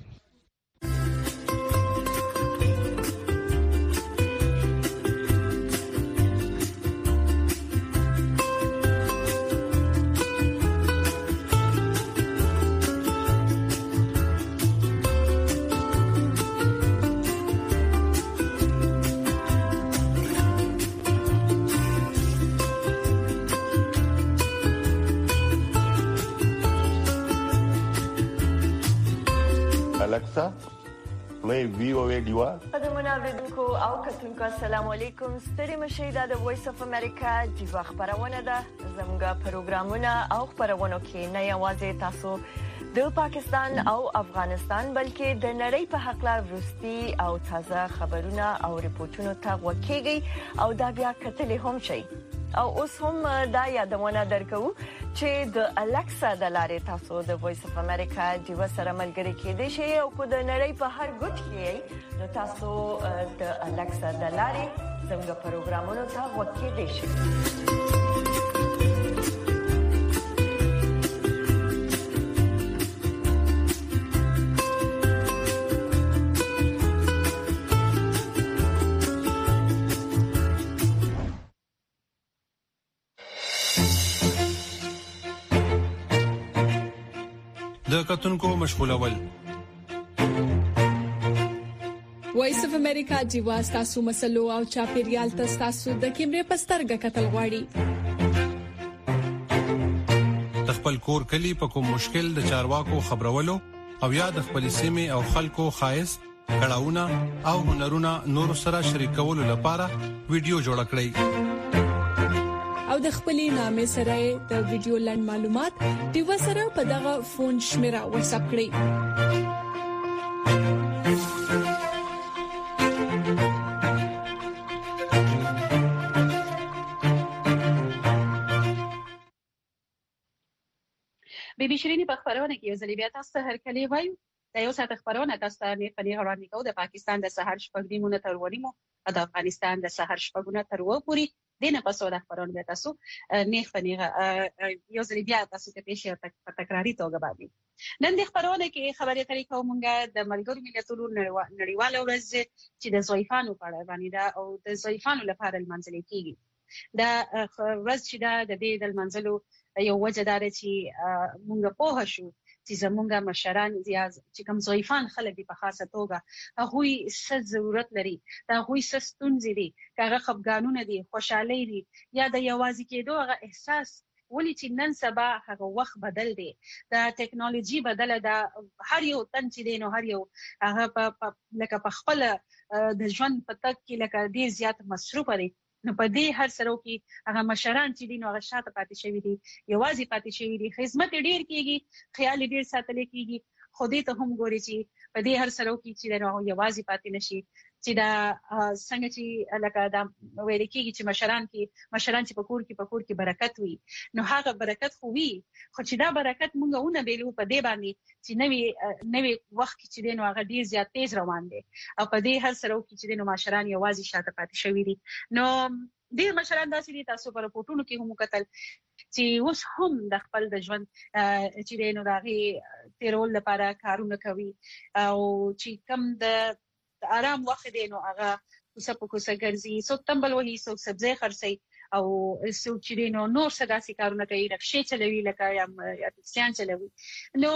[SPEAKER 11] الکسا مې وی او وی دیوا
[SPEAKER 12] قدمونه اوریدونکو او کتونکو السلام علیکم. ستړي مشئ د وایس اف امریکا دیوا خبرونه ده. زموږ پروګرامونه او خبرونه کې نه یوازې تاسو د پاکستان او افغانستان بلکې د نړۍ په حق لا ورستي او تازه خبرونه او ریپورتونه ته وکیږي او دا بیا کتلې هم شي. او اوس هم دا یادونه درکو چې د الکسا د لارې تاسو د وایس اف امریکا دیوا سره ملګری کېدئ شئ او کو د نړۍ په هر ګوټ کې نو تاسو د الکسا د لارې زموږ پروګرامونو ته وکیدئ شئ.
[SPEAKER 6] د کتونکو مشغولول
[SPEAKER 7] وایس اف امریکا دیوا تاسو مسلو او چاپیریال تاسو د کیمرې پسترګه کتل غواړي.
[SPEAKER 6] د خپل کور کلی په کوم مشکل د چارواکو خبرولو او یا د خپل سیمه او خلکو خایس کړهونه او هنرونه نور سره شریکولو لپاره ویډیو جوړ کړئ
[SPEAKER 7] او د خپلې نامې سره د ویډیو لاند معلومات دیوا سره په دغه فون شمیره واتس اپ کړئ.
[SPEAKER 2] بیبي شيرینی په خبرونه کې یو ځل بیا تاسو ته هرکلی وایو. دا یو ساعت خبرونه تاسو ته نه پني وړاندې کوو د پاکستان د سحر شپږ نیمونه تر ونیمو او د افغانستان د سحر شپږونه تر و پوري دینه په سودا خبرونه به تاسو نه پني یو ځل بیا تاسو ته پېښه په تکراری توګه باندې نن د خبرونه کې خبرې اترې کوو مونږه د ملګرو ملتونو نړیواله ورځ چې د ضعیفانو په اړه باندې دا او د ضعیفانو لپاره منځلې کیږي. دا ورځ چې دا د دې د منځلو یو وجه دار چې مونږ په هشو چې زمونږ مشران چې کوم ضعیفان خلک دي په خاصه توګه هغه څه ضرورت لري دا هغه څه ستونزې دي هغه خفګانونه دي خوشحالي دي یا د یوازې کېدو هغه احساس ولې چې نن سبا هغه وخت بدل دی دا ټیکنالوژي بدله ده هر یو تن چې دی نو هر یو هغه په لکه په خپل د ژوند په تک کې لکه ډیر زیات مصروف دي نو په دې هر سره کې هغه مشران چې دین هغه شاته پاتې شوی دي یوازې پاتې شوی دي خدمت ډیر کیږي خیال ډیر ساتل کیږي خو دې ته هم ګوري چې په دې هر سره کې چې نو یوازې پاتې نشي چې دا څنګه چې لکه دا ویل کیږي چې مشران کې مشران چې په کور کې په کور کې برکت وي نو هغه برکت خو وي خو چې دا برکت مونږ ونه بیلو په دې باندې چې نوې نوې وخت چې دین هغه ډیر زیات تیز روان دي او په دې هر سره کې چې دین مشران یوازې شاته پاتې شوی دي نو ډیر مشران داسې دي تاسو په راپورټونو کې هم کتل چې اوس هم د خپل د ژوند چې دین راغي تیرول لپاره کارونه کوي او چې کم د آرام وخت دی نو هغه کوڅه په کوڅه ګرځي، څوک تمبل وهي، څوک سبزی خرڅي او څوک چې نو نور څه داسې کارونه کوي، رکشې چلوي لکه یا ټکسیان چلوي. نو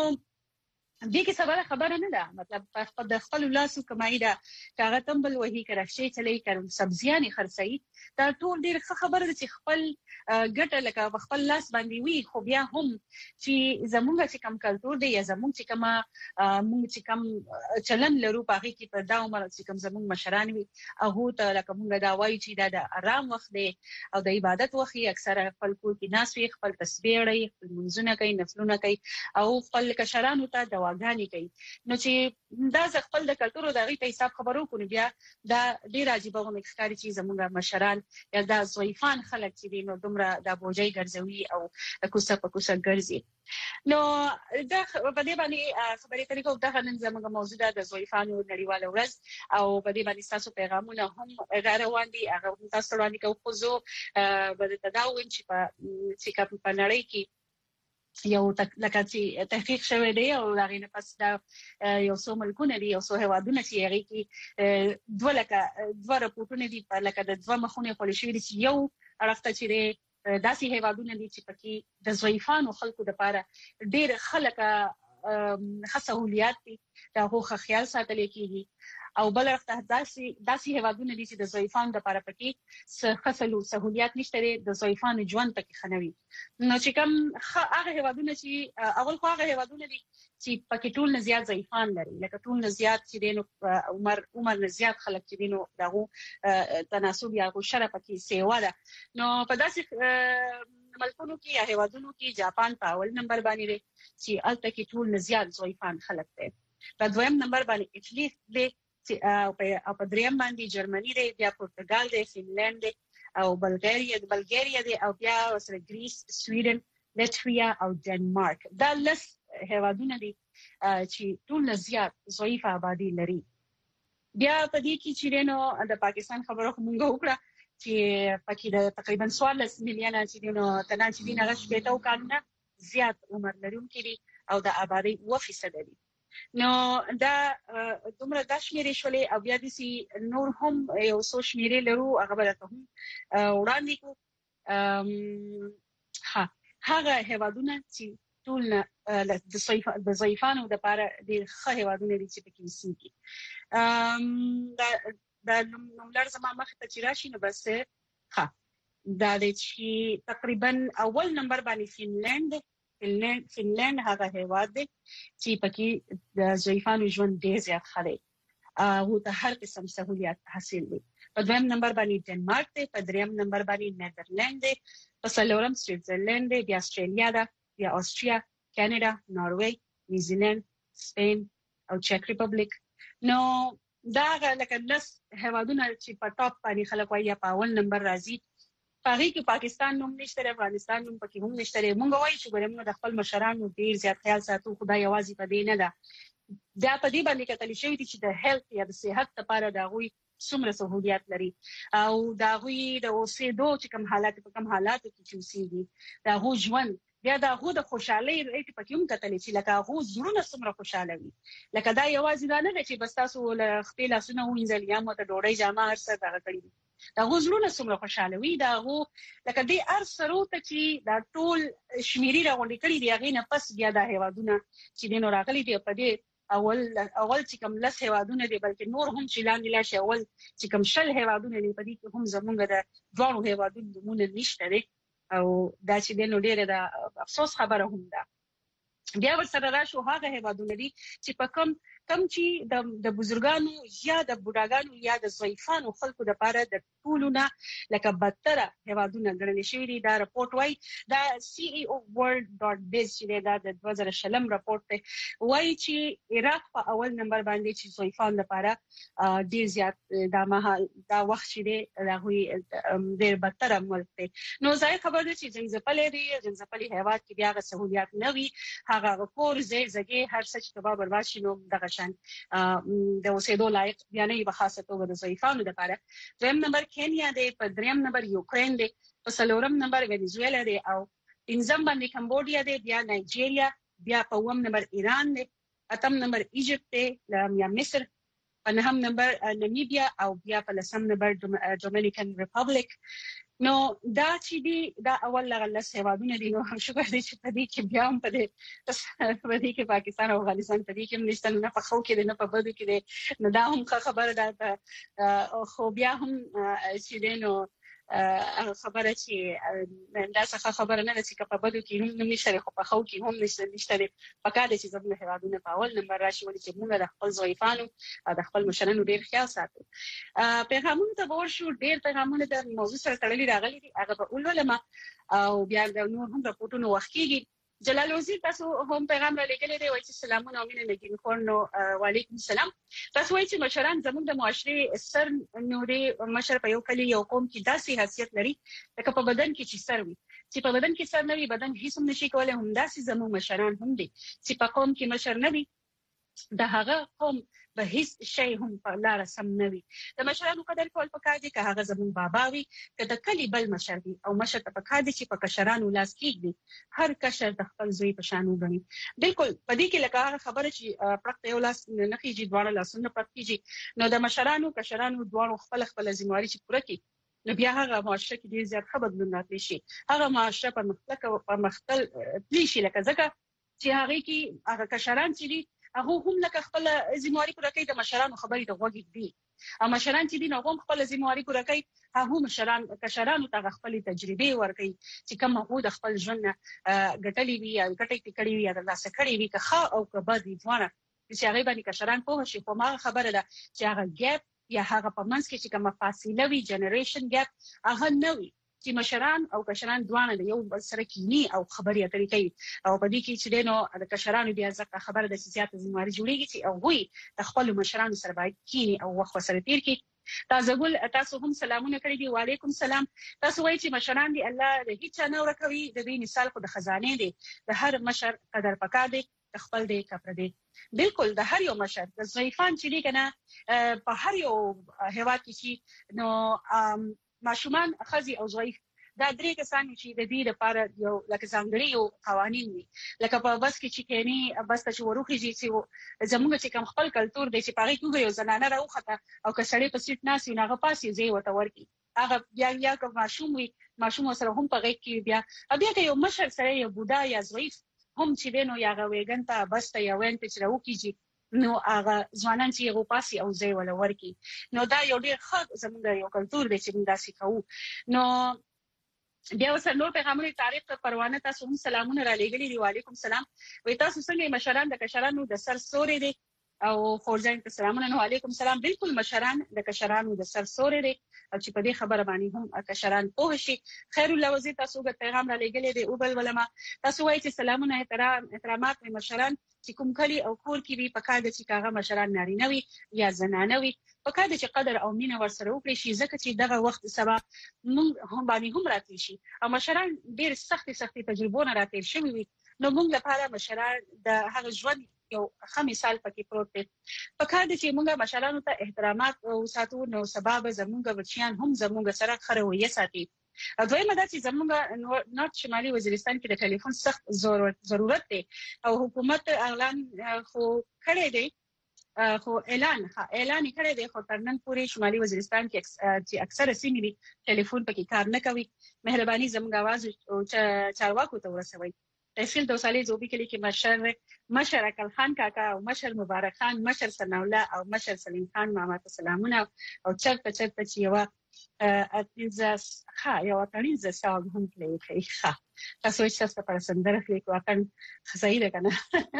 [SPEAKER 2] دې کې سبا خبره نه ده، مطلب په د خپل لاسو کمای ده، کاغه تمبل وهي، کرخشې چلوي، کارم سبزیان خرڅي، دا ټول ډیر خبره ده چې خپل ګټه لکه خپل لاس باندې وي. خو بیا هم چې زمونږ چې کم کلتور دی یا زمونږ چې کما مونږ چې کم چلن لرو په هغه کې په دا عمر چې کم زمونږ مشران وي هغه ته لکه مونږ دا وایي چې دا د آرام وخت دی او د عبادت وخت یې اکثره خپل کور کې ناس وي، خپل تسبیح لري، خپل منځونه کوي، نفلونه کوي او خپل کشرانو ته دواګانې کوي. نو چې دا ز خپل د کلتور د غي په حساب خبرو کوي بیا دا ډیر عجیب غو ښکاري چې زمونږ مشران یا دا ضعیفان خلک چې دي نو دومره د بوجي ګرځوي او کوڅه په کوڅه ګرځي. نو دا په دې باندې خبرې کوي کوم دا نن زموږ موضوع ده د ضعیفانو نړیواله ورځ او په دې باندې تاسو پیغامونه هم روان دي، هغه تاسو وړاندې کوو. خو زه به تداوم چې په چې کوم په نړۍ کې یو لکه چې تحقیق شوی دی او هغه نه پس دا یو څو ملکونه دي، یو څو هوادونه چې هغه کې دوه لکه دوه راپورټونه دي په لکه د دوه مخونه خولي شوی دي چې یو اړخته چې داسې هوادونه دي چې پکې د ضعیفانو خلکو لپاره ډېر خلک خاصهولیات دي، دا هو خیال ساتل کېږي او بل وخت داسې داسې هوادونه دي چې د ضعیفانو لپاره پکې څه خاصلو سہولیات نشته، د ضعیفانو ژوند پکې خنوي. نو چې کوم هغه هوادونه چې اول خو هغه هوادونه دي چې پکې ټول نه زیات ضعیفان لري، لکه ټول نه زیات چې دینو عمر عمر نه زیات خلک چې دینو دغه تناسب یا غوښره پکې سیوا ده. نو په داسې ملکونو کې یا هوادونو کې جاپان په اول نمبر باندې دی چې الته کې ټول نه زیات ضعیفان خلک دي. په دویم نمبر باندې اټلی دی او په دریم باندې جرمني دی، بیا پرتګال دی، فنلند دی او بلغاریا دی بلغاریا دی او بیا سره گریس، سویډن، لټویا او ډنمارک. دا لس هوادونه دي چې ټول نه زیات ضعیف آبادی لري. بیا په دې کې چې نو د پاکستان خبره مونږ وکړه چې پکې د تقریبا څوارلس میلیونه چې نو تنان چې دي نه شپږ کالونه زیات عمر لرونکي دي او د آبادی اوه فیصد دي. نو دا دومره د شمیرې شولې او بیا د سي نور هم یو څو شمیرې لرو هغه به ته هم وړاندې کو. ها هغه هوادونه چې ټول د صیف د ضعیفانو د لپاره د ښه هوادونه دي چې پکې سيږي. ام دا دا نوملر زما مخ ته چې راشي نو بس ها دا د چې تقریبا اول نمبر باندې فنلند فنلند فنلند هغه هیواد دی چې پکې د ضعیفانو ژوند ډېر زیات ښه دی او ته هر قسم سہولیات حاصل دي. په دویم نمبر باندې ډنمارک دی، په دریم نمبر باندې نیدرلند دی، په څلورم سویټزرلند دی، بیا استرالیا ده، بیا استریا، کاناډا، ناروې، نیوزیلند، سپین او چک ریپبلیک. نو دا لکه لس هوادونه چې په ټاپ باندې خلک وایي یا په اول نمبر راځي. پاره کې پاکستان نوم نشته، افغانستان نوم پکې هم نشته. مونږ وایو چې ګورم د خپل مشرانو ډیر زیات خیال ساتو، خدای یوازې په دې نه ده دا په دې باندې کتل شوی چې د هیلث یا د صحت لپاره دا غوي څومره سہولیات لري او دا غوي د اوسېدو چې کوم حالات په کوم حالاتو کې چوسيږي، دا غو ژوند بیا دا غو د خوشحالي ریټ پکې هم کتل چې لکه غو زړونه څومره خوشاله وي. لکه دا یوازې دا نه چې بس تاسو له خپل لاسونه وینځل یا مو ته ډوړې جامه هرڅه دا کړی دا غو زړونه څومره خوشاله وي. دا غو لکه دې ار سرو ته چې دا ټول شمیري راغونډې کړي دی هغه نه پس بیا دا هوادونه چې دینو راغلي دی په دې اول اول چې کوم لس هوادونه دي بلکې نور هم چې لاندې لا شي اول چې کوم شل هوادونه دي په دې کې هم زمونږ د ځوانو هوادونو نمونه نشته دي او دا چې د نو ډیره د افسوس خبره هم ده. بیا ورسره راشو هغه هوادونه دي چې په کوم کم چې د د بزرګانو یا د بوډاګانو یا د ضعیفانو خلکو لپاره د ټولونه لکه بدتره هوادونه ګڼل شوی دي. دا راپورټ وایي دا سی ای او ورلد ډاټ بیز چې دا د دوه زره شلم راپورټ دی وایي چې عراق په اول نمبر باندې چې ضعیفانو لپاره ډیر زیات دا مها دا وخت چې دی راغوي ډیر بدتره ملک دی. نو ځای خبر ده چې ځنځپلې دی ځنځپلې هواد کې بیا غو سہولیات نه وي، هغه کور زې زګي هر څه چې کبا برباد شنو دغه شان د اوسېدو لایق بیا نه به خاصه توګه د ضعیفانو لپاره. دویم نمبر کینیا دی، په دریم نمبر یوکرین دی، په څلورم نمبر وینزویلا دی او پنځم باندې کمبودیا دی، بیا نایجیریا، بیا په اووم نمبر ایران دی، اتم نمبر ایجپت دی یا مصر، په نهم نمبر نمیبیا او بیا په لسم نمبر ډومینیکن ریپبلیک. نو دا چې دی دا اول لغلس هیوادونه دي. نو شکر دی چې په دې کې بیا هم په دې په دې کې پاکستان او افغانستان په دې کې نشته، نه په خو کې نه په بدو کې دی. نو دا هم خبره ده. خو بیا هم چې دی نو خبره چې دا څه خبره نه ده چې په بدو کې هم نشته، خو په خو کې هم نشته نشته پکار دي چې زموږ هیوادونه په اول نمبر راشي، ولې چې موږ د خپل ضعیفانو او د خپل مشرانو ډیر خیال ساتو. پیغامونه ته ورشو، ډیر پیغامونه د موضوع سره تړلي راغلي دي، هغه به ولولم او بیا د نور هم راپورټونو وخت کېږي. جلال وزیر تاسو هم پیغام را لګلې دی، وایي چې سلامونه او مینه نګین خور. نو وعلیکم السلام. تاسو وایي چې مشران زموږ د معاشري سر نوري مشر په یو کلی یو قوم کې داسې حیثیت لري لکه په بدن کې چې سر وي، چې په بدن کې سر نه وي بدن هیڅ هم نشي کولای. هم داسې زموږ مشران هم دي چې په قوم کې مشر نه وي د هغه قوم به هیڅ شی هم په لار سم نه وي. د مشرانو قدر کول پکار دي، که هغه زموږ بابا وي که د کلی بل مشر وي، او مشر ته پکار دي چې په کشرانو لاس کېږدي، هر کشر د خپل زوی په شان وګڼي. بالکل په دې کې لکه هغه خبره چې پرته یو لاس نه کېږي دواړه لاسونه پرته کېږي. نو د مشرانو کشرانو دواړو خپل خپل ذمہواري چې پوره کړي، نو بیا هغه معاشره کې ډیر زیات ښه بدلون راتلی شي. هغه معاشره پرمختګ او پرمختل تللی شي، لکه ځکه چې هغه کې هغه کشران چې دي هغه هم لکه خپل ذمہواري پوره کوي، د مشرانو خبرې ته غوږ دي، او مشران چې دي نو هم خپل ذمہواري پوره کوي، هغه مشران کشرانو ته خپل تجربه ورکوي چې کوم هغه د خپل ژوند ګټلې وي یا ګټې کړې وي یا د لاس کړې وي، که ښه او که بد وي ځوانه چې هغه باندې کشران پوه شي. خو ما خبره ده چې هغه ګیپ یا هغه په منځ کې چې کومه فاصله وي، جنریشن ګیپ، هغه نه وي چې مشران او کشران دوانه د یو بل سره کینی او خبرې اترې کوي. او په دې کې چې دینو د کشرانو بیا ځکه خبره د سیاست ذمہواري جوړیږي چې او وي د خپل مشرانو سره باید کینی او وخت سره تیر کړي. تاسو ګل تاسو هم سلامونه کړی دي. وعلیکم السلام. تاسو وایي چې مشران دي الله د هیڅ نه ورکوي، د دې مثال خو د خزانه دي، د هر مشر قدر پکا دي، خپل دې کپر دې. بالکل د هر یو مشر د ضعیفان چې دي کنه په هر یو هیواد کې نو ماشومان خزي او ضعیف دا درې کسان چې د دې لپاره یو لکه ځانګړي یو قوانين وي، لکه په بس کې چې کینی بس ته چې وروخیږي چې زموږ چې کوم خپل کلچر دی چې پاره کې یو زنانه راوخته او کسړې په سیټ ناس وي هغه پاسې زی وته ورکی، هغه بیا یا کوم ماشوم وي ماشوم سره هم په غږ کې بیا بیا که یو مشر سره یو بوډا یا ضعیف هم چې دینو یا غوېګن ته بس ته یو وین چې راوکیږي نو هغه ځوانان چې یو پاسي او زی ولا ورکی. نو دا یو ډېر ښه زموږ یو کلچر دی چې موږ داسې کوو. نو بیا وسره نور پیغامونه تاریخ پروانه تاسو هم سلامونه را لېږلي دي. وعلیکم السلام. وې تاسو څنګه مشران د کشرانو د سر سوري دي او خورځین ته سلامونه. نو وعلیکم السلام. بالکل مشران د کشرانو د سر سوري دي او چې په دې خبره باندې هم کشران پوه شي. خیر الله وزیر تاسو غو پیغام را لېږلي دي او بل ولما تاسو وایي چې سلامونه احترام احترامات مشران چې کوم کلی او کور کې وي پکا د چې کاغه مشران نارینه وي یا زنانه وي پکا د چې قدر او مینه ورسره وکړي شي، ځکه چې دغه وخت سبا موږ هم باندې هم راتلی شي او مشران ډېر سخت سخت تجربونه راتیر شوی وي. نو موږ لپاره مشران د هغه ژوند یو ښه مثال پکې پروت دی. پکا د چې موږ مشرانو ته احترامات او ساتو نو سبب زموږ بچیان هم زموږ سره خروي ساتي. دویمه دا چې زموږ نورت شمالي وزیرستان کې د ټلیفون سخت ضرورت دی او حکومت اعلان خو کړی دی خو اعلان اعلان کړی دی خو تر نن پورې شمالي وزیرستان کې چې اکثره سیمې دي ټلیفون پکې کار نه کوي. مهرباني زموږ आवाज چارواکو ته ورسوي. تحصیل دوسالي زوبي کلی کې مشر مشر اکل خان کاکا او مشر مبارک خان، مشر سناوله او مشر سلیم خان ماما ته سلامونه او چرته چرته چې یو اتنزاس ها یو اتنزا ساوند هم پلی کوي. ښه تاسو چې تاسو پر سندره کې واقعا خزایي ده کنه.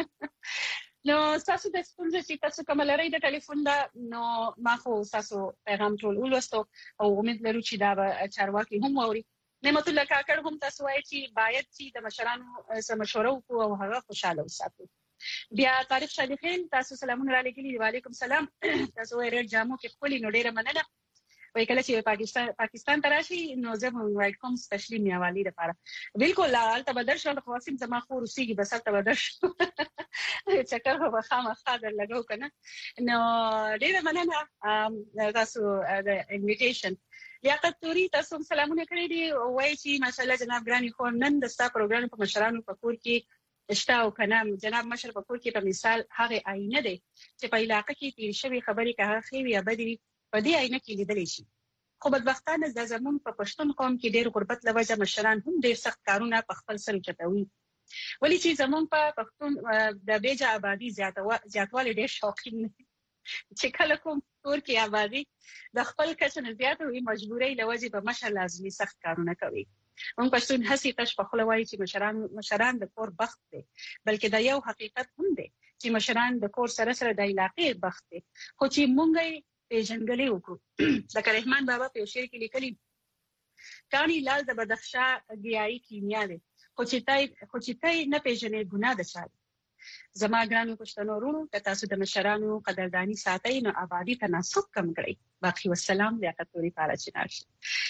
[SPEAKER 2] نو تاسو د ستونزې چې تاسو کوم لري د ټلیفون دا نو ما خو تاسو پیغام ټول ولوستو او امید لرو چې دا به چارواکي هم ووري. نعمت الله کاکړ هم تاسو وایي چې باید چې د مشرانو سره مشوره وکړو او هغه خوشاله وساتو. بیا طارق شالیخین تاسو سلامونه را لګیلي. وعلیکم السلام. تاسو یې ریډ جامو کې خپل نو ډیره مننه. وای کله چې پاکستان پاکستان تراشي نو زه هم وایډ کوم سپیشلی میوالي لپاره. بالکل البته بدر شو خو واسم زما خو روسيږي بس البته بدر شو چکر هو خامہ خاطر لګاو کنه. نو ډیره مننه تاسو د انویټیشن. لیاقت توري تاسو سلامونه کړی دي. وایي چې ماشاءالله جناب ګرانی خو نن د ستا پروګرام په مشرانو په کور کې شته او کنه جناب مشر په کور کې په مثال هغه آینه ده چې په علاقې کې تیر شوی خبرې که هغه وي بدري په دې آینه کې لیدل شي. خو بدبختانه د زمون په پښتون قوم کې ډېر غربت لوجه مشران هم ډېر سخت کارونه په خپل سر چتوي. ولی چې زمون په پښتون د بیجه آبادی زیاتوالی ډېر شوقین چې کله کوم کور کې آبادی د خپل کسن زیات وي مجبورۍ لوجه په مشر لازمي سخت کارونه کوي. موږ پښتون هسي تش په خپل وایي چې مشران مشران د کور بخت دي، بلکې دا یو حقیقت هم دی چې مشران د کور سره سره د علاقې بخت دي. خو چې مونږ پیژنګلې وکړو د رحمان بابا په شعر کې لیکلي کانی لال د بدخشا ګیاي کیمیا دی، خو چې تای خو چې تای نه پیژنې ګناه ده چا. زما ګرانو پښتنو ورونو که تاسو د مشرانو قدردانی ساتئ نو آبادی تناسب کم کړئ. باقي والسلام لیاقت توري پاله چنارشي.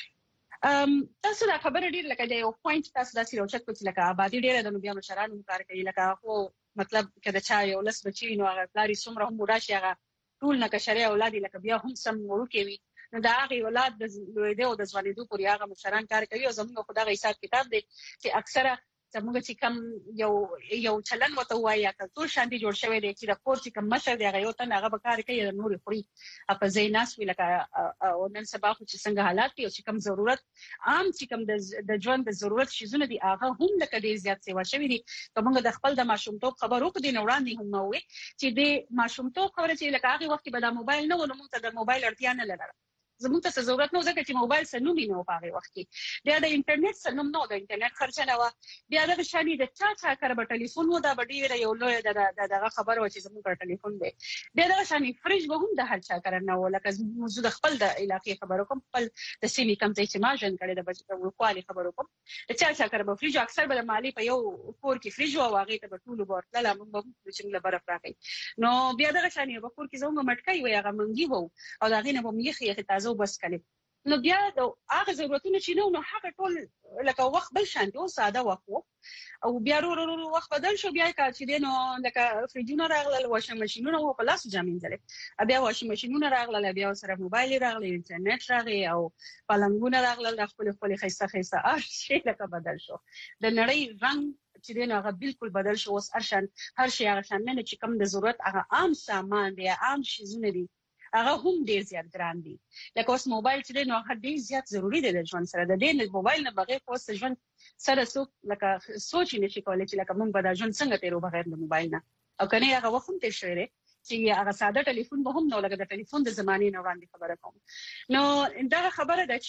[SPEAKER 2] ام تاسو دا خبره ډیر لکه د یو پوینټ تاسو داسې راوچت کوئ لکه آبادی ډیره د بیا مشرانو کار کوي لکه خو مطلب کله چا یو لس بچی نو هغه پلاری څومره هم راشي هغه ټول نه کشري اولاد لکه بیا هم سم ورکه وي نو دا هغه اولاد د لوی او د ځوانېدو پورې هغه مشران کار کوي او زموږ خدای حساب کتاب دی چې اکثره زموږ چې کم یو یو چلن وته وايي کلتور شاندي جوړ شوی دی چې د کور چې کم مشر دی هغه یو تن هغه به کار کوي د نور خوري په زیناس وی لکه او نن سبا خو چې څنګه حالات دي او چې کم ضرورت عام چې کم د ژوند د ضرورت شیزونه دي هغه هم لکه ډیر زیات سیوا شوی دي. کومه د خپل د ماشومتوب خبرو کو دي وړاندې هم وي چې د ماشومتوب خبره چې لکه هغه وخت به د موبایل نه ونه مونږ ته د موبایل اړتیا نه لرله زموږ ته ضرورت نه ځکه چې موبایل سنوم نه و په هغه وخت کې بیا د انټرنیټ سنوم نه د انټرنیټ خرچه نه و بیا د شانی د چا چا کار به ټلیفون و دا ډیره یو لوی د دغه خبر و چې زموږ پر ټلیفون دی بیا د شانی فریج به هم د هر چا کار نه و لکه موږ د خپل د علاقې خبرو کوم خپل د سیمې کم ځای چې ما ژوند کړی د بچو کوالي خبرو کوم د چا چا کار به فریج اکثر به مالی په یو کور کې فریج و واغې ته به ټول ورتل موږ به چې له برف راکې نو بیا د شانی په کور کې زموږ مټکای وي هغه منګي وو او دا غینه به مې خې تازه بس کړي نو بیا د هغه ضرورتونه چې نو هغه ټول لکه وخت بل شانتي او ساده وخت او بیا ورو ورو وخت بدل شو بیا کا چې دینو لکه فریجونه راغله واشنګ ماشینونه او په لاس جامینځل بیا واشنګ ماشینونه راغله بیا سره موبایل راغله انټرنیټ راغی او پلنګونه راغله خپل خپل خيسته خيسته ار شي لکه بدل شو د نړۍ رنگ چې دینو هغه بالکل بدل شو اوس ارشن هر شي هغه شان نه چې کوم د ضرورت هغه عام سامان دی عام شیزونه دي هغه هم ډیر زیات ګران دي لکه اوس موبایل چې نو هغه ډیر زیات ضروری دی د ژوند سره د دې موبایل نه بغیر اوس ژوند سره څوک لکه سوچ نه شي کولای چې لکه موږ به د ژوند څنګه تیرو بغیر د موبایل نه او کنه هغه وخت هم تیر شوی دی چې هغه ساده ټلیفون به هم نو لکه د ټلیفون د زمانې نه وړاندې خبره کوم نو دا خبره ده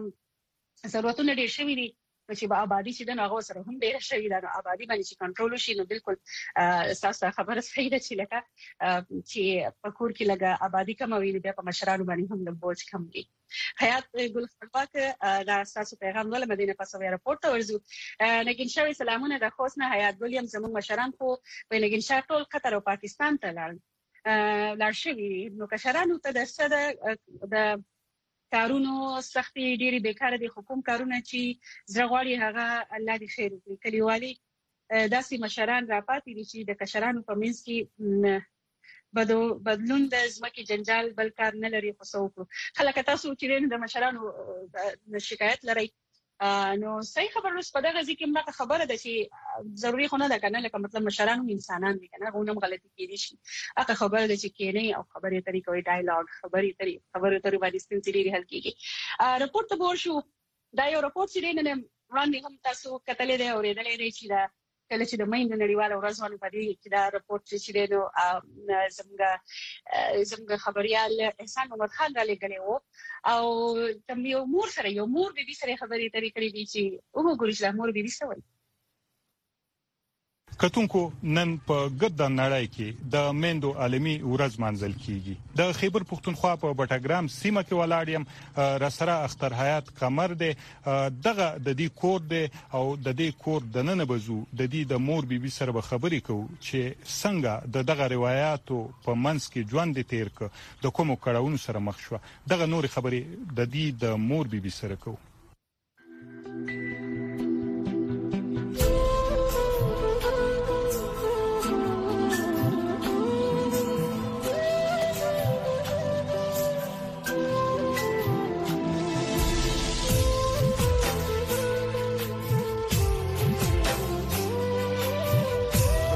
[SPEAKER 2] چې ضرورتونه ډیر شوی دي چې په آبادی چې د هغه سره هم ډیر شوی دا آبادی باندې چې کنټرول شي نو بالکل اساسه خبره صحیح ده چې لکه چې په کور کې لګه آبادی کوم ویل بیا په مشرانو باندې هم د بوج کم دي. حیات ګل خپلواک دا اساسه پیغام ول مدینه پاسوي راپورټ ورزو نګین شوی سلامونه د خوښنه حیات ګل یم زموږ مشران خو په نګین شاه ټول قطر او پاکستان ته لاړ لاړ شوی نو کشرانو ته د څه د کارونو سختي ډيري بیکاره دي حکومت کارونه چې زغواړي هغه الله دې خیر وکړي کلیوالي داسې مشران راپاتې دي چې د کشرانو په منځ کې بدو بدلون د ځمکې جنجال بل کار نه لري خو څوک خلک تاسو چې د مشرانو شکایت لري نو صحیح خبر اوس په دغه ځکه موږ خبره ده چې ضروری خو نه ده کنه لکه مطلب مشرانو انسانان دي کنه غوونم غلطي کیدي شي هغه خبره ده چې کینې او خبرې طریقې ډایلاګ خبرې طریقې خبرې طریقې باندې ستونزې حل کیږي رپورټ به ورشو دا یو رپورټ چې نن وړاندې هم تاسو کتلې ده اورېدلې ده چې دا کله چې د مېند نړیواله ورځ باندې پدې چې دا رپورټ چې نو زموږ زموږ خبريال احسان محمد خان را لګلې وو او تم یو مور سره یو مور به سره خبرې ترې کړې دي چې وګورئ چې مور به سوي
[SPEAKER 13] کتونکو نن په ګد نړۍ کې د میندو عالمي ورځ منځل کیږي د خیبر پښتونخوا په بټګرام سیمه کې ولاړیم رسره اختر حیات قمر دی دغه د دې کور دی او د دې کور د نن بزو د دې د مور بیبي سره به خبرې کوو چې څنګه د دغه روایتو په منځ کې ژوند تیر ک د کومو کړهونو سره مخ شو دغه نور خبرې د دې د مور بیبي سره کوو.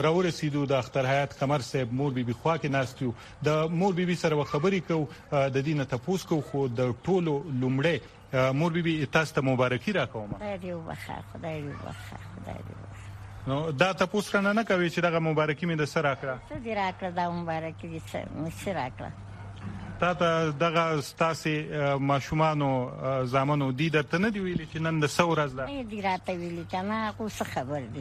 [SPEAKER 13] راورسېدو د اختر حیات قمر صاحب مور بیبي خوا کې ناست یو د مور بیبي سره خبرې کوو د دې نه تپوس کوو خو د ټولو لومړی مور بیبي تاسو ته مبارکي راکوم.
[SPEAKER 14] خدای دې وبخښه خدای دې وبخښه خدای دې وبخښه.
[SPEAKER 13] نو دا تپوس رانه نه کوي چې دغه مبارکي مې د سره راکړه
[SPEAKER 14] څه دې راکړه دا مبارکي دې څه راکړه
[SPEAKER 13] تا ته دغه ستاسې ماشومانو زامنو دي درته نه دي ویلي چې نن د څه ورځ ده؟
[SPEAKER 14] نه دي راته ویلي که نه خو څه خبر دي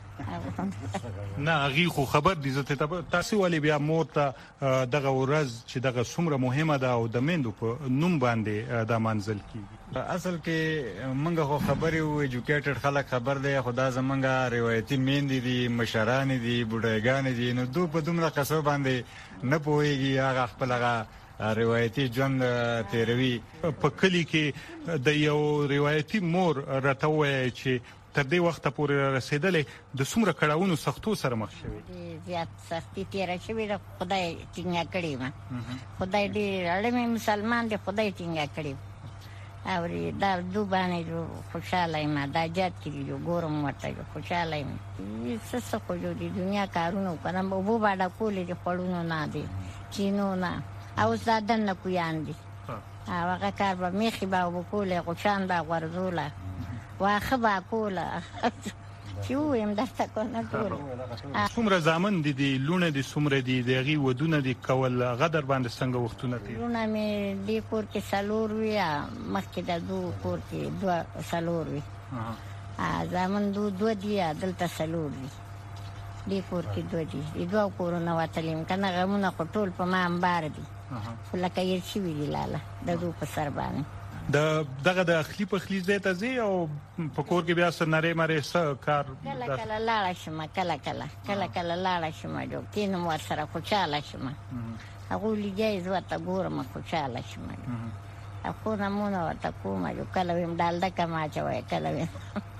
[SPEAKER 13] نه هغې خو خبر دي. زه تاسې ولې بیا مور ته دغه ورځ چې دغه څومره مهمه ده او د میندو په نوم باندې دا منځل کېږي؟
[SPEAKER 15] اصل کې موږ خو خبرې وو ایجوکیټډ خلک خبر دی خو دا زموږ روایتي میندې دي مشرانې دي بوډاګانې دي نو دو په دومره قصو باندې نه پوهېږي هغه خپل هغه روایتي ژوند تیروي.
[SPEAKER 13] په کلي کې د یو روایتي مور راته ووایه چې تر دې وخته پورې رسېدلې د څومره کړاوونو سختو سره مخ شوې؟
[SPEAKER 14] زیات سختي تېره شوې ده خدای ټینګه کړې وه خدای ډېر اړه مې مسلمان دی خدای ټینګه کړې او دا دو باندې جو خوشحاله یم دا جات کړي جو ګورم ورته جو خوشحاله یم څه څه خو جو د دنیا کارونه وکړم اوبو به ډکولې د خوړونو نه دي چینو نه اوس دا دننه کویان دي او هغه کار به میخي به اوبه کولې غوچان به غورځوله واښه به کوله چې ووایم درته که نه ټول
[SPEAKER 13] څومره زامن دي دي لوڼه دي څومره دي د هغې ودونه دي کول هغه در باندې څنګه وختونه تېر؟
[SPEAKER 14] لوڼه مې دې کور کې څلور وي مخکې د دو کور کې دوه څلور وي زامن دو دوه دي دلته څلور دي دې کور کې دوه دي د دوه کورونه وتلي یم که نه غمونه خو ټول په ما امبار دي خو لکه هېر شوي دي لاله د دو په سر باندې
[SPEAKER 13] د دغه د اخلي پخلي ځای ته ځې او په کور کې بیا څه نرۍ مرۍ څه کار؟
[SPEAKER 14] کله کله لاړه شم کله کله کله کله لاړه شم جو کینم ورسره خوشحاله شم هغوی لیدی زه ورته ګورم خوشحاله شم خو نمونه ورته کومه جو کله ویم ډالډکه مه اچوئ کله ویم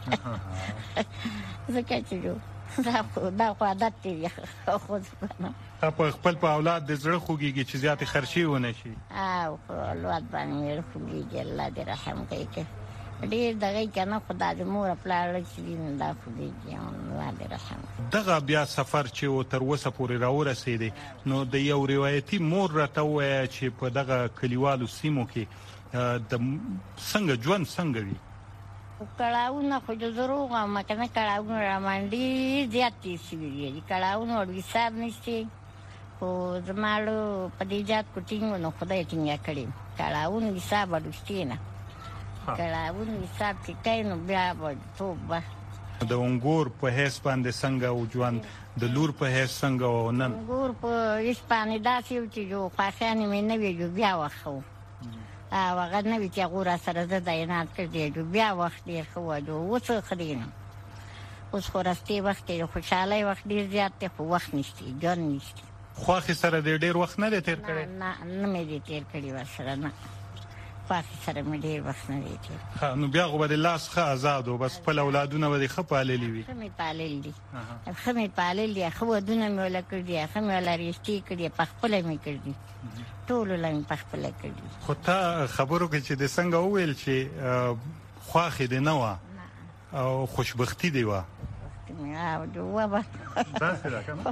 [SPEAKER 14] ځکه چې جو دا خو عادت دی خو
[SPEAKER 13] په خپل په اولاد د زړه خوږېږي چې زیاتې خرچې ونه شي؟
[SPEAKER 14] او په اولاد باندې مې زړه خوږېږي الله دې رحم کوي که ډېر دغه یې که نه خو دا د مور پلار چې دي نو دا خوږېږي الله دې رحم کوي.
[SPEAKER 13] دغه بیا سفر چې و تر اوسه پورې راورسېدی نو د یو روایتي مور راته ووایه چې په دغه کلیوالو سیمو کې د څنګه ژوند څنګه وي؟
[SPEAKER 14] کړاوونه خو جو دروغ وایم که نه کړاوونه راباندې ډېر زیات تېر شوي دي کړاوونه اړ حساب نشته خو زما اړه په دې جات کو ټینګ نو خدای ټینګه کړي کړاوونه حساب اړوشتې نه کړاوونه حساب چې کوي نو بیا به توب به
[SPEAKER 13] د انګور په حیث باندې څنګه و ژوند د لور په حیث څنګه و نن؟
[SPEAKER 14] انګور په حیث باندې داسې و چې جو خوښیانې مې نه وي جو بیا وښه و او هغه نه وي چې هغو را سره زه تعینات کړی جو بیا وخت ډېر ښه و جو اوس ښه دی نه اوس خو رستې وخت دی خوشحالۍ وخت ډېر زیات دی خو وخت نشته ژوند نشته.
[SPEAKER 13] خواښې سره دې ډېر وخت نه دی تېر کړی؟
[SPEAKER 14] نه نه مې دی تېر کړی ورسره نه خواښې سره مې ډېر وخت نه دی تېر.
[SPEAKER 13] نو بیا خو به د لاس ښه آزاد و بس خپل اولادونه به دې ښه پاللي وي؟
[SPEAKER 14] ښه مې پالل دي ښه مې پالل دي ښه ودونه مې وله کړي دي ښه مې وله رښتې کړي په خپله مې کړي دي ټولو له مې په خپله کړي.
[SPEAKER 13] خو تا خبرو کې چې د څنګه وویل چې خواښې دې نه وه او خوشبختي دې وه
[SPEAKER 14] او جو وبه
[SPEAKER 13] داسې ده که نه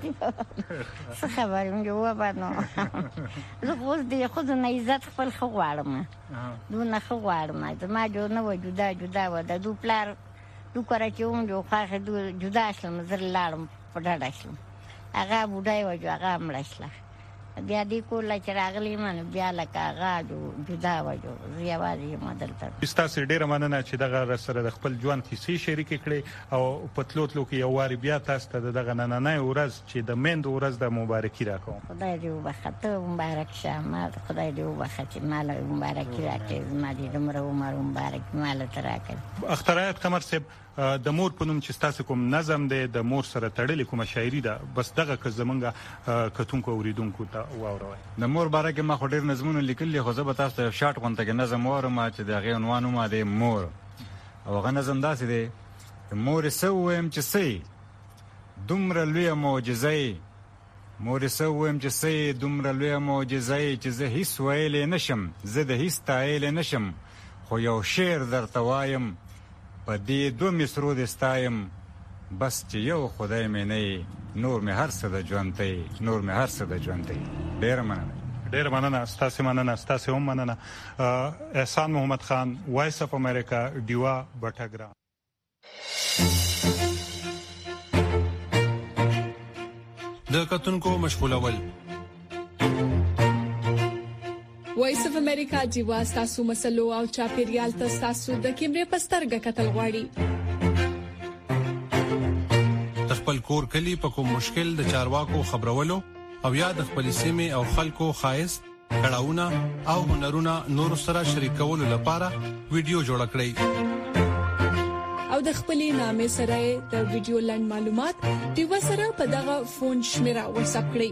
[SPEAKER 14] څه خبر یم جو وبه نو زه خو اوس د ښځو نه عزت خپل ښه غواړم دونه ښه غواړم زما جو نه وه جدا جدا وه د دو پلار دو کره چې وم جو خواښې دو جدا شلم زه لاړم په ډډه شلم هغه بوډۍ وه جو هغه مړه شله بیا دې کور له چې راغلی یم نو بیا لکه هغه جدا وه جو زه یوازې یم دلته.
[SPEAKER 13] ستاسې ډېره مننه چې دغه راسره د خپل ژوند کیسې شریکې کړې او په تلو تلو کې یو وارې بیا تاسو ته د دغه نننۍ ورځ چې د میندو ورځ د مبارکي راکوم.
[SPEAKER 14] خدای دې وبخښه ته مبارک شه ما خدای دې وبخښه چې ما له مبارکي راکړې زما دې دومره عمر مبارک ما له ته راکړې.
[SPEAKER 13] اختر حیات قمر صاحب د مور په نوم چې ستاسو کوم نظم دی د مور سره تړلې کومه شاعري ده بس دغه که زمونږ کتونکو اوریدونکو ته واوروئ.
[SPEAKER 15] د مور باره کې ما خو ډېر نظمونه لیکلي خو زه به تاسو ته یو شاټ غونته کې نظم واورم چې د هغې عنوان ومه دی مور او هغه نظم داسې دی مورې څه ووایم چې څه دومره لویه معجزه یې مورې څه ووایم چې څه دومره لویه معجزه یې چې زه هېڅ ویلی نه شم زه د هېڅ تایلی نه شم خو یو شعر درته وایم په دې دو مصرو دې ستایم بس چې یو خدای مې نه نور مې هر څه د ژوندۍ نور مې هر څه د ژوندۍ. ډېر مننه
[SPEAKER 13] ډېر مننه ستاسو مننه ستاسو هم مننه. احسان محمد خان، وایس اف امریکا، ډیوا بټګرام.
[SPEAKER 6] د کتونکو مشغولول
[SPEAKER 7] وایس اف امریکا ډیوا تاسو مسلو او چاپیریال تاسو د کیمرې پسترګه کتل غواړي.
[SPEAKER 6] خپل کور کلی په کوم مشکل د چارواکو خبرولو او یا د خپل سیمه او خلکو خایس کړهونه او هنرونه نور سره شریکولو لپاره ویډیو جوړ کړئ
[SPEAKER 7] او د خپلې نامې سره د ویډیو لند معلومات ډیوا سره په دغه فون شمیره واتساپ کړئ.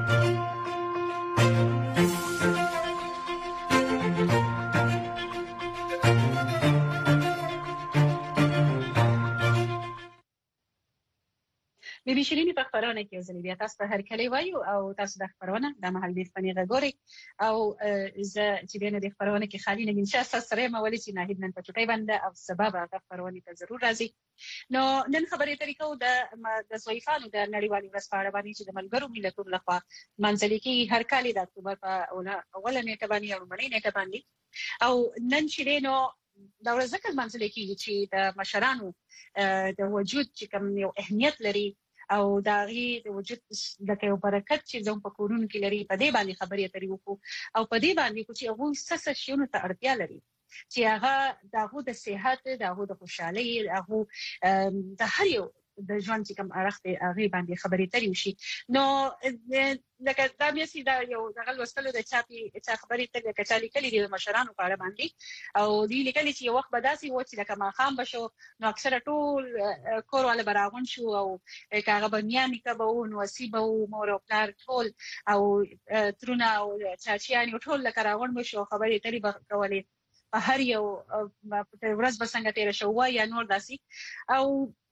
[SPEAKER 2] بي بي شيرين په خبرونه کې ځلې بیا تاسو ته هر کله وایو او تاسو د خبرونه د محل د فني غوري او ز چې بینه د خبرونه کې خالي نه منشه سره مولي چې نه هیڅ نن په چټي باندې او سبب د خبرونه ته ضرور راځي. نو نن خبرې طریقو د د سويفانو د نړیوالې ورځ په اړه باندې چې د ملګرو ملتونو لخوا منځلي کې هر کال د اکتوبر په اوله نیټه باندې او مړې نیټه باندې او نن چې نو دا ورځ ځکه منځلي کې چې د مشرانو د وجود چې کوم یو اهمیت لري او دا غي د وجود د یو برکت چې زموږ په کورونو کې لري په دې باندې خبرې اترې وکړو او په دې باندې چې هغه څه شیونه ته اړتیا لري چې هغه دغه د صحت دغه د خوشحالي هغه د هر یو د ژوند چې کوم اړخ دی هغه باندې خبرې اترې وشي. نو لکه دا مې سي دا یو دغه وسلو د چاپی چې خبرې ته کچالي کلی د مشرانو په اړه باندې او دی لیکلي چې یو وخت به داسي و چې لکه ما خام بشو نو اکثره ټول کورواله براغون شو او کاغه بنیانی کبه او نو سیبه او مور او پلار ټول او ترونه او چاچیانی ټول لکه راغون بشو خبرې اترې کولې په هر یو ورځ به څنګه تیر شو یا نور داسي او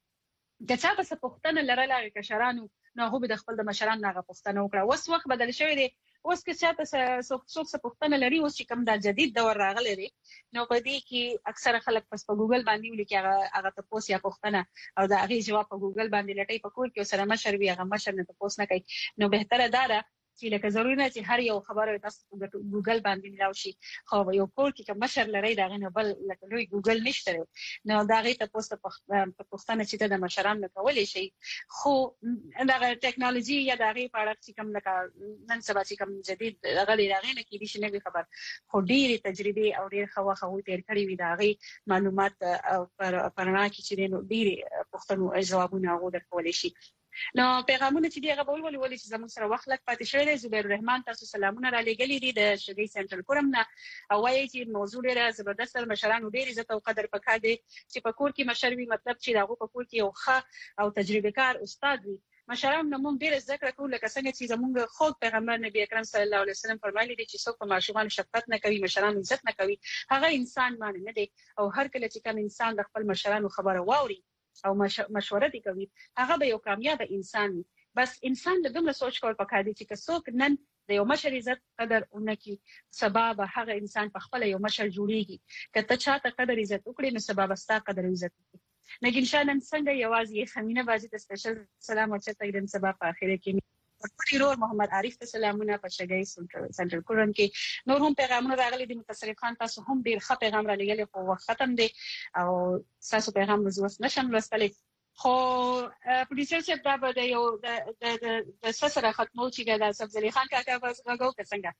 [SPEAKER 2] د چا په پښتنه لرله کشرانو نو هغه د خپل د مشرانو هغه پښتنه وکړه. اوس وخت بدل شوی دی، اوس که چا په څوک څوک پښتنه لري اوس چې کوم د جدید دور راغلی دی نو په دې کې اکثره خلک پس په ګوګل باندې ولیکي هغه هغه تاسو یا پښتنه او د هغه جواب په ګوګل باندې لټي په کور کې سره مشر وي هغه مشر نه تاسو نه کوي. نو بهتره دا ده چې لکه ضروري نه چې هر یو خبره تاسو په ګوګل باندې ملاو شي خو یو کور کې کوم مشر لري دا غنه بل لکه لوی ګوګل نشته نو دا غي تاسو په پښتنه چې د مشرانو کولای شي خو دا ټیکنالوژي یا دا غي په اړه چې کوم لکه نن سبا چې کوم جدید غلي دا غي نه کې دي شنه خبر خو ډېری تجربه او ډېر خوا خو تیر کړی وي دا غي معلومات پر پرنا کې چې ډېری پښتنو جوابونه غوډه کولای شي. نو پیغامونه چې دی هغه بول ولې ولې چې زموږ سره وخت لک پاتې شوی دی. زبیر الرحمن تاسو سلامونه را لګلې دي د شګي سنټرل کورم نه او وایي چې موضوع ډیره زبردست مشرانو ډیر عزت او قدر پکا دي چې په کور کې مشر وي مطلب چې داغه په کور کې یو ښه او تجربه کار استاد وي. مشرانو نمون ډیر ذکر کول لکه څنګه چې زموږ خود پیغمبر نبی اکرم صلی الله علیه وسلم فرمایلی دي چې څوک په ماشومان شفقت نه کوي مشرانو عزت نه کوي هغه انسان باندې نه دی او هر کله چې کوم انسان د خپل مشرانو خبره واوري او مشوره دي کوي هغه به یو کامیاب انسان وي. بس انسان د دومره سوچ کول پکار دي چې څوک نن د یو مشر عزت قدر اونکي سبب هغه انسان په خپل یو مشر جوړيږي کته چاته قدر عزت وکړي نو سبب ستا قدر عزت وکړي. نګین شانن څنګه یوازې خمینه بازي ته سپیشل سلام او چته دې سبب په اخر کې ورور محمد عارف ته سلامونه په شګي سنټرل کورن کې نور هم پیغامونه راغلي دي. متصرف خان تاسو هم ډیر ښه پیغام را لګلې خو وخت ختم دی او تاسو پیغام وزوس نشم لوستلی خو پروډوسر چې دا به یو د د د سره ختمو چې دا سبزلی خان کاکا واسغو څنګه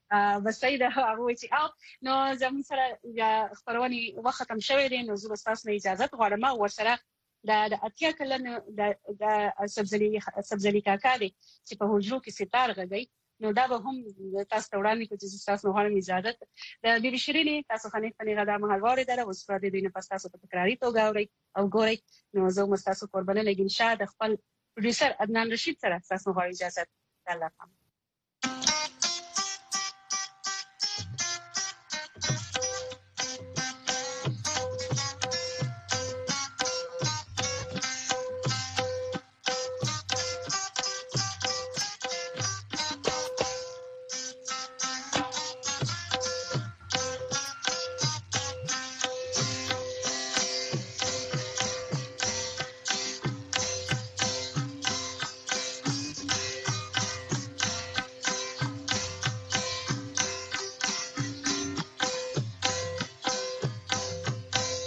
[SPEAKER 2] وسای دا هغه چې او نو زموږ سره خبرونه وخت ختم شوی دی نو زه تاسو نه اجازه غواړم ورسره دا د اتیا کلن د د سبزلی سبزلی کاکا دی چې په حجرو کې ستار غږی نو دا به هم تاسو ته وړاندې کوم چې تاسو نه غواړم اجازه د بي بي شيرين تاسو خنې خنې غدا مهال واره ده اوس پر دې نه پس تاسو په تکراری توګه اوري او ګوري نو زه مستاسو قربانه لګین شاه د خپل پروډوسر عدنان رشید سره تاسو غواړم اجازه الله